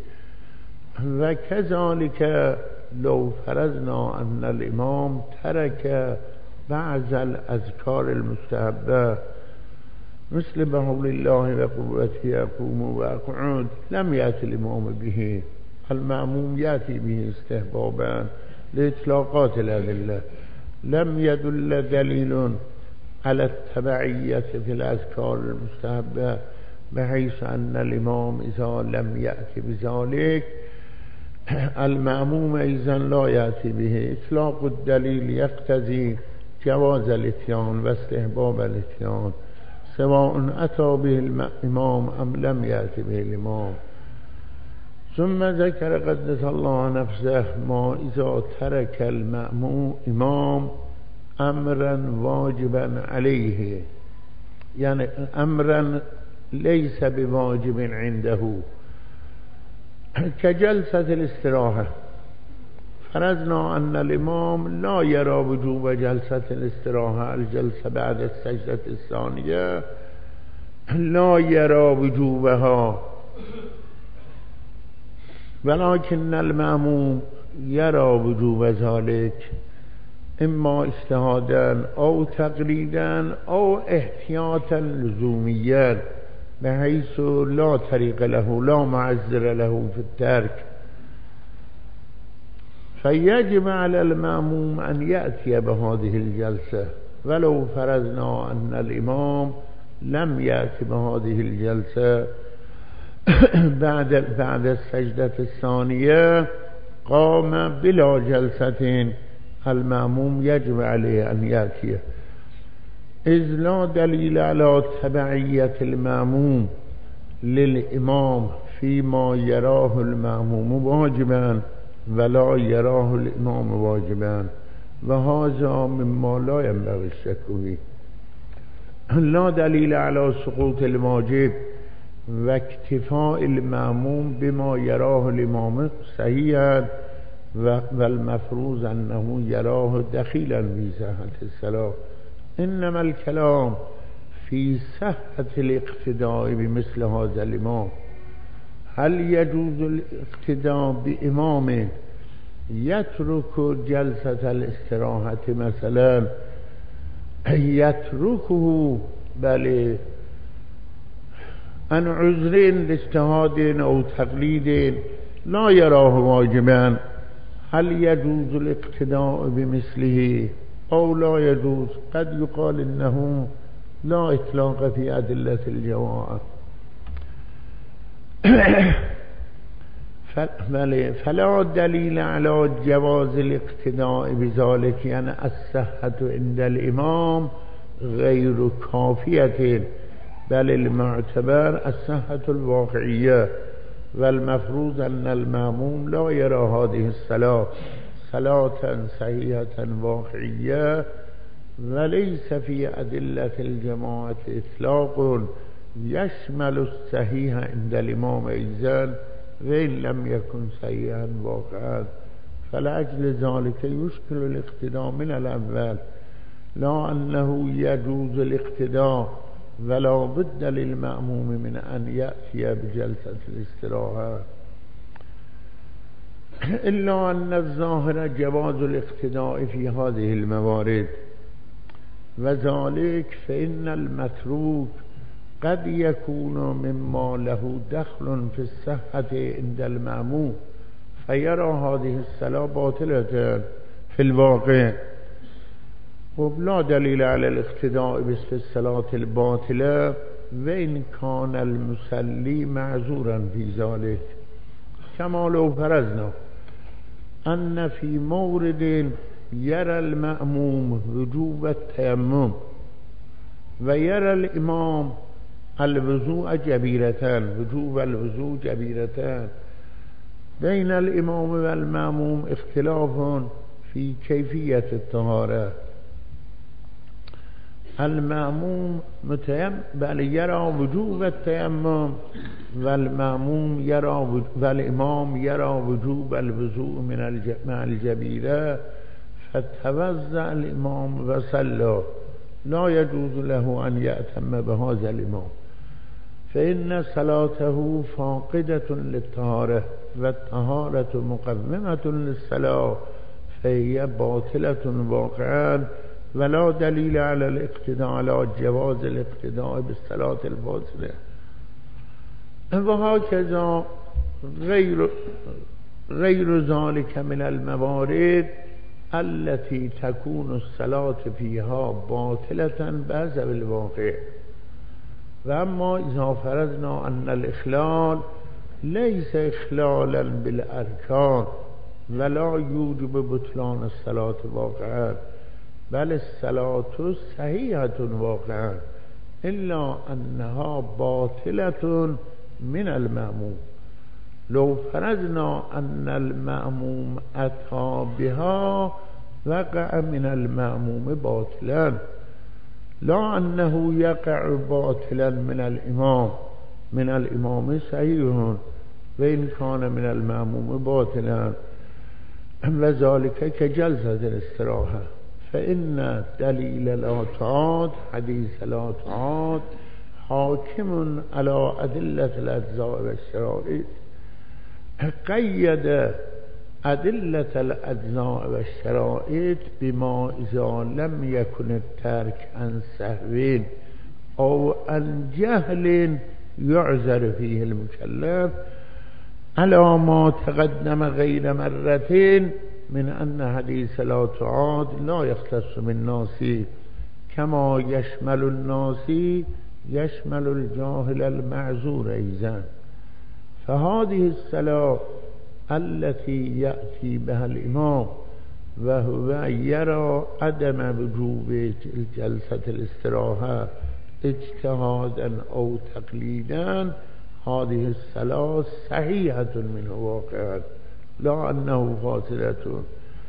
وكذلك لو فرضنا أن الإمام ترك بعض الأذكار المستحبة مثل بحول الله وقوته يقوم وأقعد، لم يأتي الإمام به، المأموم يأتي به استحبابا لإطلاقات الأدلة، لم يدل دليل على التبعية في الأذكار المستحبة بحيث أن الإمام إذا لم يأتي بذلك المأموم إذن لا يأتي به. إطلاق الدليل يقتضي جواز الإتيان واستحباب الإتيان سواء أتى به الإمام أم لم يأتي به الإمام. ثم ذكر قدس الله نفسه ما إذا ترك المأموم إمام أمرا واجبا عليه، يعني أمرا ليس بواجب عنده، كجلسة الاستراحة. فرضنا أن الإمام لا يرى وجوب جلسة الاستراحة، الجلسة بعد السجدة الثانية لا يرى وجوبها، ولكن المأموم يرى وجوب ذلك إما اجتهادا أو تقليدا أو احتياطا لزوميا. بحيث لا طريق له لا معذر له في الترك، فيجب على المأموم أن يأتي بهذه الجلسة، ولو فرضنا أن الإمام لم يأتي بهذه الجلسة بعد بعد السجدة الثانية قام بلا جلسة، المأموم يجب عليه أن يأتي، إذ لا دليل على تبعية المأموم للإمام فيما يراه المأموم واجبا ولا يراه الإمام واجبا، وهذا مما لا ينبغي الشك فيه. لا دليل على سقوط الواجب واكتفاء المأموم بما يراه الإمام صحيحا، والمفروض أنه يراه دخيلا في صحة الصلاة، إنما الكلام في صحة الاقتداء بمثل هذا الإمام. هل يجوز الاقتداء بإمام يترك جلسة الاستراحة مثلا، يتركه بل عن عذر لاجتهاد أو تقليد لا يراه واجبا، هل يجوز الاقتداء بمثله أو لا يجوز؟ قد يقال إنه لا إطلاق في أدلة الجماعة، فلا دليل على جواز الاقتداء بذلك، يعني الصحة عند الإمام غير كافية، بل المعتبر الصحة الواقعية، والمفروض أن المأموم لا يرى هذه الصلاة صلاة صحيحة واقعية، وليس في أدلة الجماعة إطلاق يشمل الصحيح عند الإمام أيضا وإن لم يكن صحيحا واقعا، فلأجل ذلك يشكل الاقتداء من الأول، لا أنه يجوز الاقتداء ولا بد للمأموم من أن يأتي بجلسة الاستراحة، إلا أن الظاهر جواز الاقتداء في هذه الموارد، وذلك فإن المتروك قد يكون مما له دخل في الصحة عند المأموم فيرى هذه الصلاة باطلة في الواقع، ولا دليل على الاقتداء في الصلاة الباطلة وإن كان المصلي معذورا في ذلك، كما لو فرضنا أن في مورد يرى المأموم وجوب التيمم ويرى الإمام الوضوء جبيرتان، وجوب الوضوء جبيرتان، بين الإمام والمأموم اختلاف في كيفية الطهارة، المأموم متيمم بل يرى وجوب التيمم والمأموم يرى والإمام يرى وجوب الوضوء من مع الجبيرة، فتوضأ الإمام وصلى، لا يجوز له أن يأتم بهذا الإمام، فإن صلاته فاقدة للطهارة والطهارة مقومة للصلاة، فهي باطلة واقعا، ولا دليل على الاقتداء على جواز الاقتداء بالصلاة الباطلة. وهكذا غير غير ذلك من الموارد التي تكون الصلاة فيها باطلة بحسب الواقع. وأما إذا فرضنا أن الإخلال ليس إخلالا بالأركان ولا يوجب بطلان الصلاة واقعا، بل الصلاة صحيحة واقعا، إلا أنها باطلة من المأموم، لو فرضنا أن المأموم أتى بها وقع من المأموم باطلا، لا أنه يقع باطلا من الإمام، من الإمام صحيح وإن كان من المأموم باطلا، وذلك كجلسة الاستراحة، فإن دليل الآتات حديث الآتات حاكم على أدلة الأجزاء والشرائط، قيد أدلة الأجزاء والشرائط بما إذا لم يكن الترك عن سهو أو عن جهل يعذر فيه المكلف على ما تقدم غير مرتين من أن حديث لا تعاد لا يختص بالناس كما يشمل الناس يشمل الجاهل المعذور أيضا. فهذه الصلاة التي يأتي بها الإمام وهو يرى عدم وجوب جلسة الاستراحة اجتهادا أو تقليدا، هذه الصلاة صحيحة منه واقعا لا أنه فاسدة.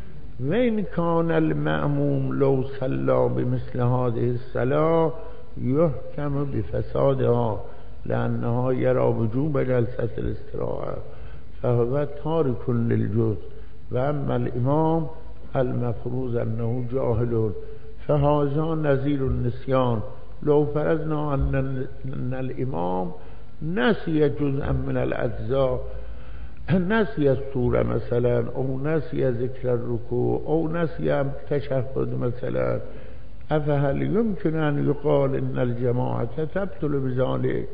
وإن كان المأموم لو صلى بمثل هذه الصلاة يحكم بفسادها لأنها يرى وجوب جلسة الاستراحة فهو تارك للجزء. وأما الإمام المفروض أنه جاهل فهذا نظير النسيان. لو فرضنا أن الإمام نسي جزءا من الأجزاء، نسي السورة مثلا أو نسي ذكر الركوع أو نسي التشهد مثلا، أفهل يمكن أن يقال إن الجماعة تبطل بذلك؟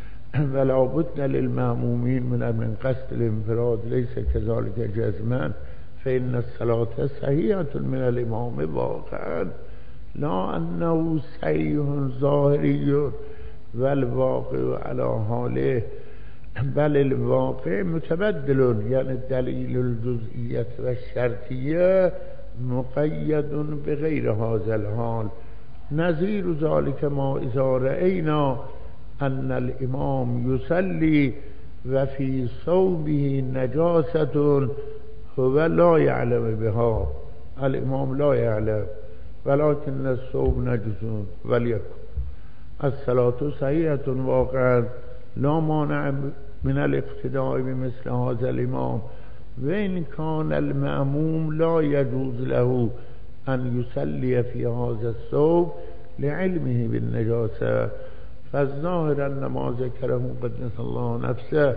ولا بد للمأمومين من من قصد الانفراد، ليس كذلك جزما، فإن الصلاة صحيحة من الإمام واقعا لا أنه صحيح ظاهري والواقع على حاله، بل الواقع متبدل، يعني دليل الجزئية والشرطية مقيد بغير هذا الحال. نظير ذلك ما إذا رأينا أن الإمام يصلي وفي ثوبه نجاسة هو لا يعلم بها، الإمام لا يعلم ولكن الثوب نجس وليكن الصلاة صحيحة واقعا لا مانع من الاقتداء بمثل هذا الإمام. وإن كان المأموم لا يجوز له أن يصلي في هذا الثوب لعلمه بالنجاسة، فالظاهر أن ما ذكره قدس الله نفسه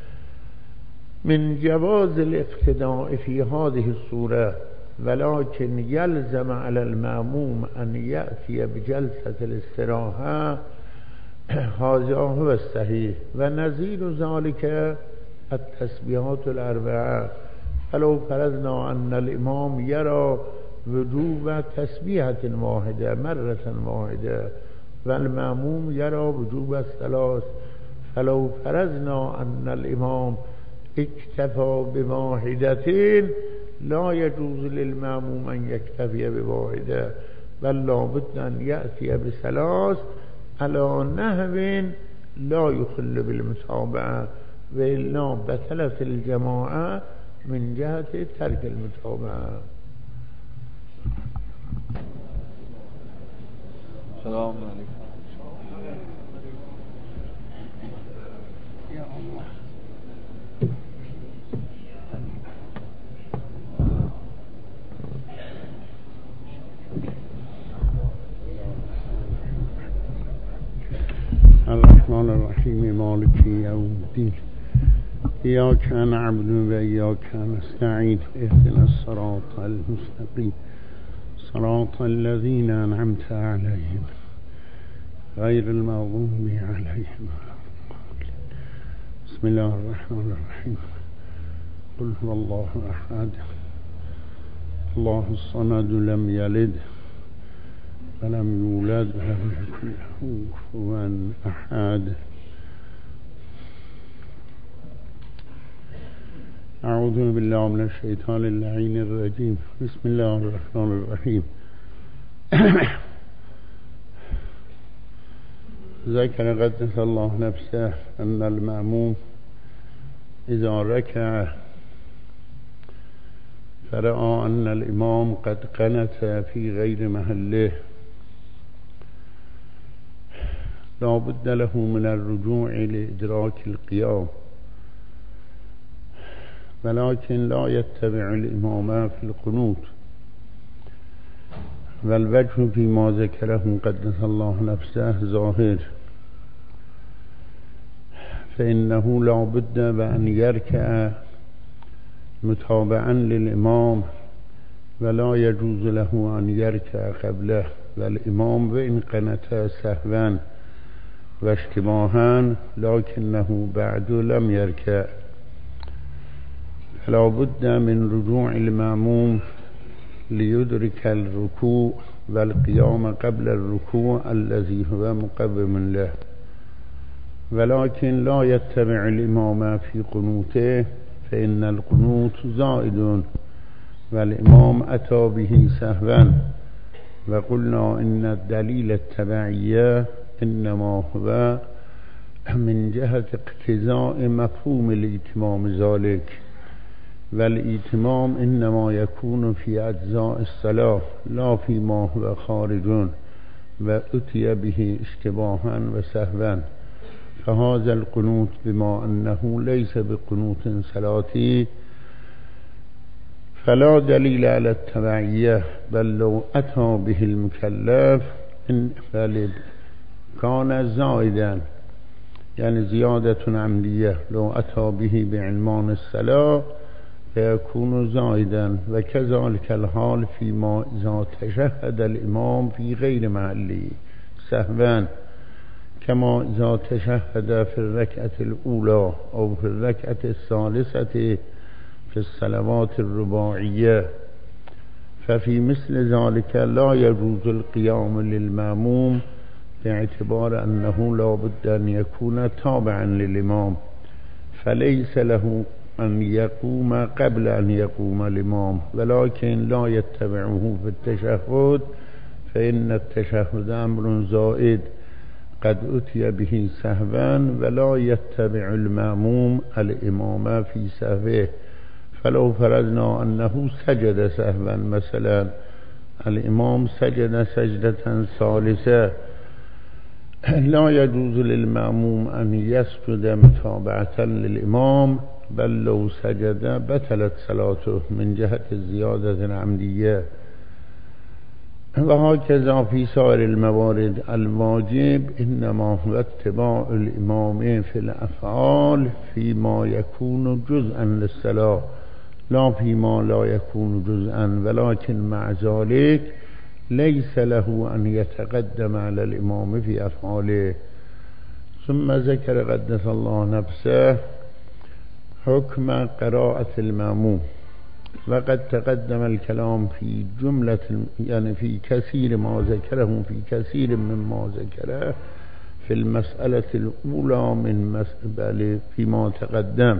من جواز الاقتداء في هذه الصورة، ولكن يلزم على المأموم أن يأتي بجلسة الاستراحة، هذا هو الصحيح. ونظير ذلك التسبيحات الأربعة. فلو فرضنا أن الإمام يرى وجوب تسبيحة واحدة مرة واحدة والمأموم يرى وجوب الثلاث، فلو فرضنا أن الإمام اكتفى بواحدتين لا يجوز للمأموم أن يكتفي بواحدة، بل لابد أن يأتي بثلاث على نحو لا يخل بالمتابعة، وإلا بطلت الجماعة من جهة ترك المتابعة. السلام عليكم. يا الله. الرحمن الرحيم مالك يوم الدين إياك نعبد وإياك نستعين اهدنا الصراط المستقيم صراط الذين أنعمت عليهم غير المغضوب عليهم. بسم الله الرحمن الرحيم. قل هو الله أحد الله الصمد لم يلد ولم يولد ولم يكن له كفوا أحد. أعوذ بالله من الشيطان اللعين الرجيم. بسم الله الرحمن الرحيم. ذكر قدس الله نفسه أن المأموم إذا ركع فرأى أن الإمام قد قنت في غير محله لا بد له من الرجوع لإدراك القيام، ولكن لا يتبع الإمام في القنوت. والوجه فيما ذكره قدس الله نفسه ظاهر، فإنه لا بد وأن يركع متابعا للإمام، ولا يجوز له أن يركع قبله، والإمام وإن قنت سهوا واشتباها لكنه بعد لم يركع، فلا بد من رجوع المأموم ليدرك الركوع والقيام قبل الركوع الذي هو مقوم له، ولكن لا يتبع الإمام في قنوته، فإن القنوت زائد والإمام أتى به سهوا. وقلنا إن الدليل التبعية إنما هو من جهة اقتضاء مفهوم الإتمام ذلك، والإتمام إنما يكون في أجزاء الصلاة لا فيما هو خارج وأتي به اشتباها وسهوا. فهذا القنوت بما أنه ليس بقنوت صلاتي فلا دليل على التبعية، بل لو أتى به المكلف إن بل كان زائدا، يعني زيادة عمدية، لو أتى به بعنوان الصلاة فيكون زائدا. وكذلك الحال فيما إذا تشهد الإمام في غير محله سهوا، كما إذا تشهد في الركعة الأولى أو في الركعة الثالثة في الصلوات الرباعية، ففي مثل ذلك لا يجوز القيام للمأموم باعتبار أنه لا بد أن يكون تابعا للإمام، فليس له أن يقوم قبل أن يقوم الإمام، ولكن لا يتبعه في التشهد، فإن التشهد أمر زائد قد أتي به سهوا، ولا يتبع المأموم الإمام في سهوه. فلو فرضنا أنه سجد سهوا، مثلا الإمام سجد سجدة ثالثة، لا يجوز للمأموم أن يسجد متابعة للإمام، بل لو سجد بطلت صلاته من جهة الزيادة العمدية. وهكذا في سائر الموارد الواجب إنما هو اتباع الإمام في الأفعال فيما يكون جزءا للصلاة لا فيما لا يكون جزءا، ولكن مع ذلك ليس له أن يتقدم على الإمام في أفعاله. ثم ذكر قدس الله نفسه حكم قراءة المأموم، وقد تقدم الكلام في جملة، يعني في كثير ما ذكره في كثير مما ذكره في المسألة الأولى من مسألة فيما تقدم.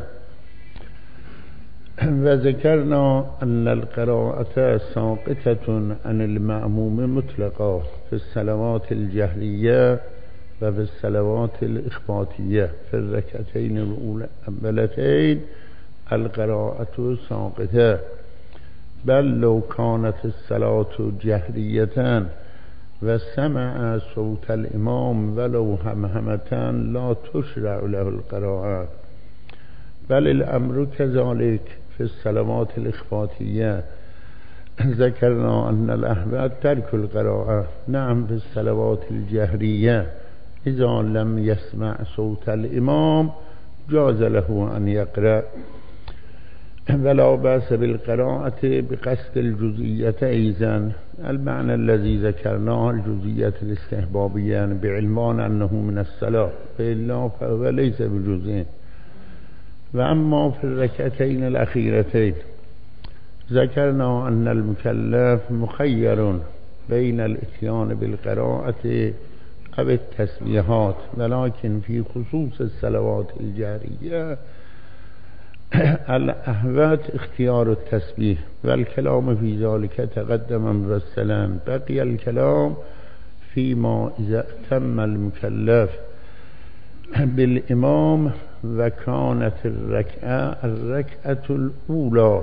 وذكرنا أن القراءة ساقطة عن المأموم مطلقا في الصلوات الجهرية وفي الصلوات الإخباتية. في الركعتين الأولتين القراءة ساقطة، بل لو كانت الصلاة جهرية وسمع صوت الإمام ولو همهمة لا تشرع له القراءة، بل الأمر كذلك في الصلوات الإخباتية. ذكرنا أن الأحوال ترك القراءة، نعم في الصلوات الجهرية إذا لم يسمع صوت الإمام جاز له أن يقرأ، ولا بأس بالقراءة بقصد الجزئية أيضا، المعنى الذي ذكرناه الجزئية الاستحبابية بعلمان أنه من الصلاة، فإلا فهو ليس بجزئين. وأما في الركعتين الأخيرتين ذكرنا أن المكلف مخير بين الاتيان بالقراءة أو التسبيحات، ولكن في خصوص الصلوات الجهرية الأهوات اختيار التسبيح، والكلام في ذلك تقدم مفصلا. بقي الكلام فيما إذا اتم المكلف بالإمام وكانت الركعة الركعة الأولى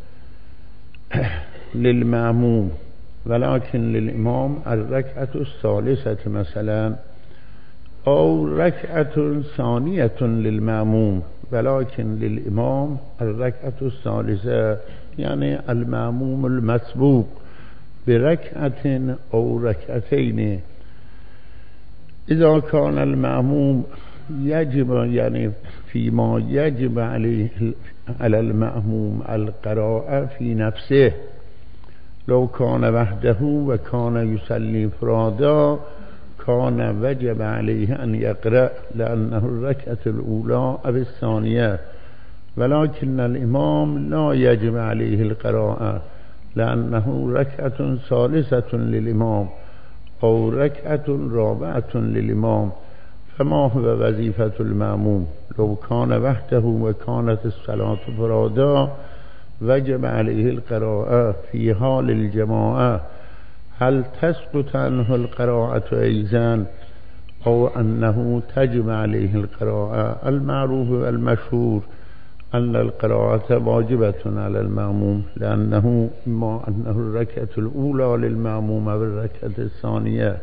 للمأموم ولكن للإمام الركعة الثالثة مثلا، أو ركعة ثانية للمأموم ولكن للإمام الركعة الثالثة، يعني المأموم المسبوق بركعة أو ركعتين. إذا كان المأموم يجب، يعني فيما يجب عليه على المأموم القراءة في نفسه، لو كان وحده وكان يصلي فرادا كان وجب عليه أن يقرأ لأنه الركعة الأولى أو الثانية، ولكن الإمام لا يجب عليه القراءة لأنه ركعة ثالثة للإمام أو ركعة رابعة للإمام. فما هو وظيفة المأموم؟ لو كان وحده وكانت الصلاة فرادا وجب عليه القراءة في حال الجماعة، هل تسقط عنه القراءة أيضا أو أنه تجب عليه القراءة؟ المعروف والمشهور أن القراءة واجبة على المأموم، لأنه إما أنه الركعة الأولى للمأموم أو الركعة الثانية،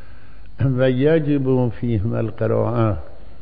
ويجب فيهما القراءة.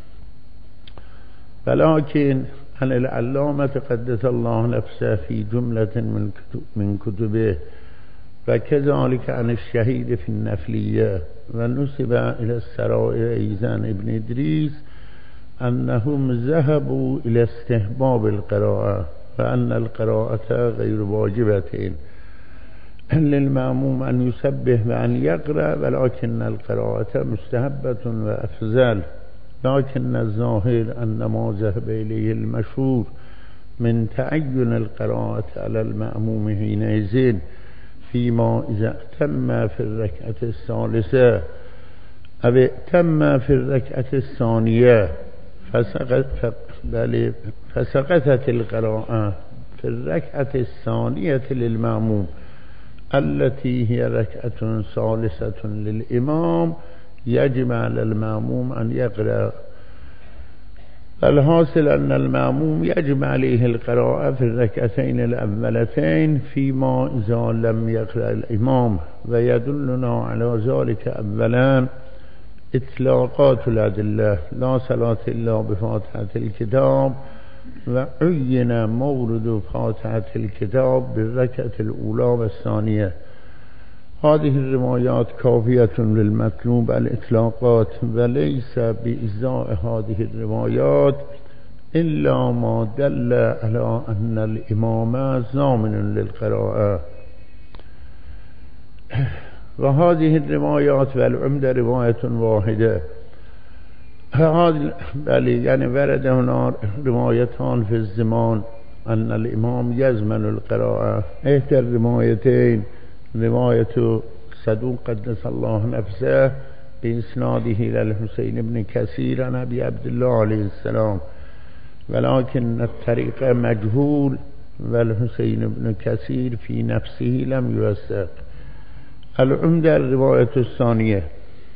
ولكن عن العلامة قدس الله نفسه في جملة من كتب من كتبه، وكذلك عن الشهيد في النفلية، ونسب إلى السرائر أيضا ابن إدريس أنهم ذهبوا إلى استحباب القراءة، وأن القراءة غير واجبة للمأموم أن يسبح وأن يقرأ، ولكن القراءة مستحبة وأفضل. لكن الظاهر أن ما ذهب إليه المشهور من تعين القراءة على المأموم حينئذ فيما إذا تم في الركعة الثالثة أو تم في الركعة الثانية فسقط فسقطت القراءة في الركعة الثانية للمأموم التي هي ركعة ثالثة للإمام، يجب على المأموم أن يقرأ. الحاصل أن المأموم يجب عليه القراءة في الركعتين الأولتين فيما إذا لم يقرأ الإمام، ويدلنا على ذلك أولا إطلاقات الأدلة: لا صلاة إلا بفاتحة الكتاب، وعين مورد فاتحة الكتاب بالركعة الأولى والثانية. هذه الروايات كافية للمطلوب الإطلاقات، وليس بإجزاء هذه الروايات إلا ما دل على أن الإمام ضامن للقراءة. وهذه الروايات والعمدة رواية واحدة. بل يعني ورد هنا روايتان في الزمان أن الإمام يزمن القراءة. إحدى الروايتين رواية صدوق قدس الله نفسه بإسناده إلى الحسين بن كثير عن أبي عبد الله عليه السلام، ولكن الطريق مجهول، والحسين بن كثير في نفسه لم يوثق. العمدة الرواية الثانية.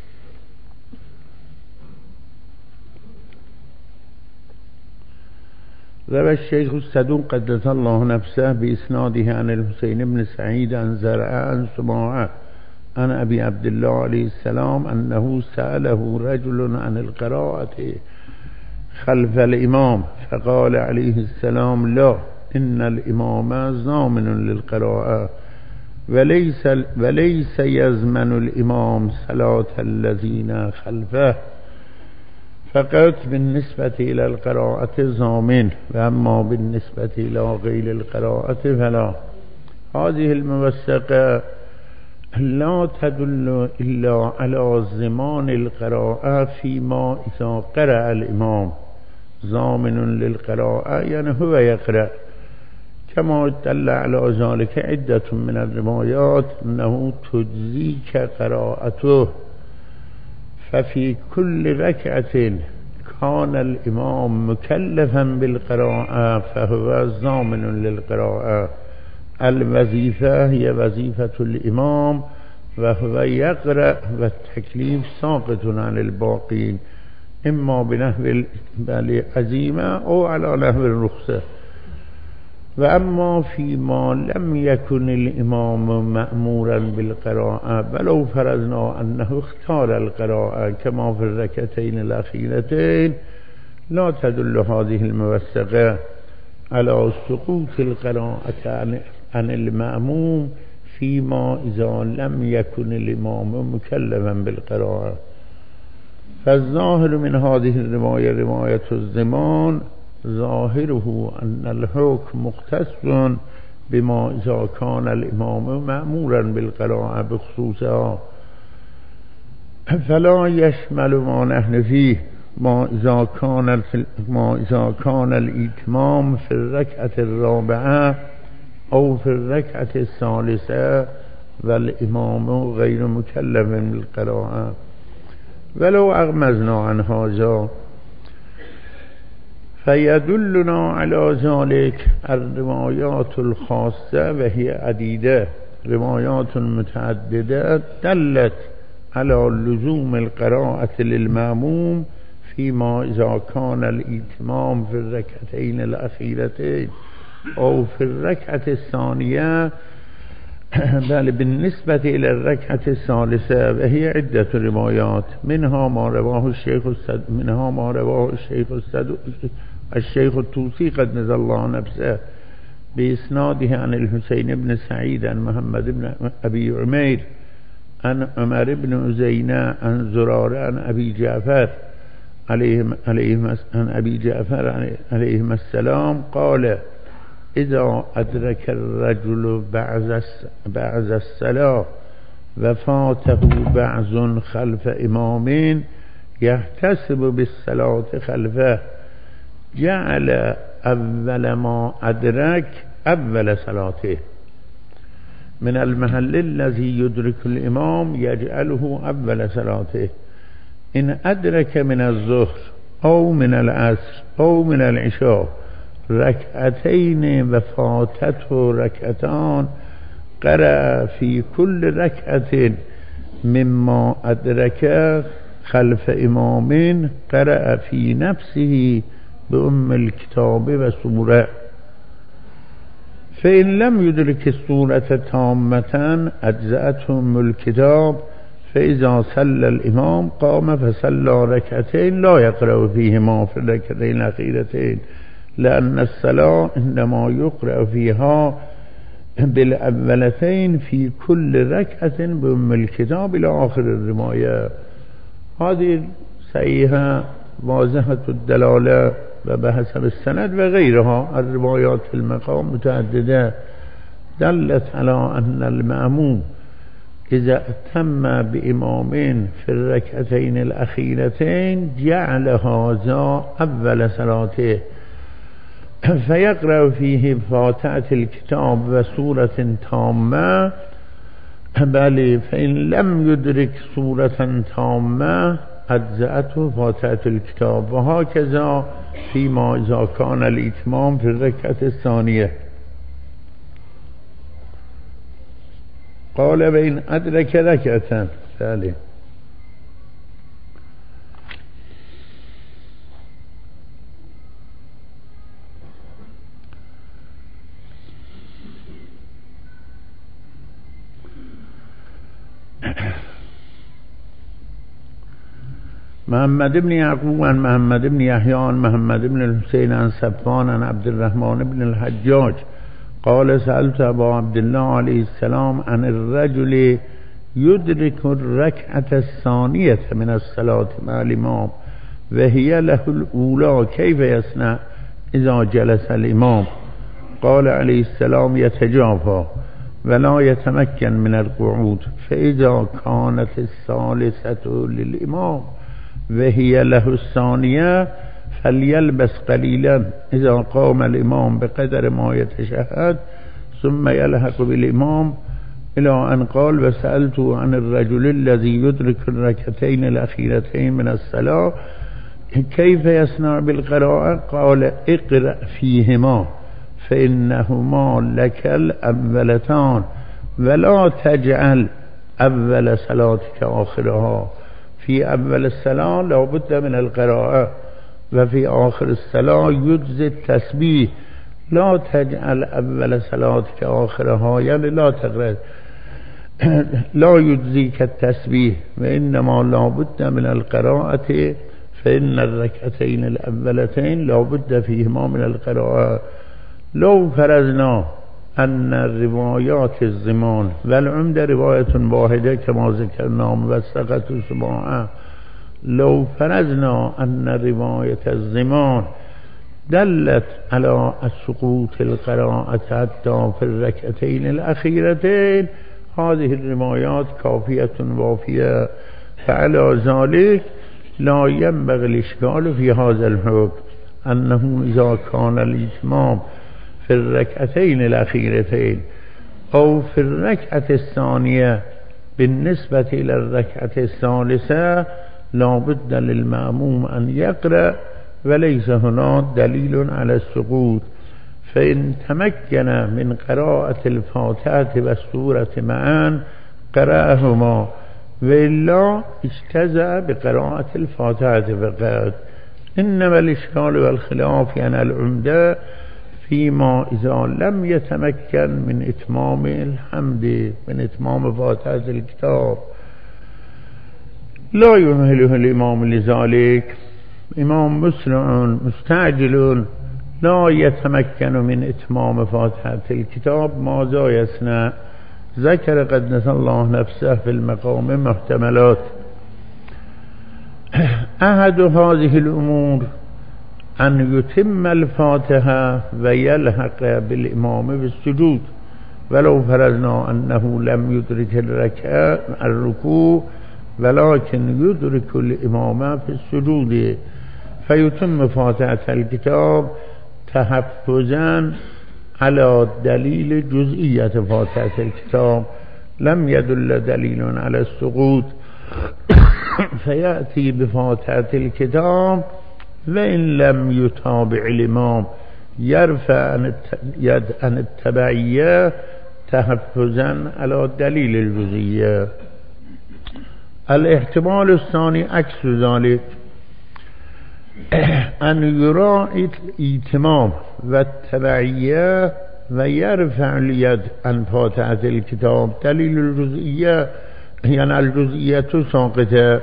روى الشيخ الصدوق قدس الله نفسه بإسناده عن الحسين بن سعيد عن زرعة عن سماعة عن أبي عبد الله عليه السلام أنه سأله رجل عن القراءة خلف الإمام، فقال عليه السلام: لا، إن الإمام ضامن للقراءة، وليس, وليس يزمن الإمام صلاة الذين خلفه، فقط بالنسبة إلى القراءة ضامن، وأما بالنسبة إلى غير القراءة فلا. هذه الموثقة لا تدل إلا على زمان القراءة فيما إذا قرأ الإمام. ضامن للقراءة يعني هو يقرأ، كما دل على ذلك عدة من الروايات أنه تجزيك قراءته. ففي كل ركعة كان الإمام مكلفا بالقراءة فهو ضامن للقراءة. الوظيفة هي وظيفة الإمام وهو يقرأ، والتكليف ساقط عن الباقين إما بنحو العزيمة أو على نحو الرخصة. وأما فيما لم يكن الإمام مأمورا بالقراءة، ولو فرضنا أنه اختار القراءة كما في الركعتين الأخيرتين، لا تدل هذه الموثقة على سقوط القراءة عن المأموم فيما إذا لم يكن الإمام مكلفا بالقراءة. فالظاهر من هذه الرواية رواية الزمان، ظاهره أن الحكم مختص بما إذا كان الإمام مأمورا بالقراءة بخصوصها. فلا يشمل ما نحن فيه ما إذا كان ما إذا كان الإتمام في الركعة الرابعة أو في الركعة الثالثة والإمام غير مكلف بالقراءة. ولو أغمزنا عن هذا فيدلنا على ذلك الروايات الخاصة وهي عديدة، روايات متعددة دلت على لزوم القراءة للمأموم فيما إذا كان الإتمام في الركعتين الأخيرتين أو في الركعة الثانية، بل بالنسبة إلى الركعة الثالثة وهي عدة روايات، منها ما رواه الشيخ السد منها ما رواه الشيخ السد الشيخ الطوسي قد نزل الله نفسه بإسناده عن الحسين بن سعيد عن محمد بن أبي عمير عن عمر بن أزينة عن زرار عن أبي جعفر عليهم عليهم عن أبي جعفر عليهم السلام قال: إذا أدرك الرجل بعض الصلاة وفاته بعض خلف إمامين يحتسب بالصلاة خلفه جعل أول ما أدرك أول صلاته، من المحل الذي يدرك الإمام يجعله أول صلاته. إن أدرك من الظهر أو من العصر أو من العشاء ركعتين وفاتته ركعتان قرأ في كل ركعة مما أدرك خلف إمام قرأ في نفسه بأم الكتاب وسورة. فإن لم يدرك السورة تامة أجزأته أم الكتاب، فإذا صلى الإمام قام فصلى ركعتين لا يقرأ فيهما في الركعتين الأخيرتين، لأن الصلاة إنما يقرأ فيها بالأولتين في كل ركعة بأم الكتاب إلى آخر الرواية. هذه صحيحة واضحة الدلالة وبحسب السند وغيرها الروايات في المقام متعددة دلت على أن المأموم إذا أتم بإمامين في الركعتين الأخيرتين جعل هذا أول صلاته، فيقرأ فيه فاتحة الكتاب وسورة تامة، بل فإن لم يدرك سورة تامة أجزأته فاتحة الكتاب. وهكذا فيما إذا كان الإتمام في الركعة الثانية. قال: بين أدرك ركعة ثالث. محمد بن يعقوب عن محمد بن يحيى عن محمد بن الحسين عن صفوان عن عبد الرحمن بن الحجاج قال: سألت أبا عبد الله عليه السلام عن الرجل يدرك الركعة الثانية من الصلاة مع الإمام وهي له الأولى كيف يصنع إذا جلس الإمام؟ قال عليه السلام: يتجافى ولا يتمكن من القعود، فإذا كانت الثالثة للإمام وهي له الثانية فليلبس قليلا إذا قام الإمام بقدر ما يتشهد ثم يلحق بالإمام، إلى أن قال: وسألته عن الرجل الذي يدرك الركعتين الأخيرتين من الصلاة كيف يصنع بالقراءة؟ قال: اقرأ فيهما فإنهما لك الأولتان ولا تجعل أول صلاتك آخرها. في أول الصلاة لا بد من القراءة، وفي آخر الصلاة يجزي التسبيح. لا تجعل أول صلاتك آخرها، يعني لا تقرأ لا يجزيك التسبيح، وإنما لا بد من القراءة، فإن الركعتين الأولتين لا بد فيهما من القراءة. لو فرضنا أن الروايات الزمان والعمدة رواية واحدة كما ذكرنا موثقة سباعة، لو فرضنا أن رواية الزمان دلت على سقوط القراءة حتى في الركعتين الأخيرتين، هذه الروايات كافية وافية، فعلى ذلك لا ينبغي الإشكال في هذا الحكم أنه إذا كان الإتمام في الركعتين الأخيرتين أو في الركعة الثانية بالنسبة إلى الركعة الثالثة لا بد للمأموم أن يقرأ وليس هناك دليل على السقوط، فإن تمكن من قراءة الفاتحة والسورة معا قرأهما، وإلا اجتزأ بقراءة الفاتحة فقط. إنما الإشكال والخلاف يعني العمدة فيما إذا لم يتمكن من إتمام الحمد، من إتمام فاتحة الكتاب، لا يمهله الإمام لذلك. إمام مسلم مستعجل لا يتمكن من إتمام فاتحة الكتاب، ماذا يصنع؟ ذكر قدس الله نفسه في المقام محتملات. أحد هذه الأمور أن يتم الفاتحة ويلحق بالإمام بالسجود، ولو فرضنا أنه لم يدرك الركعة الركوع ولكن يدرك الإمام في السجود، فيتم فاتحة الكتاب تحفظا على دليل جزئية فاتحة الكتاب، لم يدل دليل على السقوط، فيأتي بفاتحة الكتاب وإن لم يتابع الإمام يرفع يد عن التبعية تحفظا على دليل الجزئية. الاحتمال الثاني عكس ذلك، أن يراعي الإتمام والتبعية ويرفع اليد عن فاتحة الكتاب، دليل الجزئية يعني الجزئية ساقطة،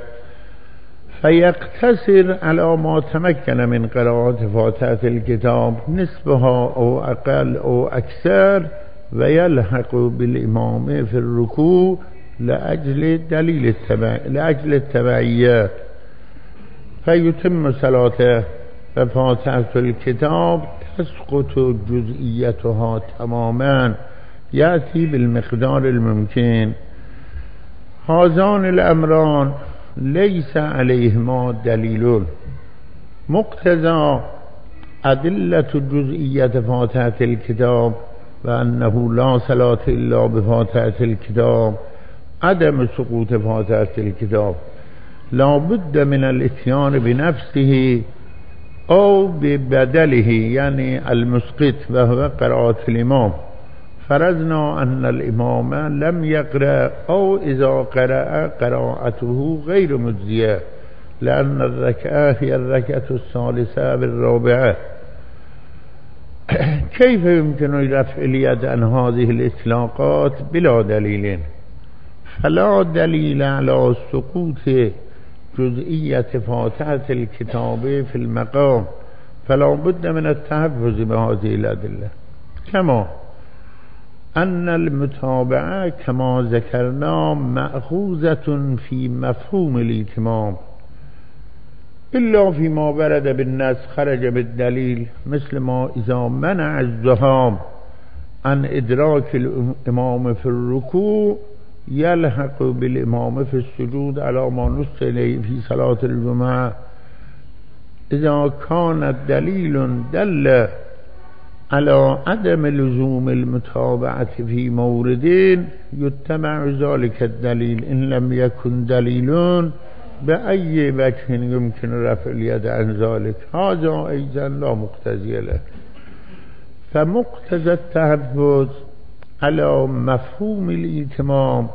فيقتصر على ما تمكن من قراءة فاتحة الكتاب نصفها أو أقل أو أكثر، ويلحق بالإمام في الركوع لأجل دليل التبع... لأجل التبعية، فيتم صلاته ففاتحة الكتاب تسقط جزئيتها تماما، يأتي بالمقدار الممكن. هذان الأمران ليس عليهما دليل، مقتضى أدلة جزئية فاتحة الكتاب وأنه لا صلاة إلا بفاتحة الكتاب عدم سقوط فاتحة الكتاب، لا بد من الاتيان بنفسه أو ببدله يعني المسقط وهو قراءة الإمام. فرضنا أن الإمام لم يقرأ أو إذا قرأ قراءته غير مجزية، لأن الركعة هي الركعة الثالثة بالرابعة، كيف يمكن رفع اليد عن هذه الإطلاقات بلا دليل؟ فلا دليل على سقوط جزئية فاتحة الكتاب في المقام، فلا بد من التحفظ بهذه الأدلة. كما أن المتابعة كما ذكرنا مأخوذة في مفهوم الإتمام، إلا فيما ورد بالنص خرج بالدليل، مثل ما إذا منع الزحام عن إدراك الإمام في الركوع يلحق بالإمام في السجود على ما نص إليه في صلاة الجمعة. إذا كان الدليل دل على عدم لزوم المتابعة في موردين يتبع ذلك الدليل، إن لم يكن دليل بأي وجه يمكن رفع اليد عن ذلك، هذا أيضا لا مقتضي له. فمقتضى التحفظ على مفهوم الإتمام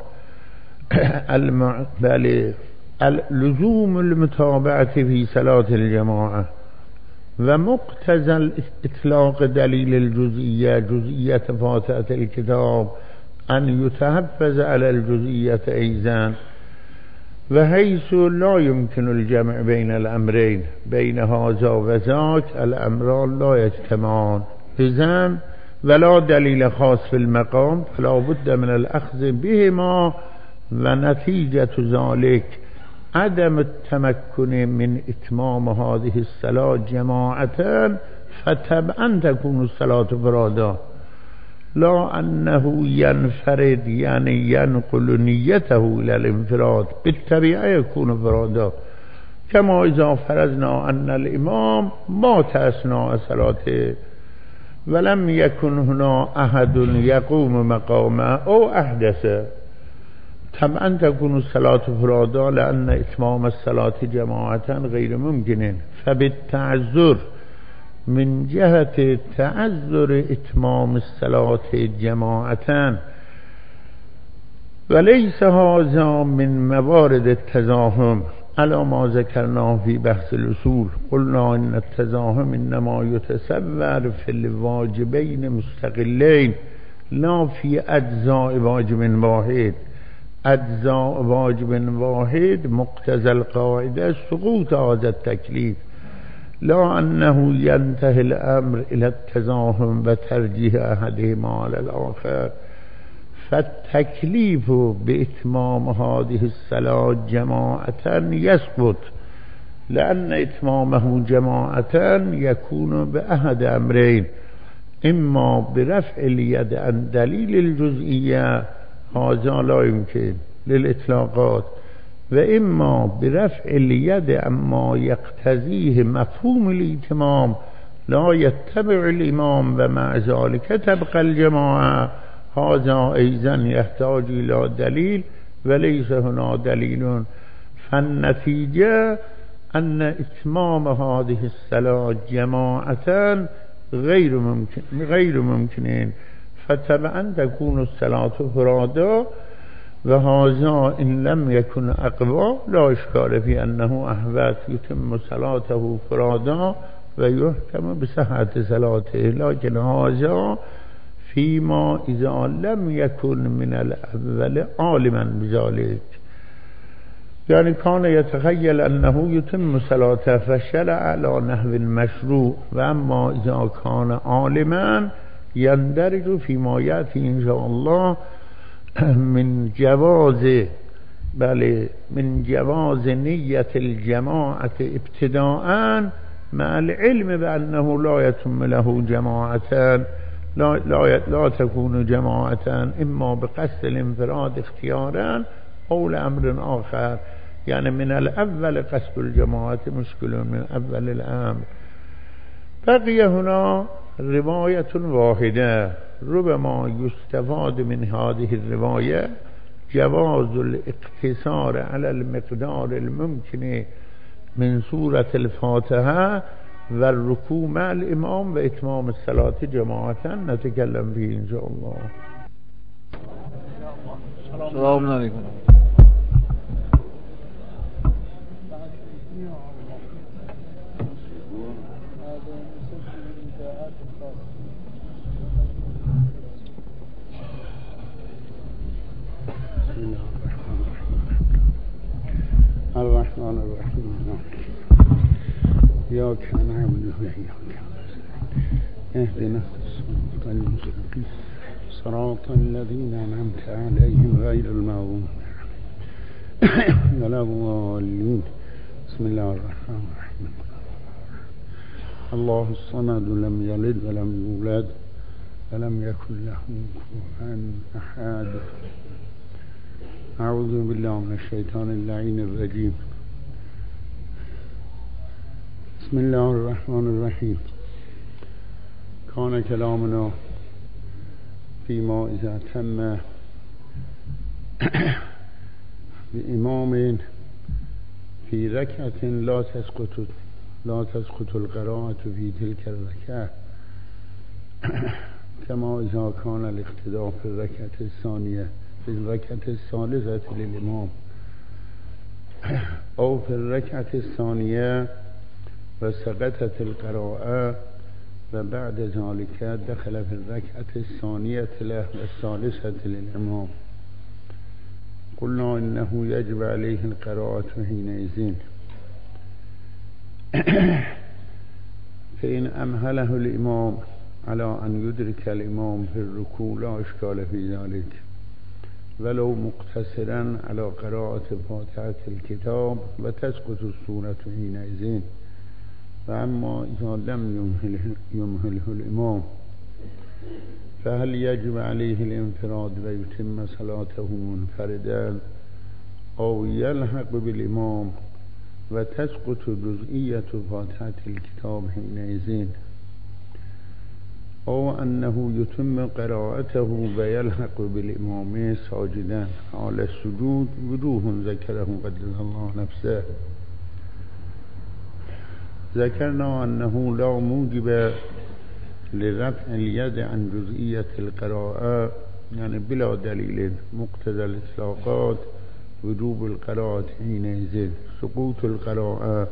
بل لزوم المتابعة في صلاة الجماعة، ومقتضى إطلاق دليل الجزئية جزئية فاتحة الكتاب أن يتحفظ على الجزئية أيضا، وحيث لا يمكن الجمع بين الأمرين بين هذا وذاك الأمران لا يجتمعان، إذن ولا دليل خاص في المقام فلا بد من الأخذ بهما، ونتيجة ذلك عدم التمكن من إتمام هذه الصلاة جماعة، فتبعا تكون الصلاة فرادا، لا أنه ينفرد يعني ينقل نيته إلى الانفراد، بالطبيعة يكون فرادا، كما إذا فرضنا أن الإمام مات أثناء صلاته ولم يكن هنا أحد يقوم مقامه أو أحدث، طبعا تكون الصلاة فرادا، لأن إتمام الصلاة جماعة غير ممكن. فبالتعذر من جهة تعذر إتمام الصلاة جماعة، وليس هذا من موارد التزاحم على ما ذكرناه في بحث الأصول. قلنا إن التزاحم إنما يتصور في الواجبين مستقلين لا في أجزاء واجب واحد. أجزاء واجب واحد مقتضى القاعدة سقوط هذا التكليف، لا أنه ينتهي الأمر إلى التزاحم وترجيح أحدهما على الآخر. فالتكليف بإتمام هذه الصلاة جماعة يسقط، لأن إتمامه جماعة يكون بأحد أمرين: إما برفع اليد عن دليل الجزئية، هذا لا يمكن للإطلاقات، وإما برفع اليد عما يقتضيه مفهوم الإتمام لا يتبع الإمام ومع ذلك تبقى الجماعة، هذا أيضا يحتاج إلى دليل وليس هنا دليل. فالنتيجة أن إتمام هذه الصلاة جماعة غير ممكن غير ممكنين، فطبعا تكون الصلاة فرادا، وهذا إن لم يكن أقوى لا إشكال في أنه أحبت يتم صلاته فرادا ويحكم بصحة صلاته. لكن هذا فيما إذا لم يكن من الأول عالما بذلك، يعني كان يتخيل أنه يتم صلاته فشرع على نحو مشروع، وأما إذا كان عالما يندرج فيما يأتي إن شاء الله من جواز بل من جواز نية الجماعة ابتداء مع العلم بأنه لا يتم له جماعة، لا, لا, لا تكون جماعة إما بقصد الانفراد اختيارا أو لأمر آخر. يعني من الأول قصد الجماعة مشكل من أول الأمر. بقي هنا رواية واحدة ربما يستفاد من هذه الرواية جواز الاقتصار على المقدار الممكن من سورة الفاتحة والركوع مع الإمام وإتمام الصلاة جماعة، نتكلم فيه إن شاء الله. السلام عليكم. الرحمن الرحيم إياك نعبد وإياك نستعين اهدنا الصراط المستقيم صراط الذين أنعمت عليهم غير المغضوب عليهم ولا الضالين. بسم الله الرحمن الرحيم. الله الصمد لم يلد ولم يولد ولم يكن له كفوا أحد. أعوذ بالله من الشيطان اللعين الرجيم. بسم الله الرحمن الرحيم. كان كلامنا فيما إذا تم بإمام في ركعة لا تسقط لا تسقط القراءة في تلك الركعة، كما إذا كان الاقتداء في الركعة الثانية في الركعة الثالثة للإمام أو في الركعة الثانية وسقطت القراءة وبعد ذلك دخل في الركعة الثانية له والثالثة للإمام، قلنا إنه يجب عليه القراءة حينئذ. فإن أمهله الإمام على أن يدرك الإمام في الركوع لا إشكال في ذلك، ولو مقتصرا على قراءة فاتحة الكتاب وتسقط السورة حينئذ. وأما إذا لم يمهله, يمهله الإمام فهل يجب عليه الانفراد ويتم صلاته منفردا أو يلحق بالإمام وتسقط جزئية فاتحة الكتاب حينئذ، أو أنه يتم قراءته ويلحق بالإمام ساجدا على السجود؟ وجوه ذكره قدس الله نفسه. ذكرنا أنه لا موجب لرفع اليد عن جزئية القراءة، يعني بلا دليل مقتضى الإطلاقات وجوب القراءة حينئذ. سقوط القراءة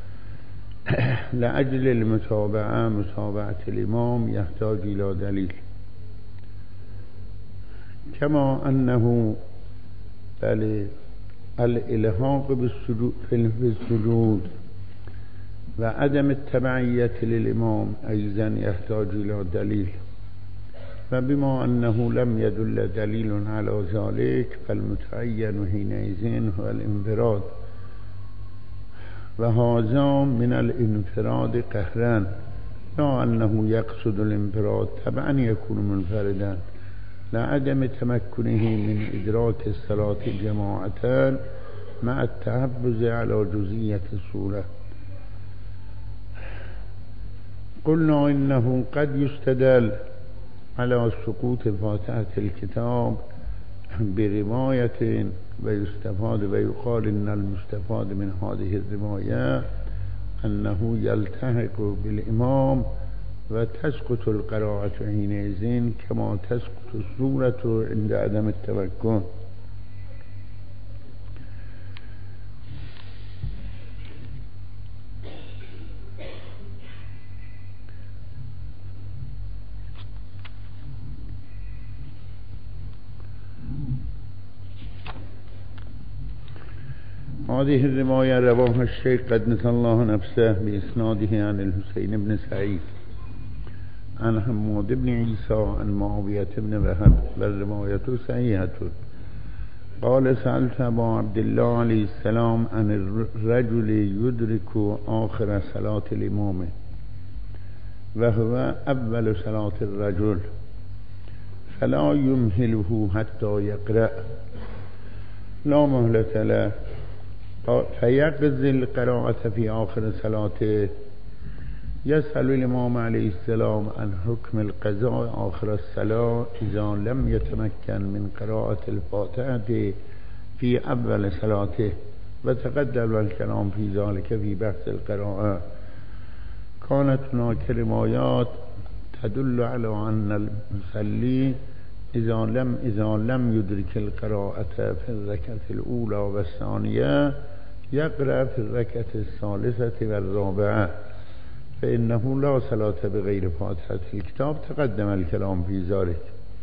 لأجل المتابعة متابعة الإمام يحتاج إلى دليل، كما أنه بل الإلحاق بالسجود في السجود وعدم التبعية للإمام أيضا يحتاج إلى دليل، فبما أنه لم يدل دليل على ذلك فالمتعين حينئذ هو الانفراد، وهذا من الانفراد قهرا، لا أنه يقصد الانفراد طبعا يكون منفردا لعدم تمكنه من إدراك الصلاة جماعة مع التحفظ على جزئية الصورة. قلنا إنه قد يستدل على سقوط فاتحة الكتاب برواية ويستفاد ويقال إن المستفاد من هذه الرواية أنه يلتحق بالإمام وتسقط القراءة حينئذ كما تسقط السورة عند عدم التمكن. هذه الرواية رواها الشيخ قدس الله نفسه بإسناده عن الحسين بن سعيد عن حماد بن عيسى عن معاوية بن وهب، والرواية صحيحة. قال سألت أبا عبد الله عليه السلام عن الرجل يدرك آخر صلاة الإمام وهو أول صلاة الرجل فلا يمهله حتى يقرأ، لا مهلة له، فيقضي القراءة في آخر صلاته. يسأل الإمام عليه السلام عن حكم القضاء آخر الصلاة إذا لم يتمكن من قراءة الفاتحة في أول صلاته، وتقدم الكلام في ذلك في بحث القراءة. كانت هناك روايات تدل على أن المصلي إذا لم إذا لم يدرك القراءة في الركعة الأولى والثانية يقرأ في الركعة الثالثة والرابعة، فإنه لا صلاة بغير فاتحة الكتاب، تقدم الكلام في ذلك.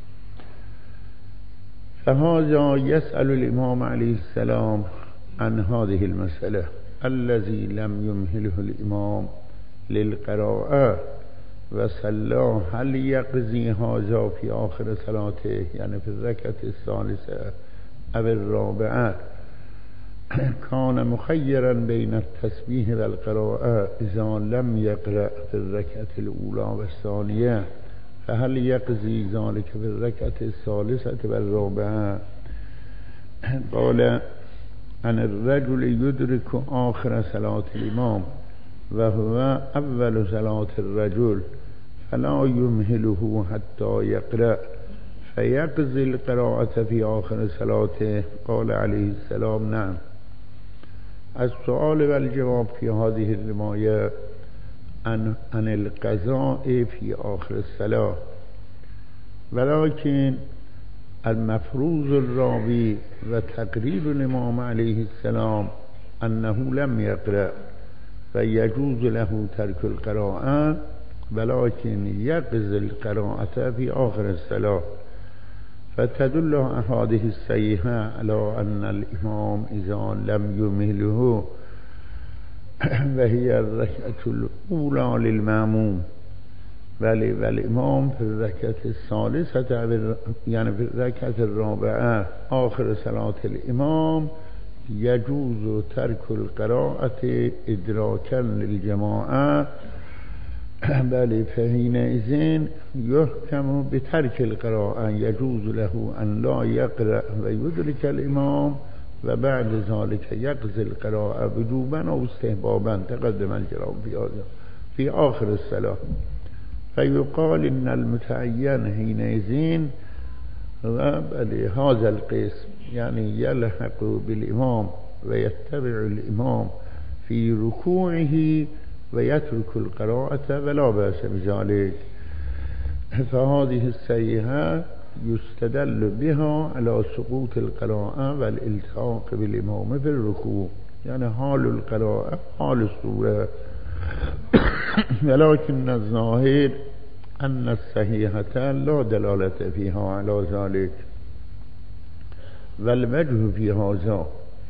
فهذا يسأل الإمام عليه السلام عن هذه المسألة، الذي لم يمهله الإمام للقراءة وصلى هل يقضي هذا في آخر صلاته يعني في الركعة الثالثة أو الرابعة؟ كان مخيرا بين التسبيح والقراءة إذا لم يقرأ في الركعة الأولى والثانية، فهل يقضي ذلك في الركعة الثالثة والرابعة؟ قال عن الرجل يدرك آخر صلاة الإمام وهو أول صلاة الرجل فلا يمهله حتى يقرأ فيقضي القراءة في آخر صلاته. قال عليه السلام نعم. السؤال والجواب في هذه الرواية عن, عن القضاء في آخر الصلاة، ولكن المفروض الراوي وتقرير الإمام عليه السلام أنه لم يقرأ فيجوز له ترك القراءة، ولكن يقضي القراءة في آخر الصلاة. فتدل هذه الصحيحة على أن الإمام إذا لم يمهله وهي الركعة الأولى للمأموم والإمام في الركعة الثالثة يعني في الركعة الرابعة آخر صلاة الإمام، يجوز ترك القراءة إدراكا للجماعة بله فحينئذ يحكم بترك القراءة يجوز له أن لا يقرأ ويدرك الإمام وبعد ذلك يقضي القراءة وجوبا أو استحبابا تقدم الكلام في هذا في آخر الصلاة. فيقال إن المتعين حينئذ هذا القسم يعني يلحق بالإمام ويتبع الإمام في ركوعه ويترك القراءة ولا بأس بذلك. فهذه السيئة يستدل بها على سقوط القراءة والالتحاق بالإمام في الركوع، يعني حال القراءة حال السورة. ولكن الظاهر أن الصحيحة لا دلالة فيها على ذلك. والوجه في هذا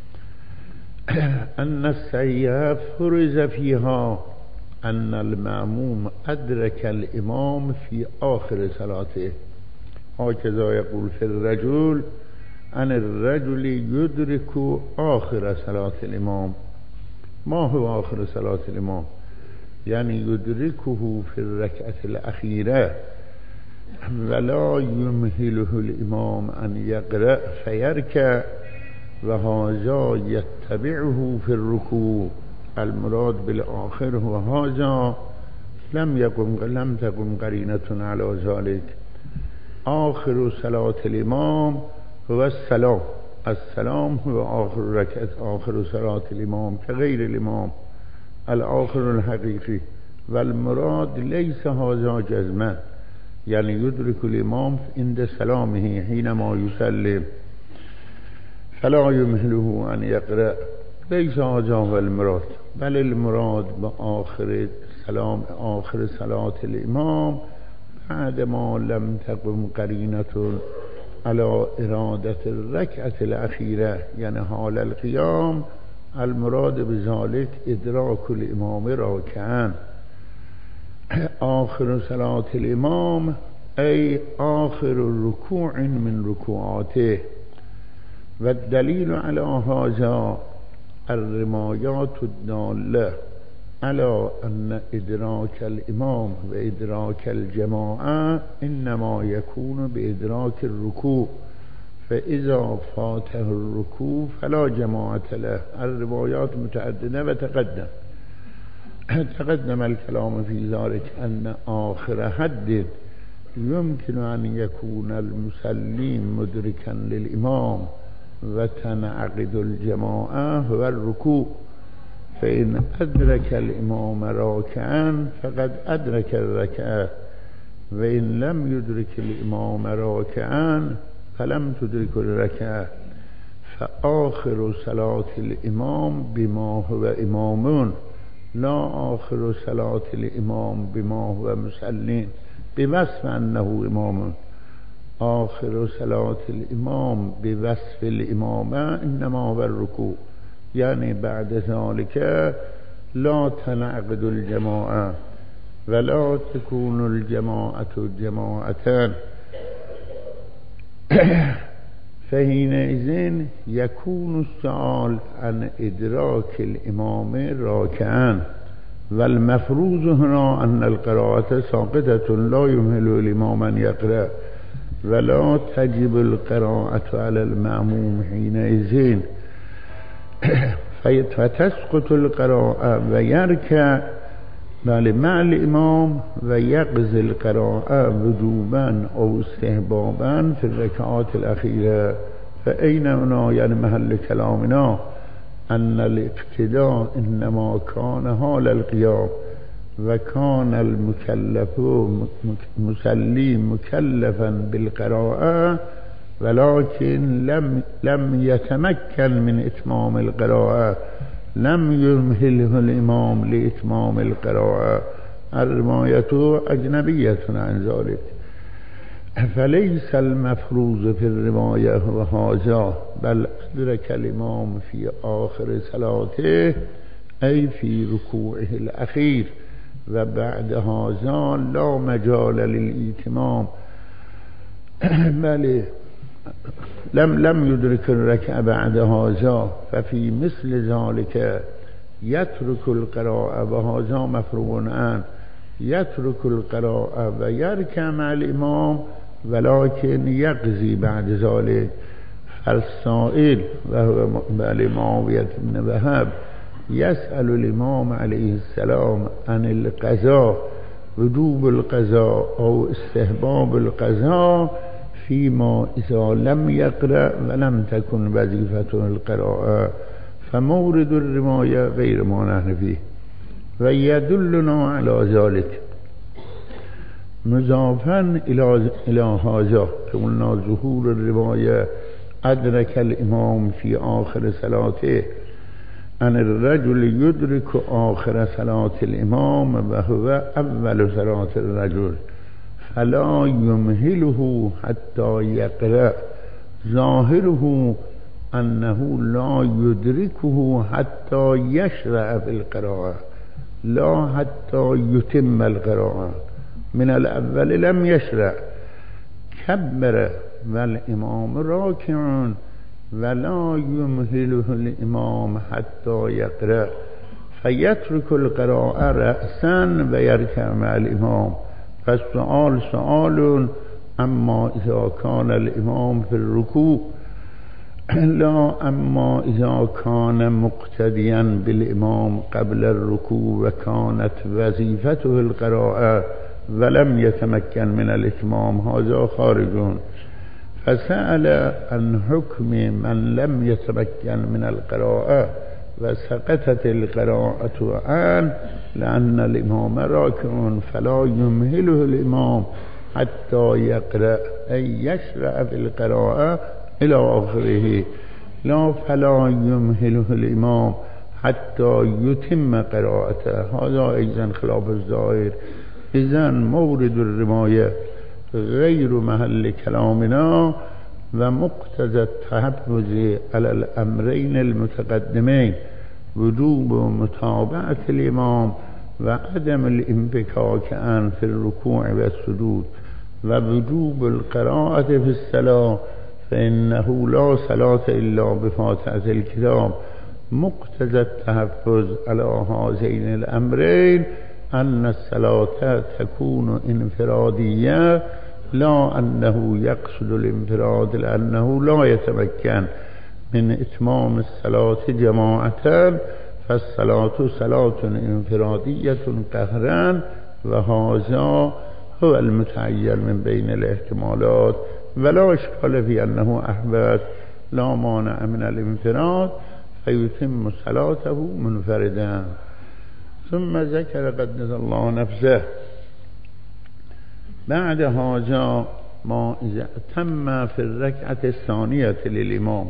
أن الصحيحة فرز فيها أن المأموم أدرك الإمام في آخر صلاته، هكذا يقول في الرجل أن الرجل يدرك آخر صلاة الإمام. ما هو آخر صلاة الإمام؟ يعني يدركه في الركعة الأخيرة ولا يمهله الإمام أن يقرأ فيركع وهذا يتبعه في الركوع. المراد بالآخر وهذا لم يقم لم تقم قرينة على ذلك. آخر صلاة الإمام هو السلام، السلام هو آخر ركعة آخر صلاة الإمام كغير الإمام الآخر الحقيقي. والمراد ليس هذا جزما، يعني يدرك الإمام عند سلامه حينما يسلم فلا يمهله أن يقرأ، ليس هذا هو المراد، بل المراد بآخر السلام آخر صلاة الإمام بعدما لم تقم قرينة على إرادة الركعة الأخيرة، يعني حال القيام. المراد بذلك إدراك الإمام راكعا. آخر صلاة الإمام أي آخر ركوع من ركوعاته. والدليل على هذا الروايات الدالة على أن إدراك الإمام وإدراك الجماعة إنما يكون بإدراك الركوع، فإذا فاته الركوع فلا جماعة له. الروايات متعددة وتقدم تقدم الكلام في ذلك أن آخر حد يمكن أن يكون المسلم مدركا للإمام وتنعقد الجماعة هو الركوع. فإن أدرك الإمام راكعا فقد أدرك الركعة، وإن لم يدرك الإمام راكعا فلم تدرك الركعة. فآخر صلاة الإمام بما هو إمام، لا آخر صلاة الإمام بما هو مسلم بوصف أنه إمام. آخر صلاة الإمام بوصف الإمامة إنما هو الركوع، يعني بعد ذلك لا تنعقد الجماعة ولا تكون الجماعة جماعتان. فحينئذ يكون السؤال عن إدراك الإمام راكعا. والمفروض هنا أن القراءة ساقطة لا يمهل الإمام أن يقرأ، ولا تجب القراءة على المأموم حينئذ، فتسقط القراءة ويركع مع الإمام ويقضي القراءة وجوبا أو استحبابا في الركعات الأخيرة. فأين هنا يعني محل كلامنا أن الاقتداء إنما كان حال القيام، وكان المكلف مسلم مكلفا بالقراءة ولكن لم لم يتمكن من إتمام القراءة، لم يمهله الإمام لإتمام القراءة. الرواية أجنبية عن ذلك، فليس المفروض في الرواية هو هذا، بل أدرك الإمام في آخر صلاته أي في ركوعه الأخير، وبعد هذا لا مجال للإتمام، بل لم لم يدرك الركعة بعد هذا. ففي مثل ذلك يترك القراءة وهذا مفروغ عنه، يترك القراءة ويركع مع الإمام ولكن يقضي بعد ذلك. فالسائل وهو معاوية بن وهب يسأل الإمام عليه السلام عن القضاء، وجوب القضاء أو استحباب القضاء فيما إذا لم يقرأ ولم تكن وظيفته القراءة، فمورد الرواية غير ما نحن فيه. ويدلنا على ذلك مضافا إلى إلى هذا قلنا ظهور الرواية أدرك الإمام في آخر صلاته أن الرجل يدرك آخر صلاة الإمام وهو أول صلاة الرجل فلا يمهله حتى يقرأ. ظاهره أنه لا يدركه حتى يشرع في القراءة لا حتى يتم القراءة. من الأول لم يشرع، كبر والإمام راكع ولا يمهله الإمام حتى يقرأ، فيترك القراءة رأسا ويركع مع الإمام. فالسؤال سؤال أما إذا كان الإمام في الركوع لا أما إذا كان مقتديا بالإمام قبل الركوع وكانت وظيفته القراءة ولم يتمكن من الإتمام هذا خارج. فسأل عن حكم من لم يتمكن من القراءة وسقطت القراءة عنه لأن الإمام راكع فلا يمهله الإمام حتى يقرأ أي يشرع في القراءة إلى آخره، لا فلا يمهله الإمام حتى يتم قراءته. هذا أيضا خلاف الظاهر. إذن مورد الرواية غير محل كلامنا ومقتضى التحفظ على الأمرين المتقدمين وجوب متابعة الإمام وعدم الانفكاك عنه في الركوع والسجود ووجوب القراءة في الصلاة فإنه لا صلاة إلا بفاتحة الكتاب. مقتضى التحفظ على هذين الأمرين أن الصلاة تكون انفرادية لا أنه يقصد الانفراد لأنه لا يتمكن من إتمام الصلاة جماعة، فالصلاة صلاة انفرادية قهرا وهذا هو المتعين من بين الاحتمالات. ولا إشكال في أنه أحبت لا مانع من الانفراد فيتم صلاته منفردا. ثم ذكر قدس الله نفسه بعد هذا ما إذا تم في الركعة الثانية للإمام.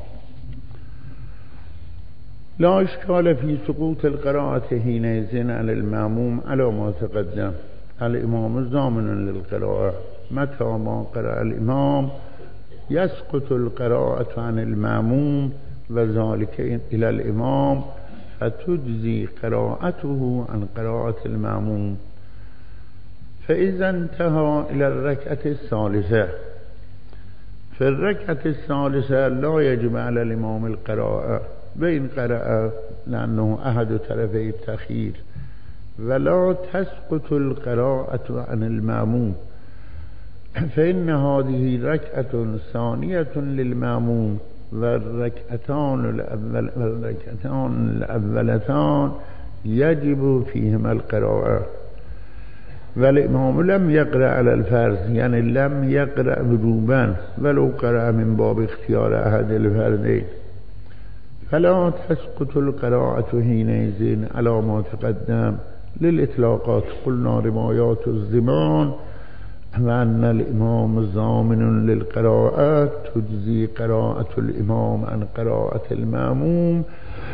لا إشكال في سقوط القراءة حينئذ على المأموم على ما تقدم. الإمام ضامن للقراءة، متى ما قرأ الإمام يسقط القراءة عن المأموم وذلك إلى الإمام فتجزي قراءته عن قراءة المأموم. فإذا انتهى إلى الركعة الثالثة، في الركعة الثالثة لا يجب على الإمام القراءة بين قراءة لأنه أحد طرفي التأخير، ولا تسقط القراءة عن المأموم، فإن هذه ركعة ثانية للمأموم والركعتان الأول والركعتان الأولتان يجب فيهما القراءة. والإمام لم يقرأ على الفرض، يعني لم يقرأ وجوبا ولو قرأ من باب اختيار أحد الفرضين، فلا تسقط القراءة حينئذ على ما تقدم للإطلاقات. قلنا روايات الزمان وأن الإمام ضامن للقراءة تجزي قراءة الإمام عن قراءة المأموم.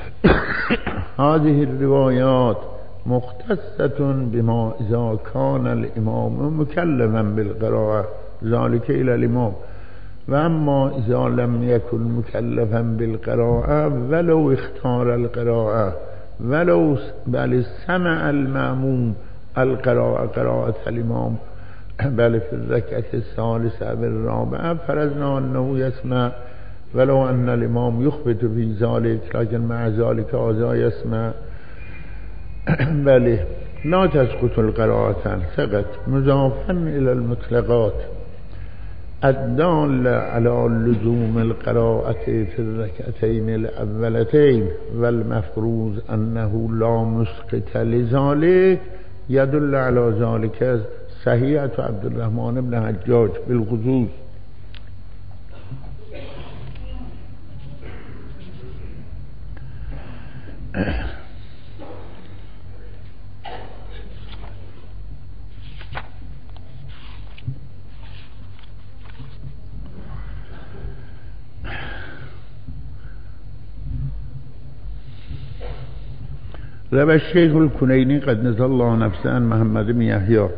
هذه الروايات مختصة بما إذا كان الإمام مكلفا بالقراءة ذلك إلى الإمام، وأما إذا لم يكن مكلفا بالقراءة ولو اختار القراءة ولو بل سمع المأموم القراءة قراءة الإمام بل في الركعة الثالثة بالرابعة فرضنا أنه يسمع ولو أن الإمام يخبط في ذلك، لكن مع ذلك هذا يسمع بل لا تسقط القراءة سقط مضافا إلى المطلقات الدالة على لزوم القراءة في الركعتين الأولتين والمفروض أنه لا مسقط لذلك يدل على ذلك صحيحة عبد الرحمن بن حجاج بالخصوص. روى الشيخ الكنيني قد نزل الله نفسه عن محمد بن يحيى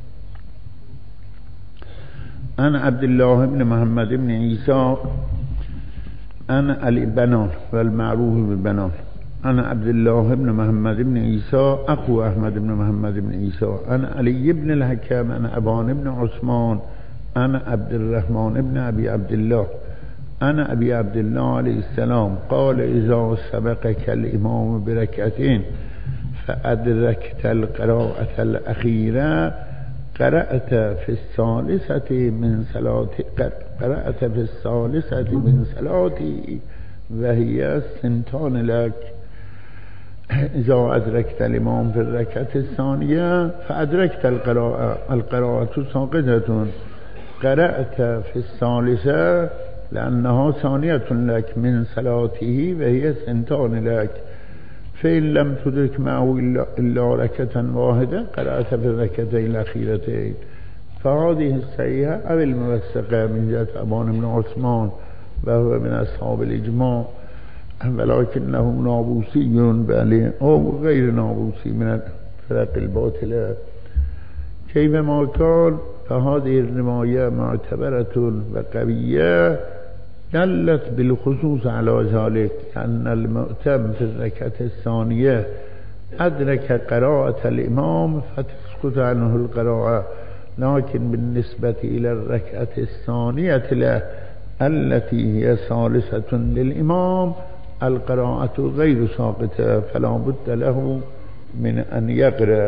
عن عبد الله بن محمد بن عيسى عن علي بنان والمعروف ببنان عن عبد الله بن محمد بن عيسى أخو أحمد بن محمد بن عيسى عن علي بن الحكم عن أبان بن عثمان عن عبد الرحمن بن أبي عبد الله عن أبي عبد الله عليه السلام قال إذا سبقك الإمام بركعتين فأدركت القراءة الأخيرة قرأت في الثالثة من صلاة قرأت في الثالثة من صلاتي وهي سنتان لك. إذا أدركت الإمام في الركعة الثانية فأدركت القراءة القراءة ساقطة قرأت في الثالثة لأنها ثانية لك من صلاته وهي سنتان لك فإن لم تدرك معه إلا ركعة واحدة قرأت في الركعتين الأخيرتين. فهذه الصحيحة أو الموثقة من جهة أبان بن عثمان وهو من أصحاب الإجماع ولكنه نابوسي بل أو غير نابوسي من الفرق الباطلة. كيفما كان فهذه الرواية معتبرة وقوية دلت بالخصوص على ذلك أن المؤتم في الركعة الثانية أدرك قراءة الإمام فتسقط عنه القراءة، لكن بالنسبة إلى الركعة الثانية له التي هي ثالثة للإمام القراءة غير ساقطة فلا بد له من أن يقرأ.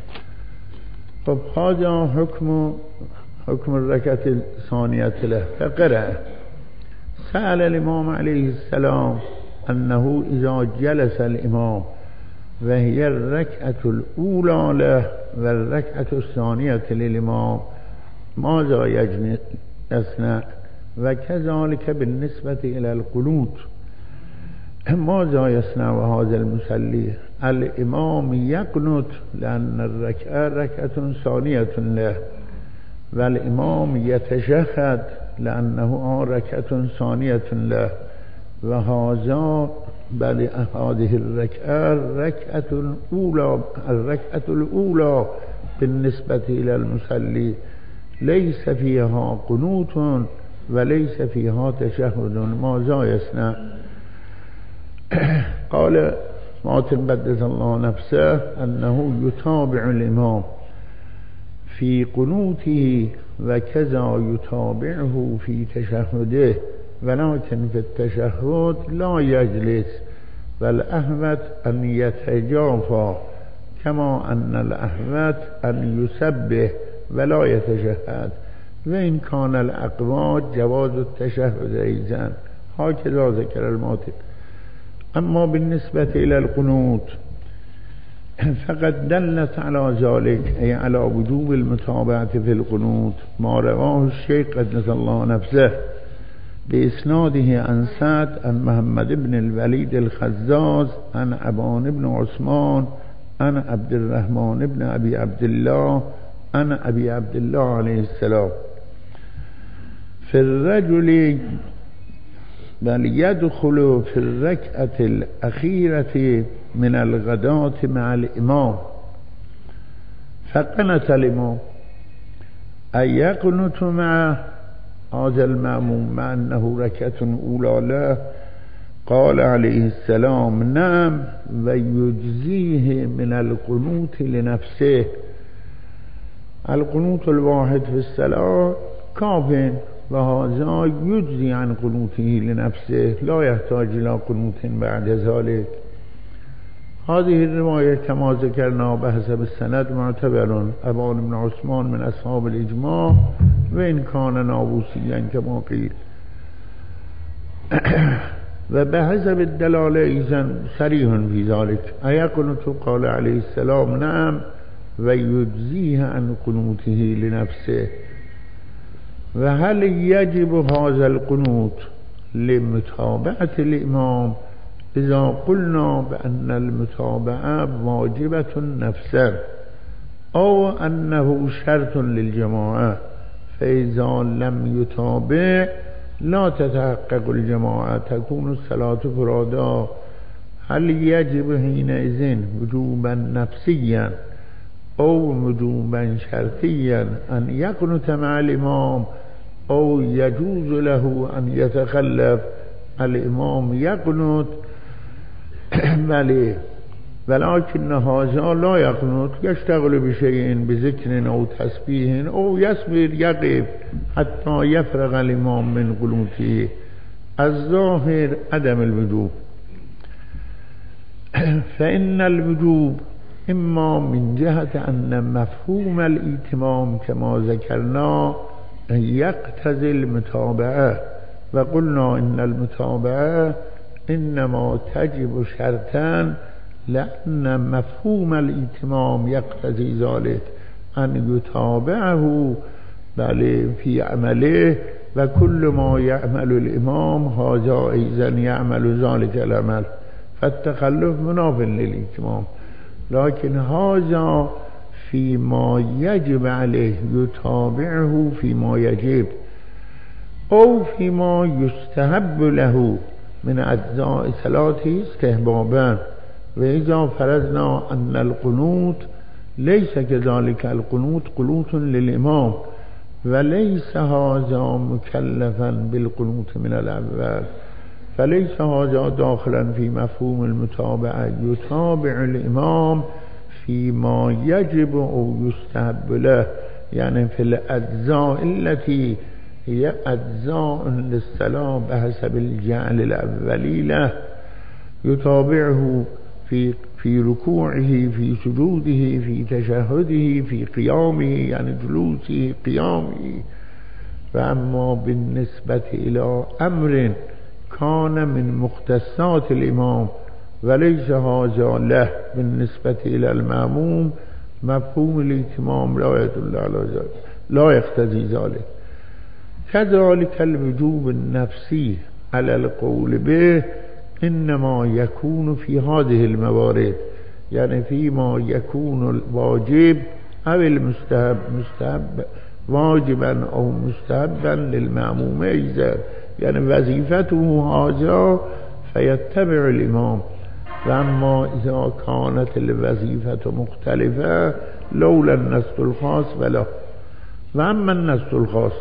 فهذا حكم حكم الركعة الثانية له فقرأ. سأل الإمام عليه السلام أنه إذا جلس الإمام وهي الركعة الأولى له والركعة الثانية للإمام ماذا يصنع؟ وكذلك بالنسبة إلى القنوت ماذا يصنع هذا المصلي؟ الإمام يقنت لأن الركعة ركعة ثانية له والإمام يتشهد لأنه ركعة ثانية له وهذا بل هذه الركعة الركعة الأولى الركعة الأولى بالنسبة إلى المصلي ليس فيها قنوت وليس فيها تشهد ماذا يصنع؟ قال ماتن قدس الله نفسه أنه يتابع الإمام في قنوته وكذا يتابعه في تشهده ولكن في التشهد لا يجلس والأهوت أن يتجافى كما أن الأهوت أن يسبح ولا يتشهد وإن كان الأقوى جواز التشهد أيضا هكذا ذكر الماتن. أما بالنسبة إلى القنوت فقد دلت على ذلك أي على وجوب المتابعة في القنوت ما رواه الشيخ قدس الله نفسه بإسناده عن سعد عن محمد بن الوليد الخزاز عن أبان بن عثمان عن عبد الرحمن بن أبي عبد الله عن أبي عبد الله عليه السلام في الرجل بل يدخل في الركعة الأخيرة من الغداة مع الإمام فقنت الإمام أن يقنت مع هذا المأموم مع أنه ركعة أولى له؟ قال عليه السلام نعم ويجزيه من القنوت لنفسه. القنوت الواحد في الصلاة كاف وهذا يجزي عن قنوته لنفسه لا يحتاج إلى قنوت بعد ذلك. هذه الرواية كما ذكرنا بحسب السند معتبر أبان بن عثمان من أصحاب الإجماع وإن كان نابوسيا كما قيل وبحسب الدلالة إذن صريح في ذلك أيقنت قال عليه السلام نعم ويجزيه عن قنوته لنفسه. وهل يجب هذا القنوت لمتابعة الإمام إذا قلنا بأن المتابعة واجبة نفسا أو أنه شرط للجماعة، فإذا لم يتابع لا تتحقق الجماعة تكون الصلاة فرادا. هل يجب حينئذ وجوبا نفسيا أو وجوبا شرطيا أن يقنت مع الإمام أو يجوز له أن يتخلف الإمام يقنت؟ بله، ولكن هذا لا يقنت، يشتغل بشيء بذكر أو تسبيح أو يصبر يقف حتى يفرغ الإمام من قنوته. الظاهر عدم الوجوب، فإن الوجوب إما من جهة أن مفهوم الائتمام كما ذكرنا يقتضي المتابعة، وقلنا إن المتابعة إنما تجب شرطان لأن مفهوم الائتمام يقتضي ذلك أن يتابعه بل في عمله، وكل ما يعمل الإمام هذا أيضا يعمل ذلك العمل، فالتخلف مناف للإتمام. لكن هذا فيما يجب عليه يتابعه فيما يجب أو فيما يستحب له من أجزاء صلاته استحبابا. وإذا فرضنا أن القنوت ليس كذلك، القنوت قنوت للإمام وليس هذا مكلفا بالقنوت من الأول، فليس هذا داخلا في مفهوم المتابعة، يتابع الإمام فيما يجب أو يستحب له، يعني في الأجزاء التي هي أجزاء للصلاة بحسب الجعل الأولي له، يتابعه في في ركوعه، في سجوده، في تشهده، في قيامه يعني جلوسه، قيامه. فأما بالنسبة إلى أمر كان من مختصات الإمام وليس هذا له بالنسبة إلى المأموم، مفهوم الائتمام لا يدل على ذلك، لا يقتضي ذلك. كذلك الوجوب النفسي على القول به إنما يكون في هذه الموارد، يعني فيما يكون الواجب أو المستحب، مستحب واجبا أو مستحبا للمأموم أيضا، يعني وظيفته هذا فيتبع الإمام. وأما إذا كانت الوظيفة مختلفة لولا النص الخاص فلا. وأما النص الخاص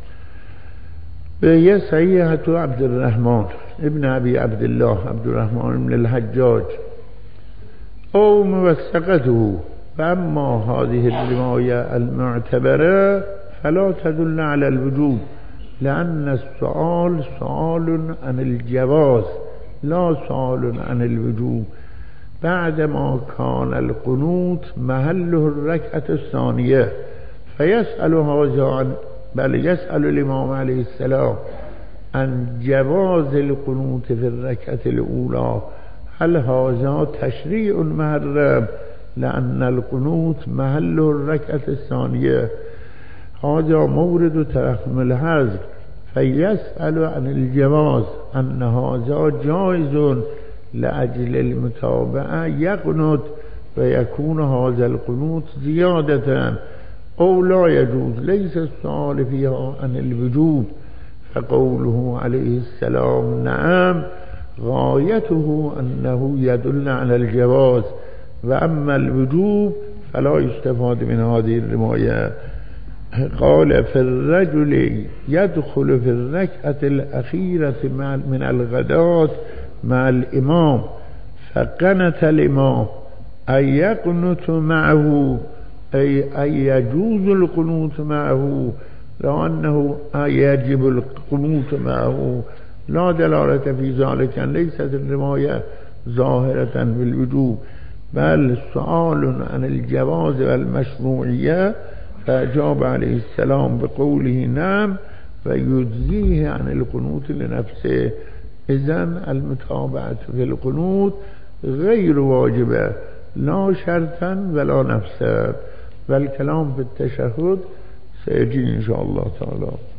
وهي صحيحة عبد الرحمن ابن أبي عبد الله عبد الرحمن بن الحجاج أو موثقته. فأما هذه الرواية المعتبرة فلا تدل على الوجوب، لأن السؤال سؤال عن الجواز لا سؤال عن الوجوب، بعدما كان القنوت محله الركعة الثانية، فيسأل هذا عن بل يسأل الإمام عليه السلام عن جواز القنوت في الركعة الأولى، هل هذا تشريع محرم؟ لأن القنوت محله الركعة الثانية، هذا مورد ترحم الحظر، فيسأل عن الجواز أن هذا جائز لأجل المتابعة يقنت، ويكون هذا القنوت زيادة أو لا يجوز، ليس السؤال فيها عن الوجوب. فقوله عليه السلام نعم غايته أنه يدل على الجواز، وأما الوجوب فلا يستفاد من هذه الرواية. قال في الرجل يدخل في الركعة الأخيرة من الغداة مع الإمام فقنت الإمام أن يقنت معه، أي أن يجوز القنوت معه، لأنه يجب القنوت معه، لا دلالة في ذلك، ليست الرواية ظاهرة بالوجوب. بل سؤال عن الجواز والمشروعية فأجاب عليه السلام بقوله نعم ويجزيه عن القنوت لنفسه. إذن المتابعة في القنوت غير واجبة لا شرطا ولا نفسا، والكلام في التشهد سيجي إن شاء الله تعالى.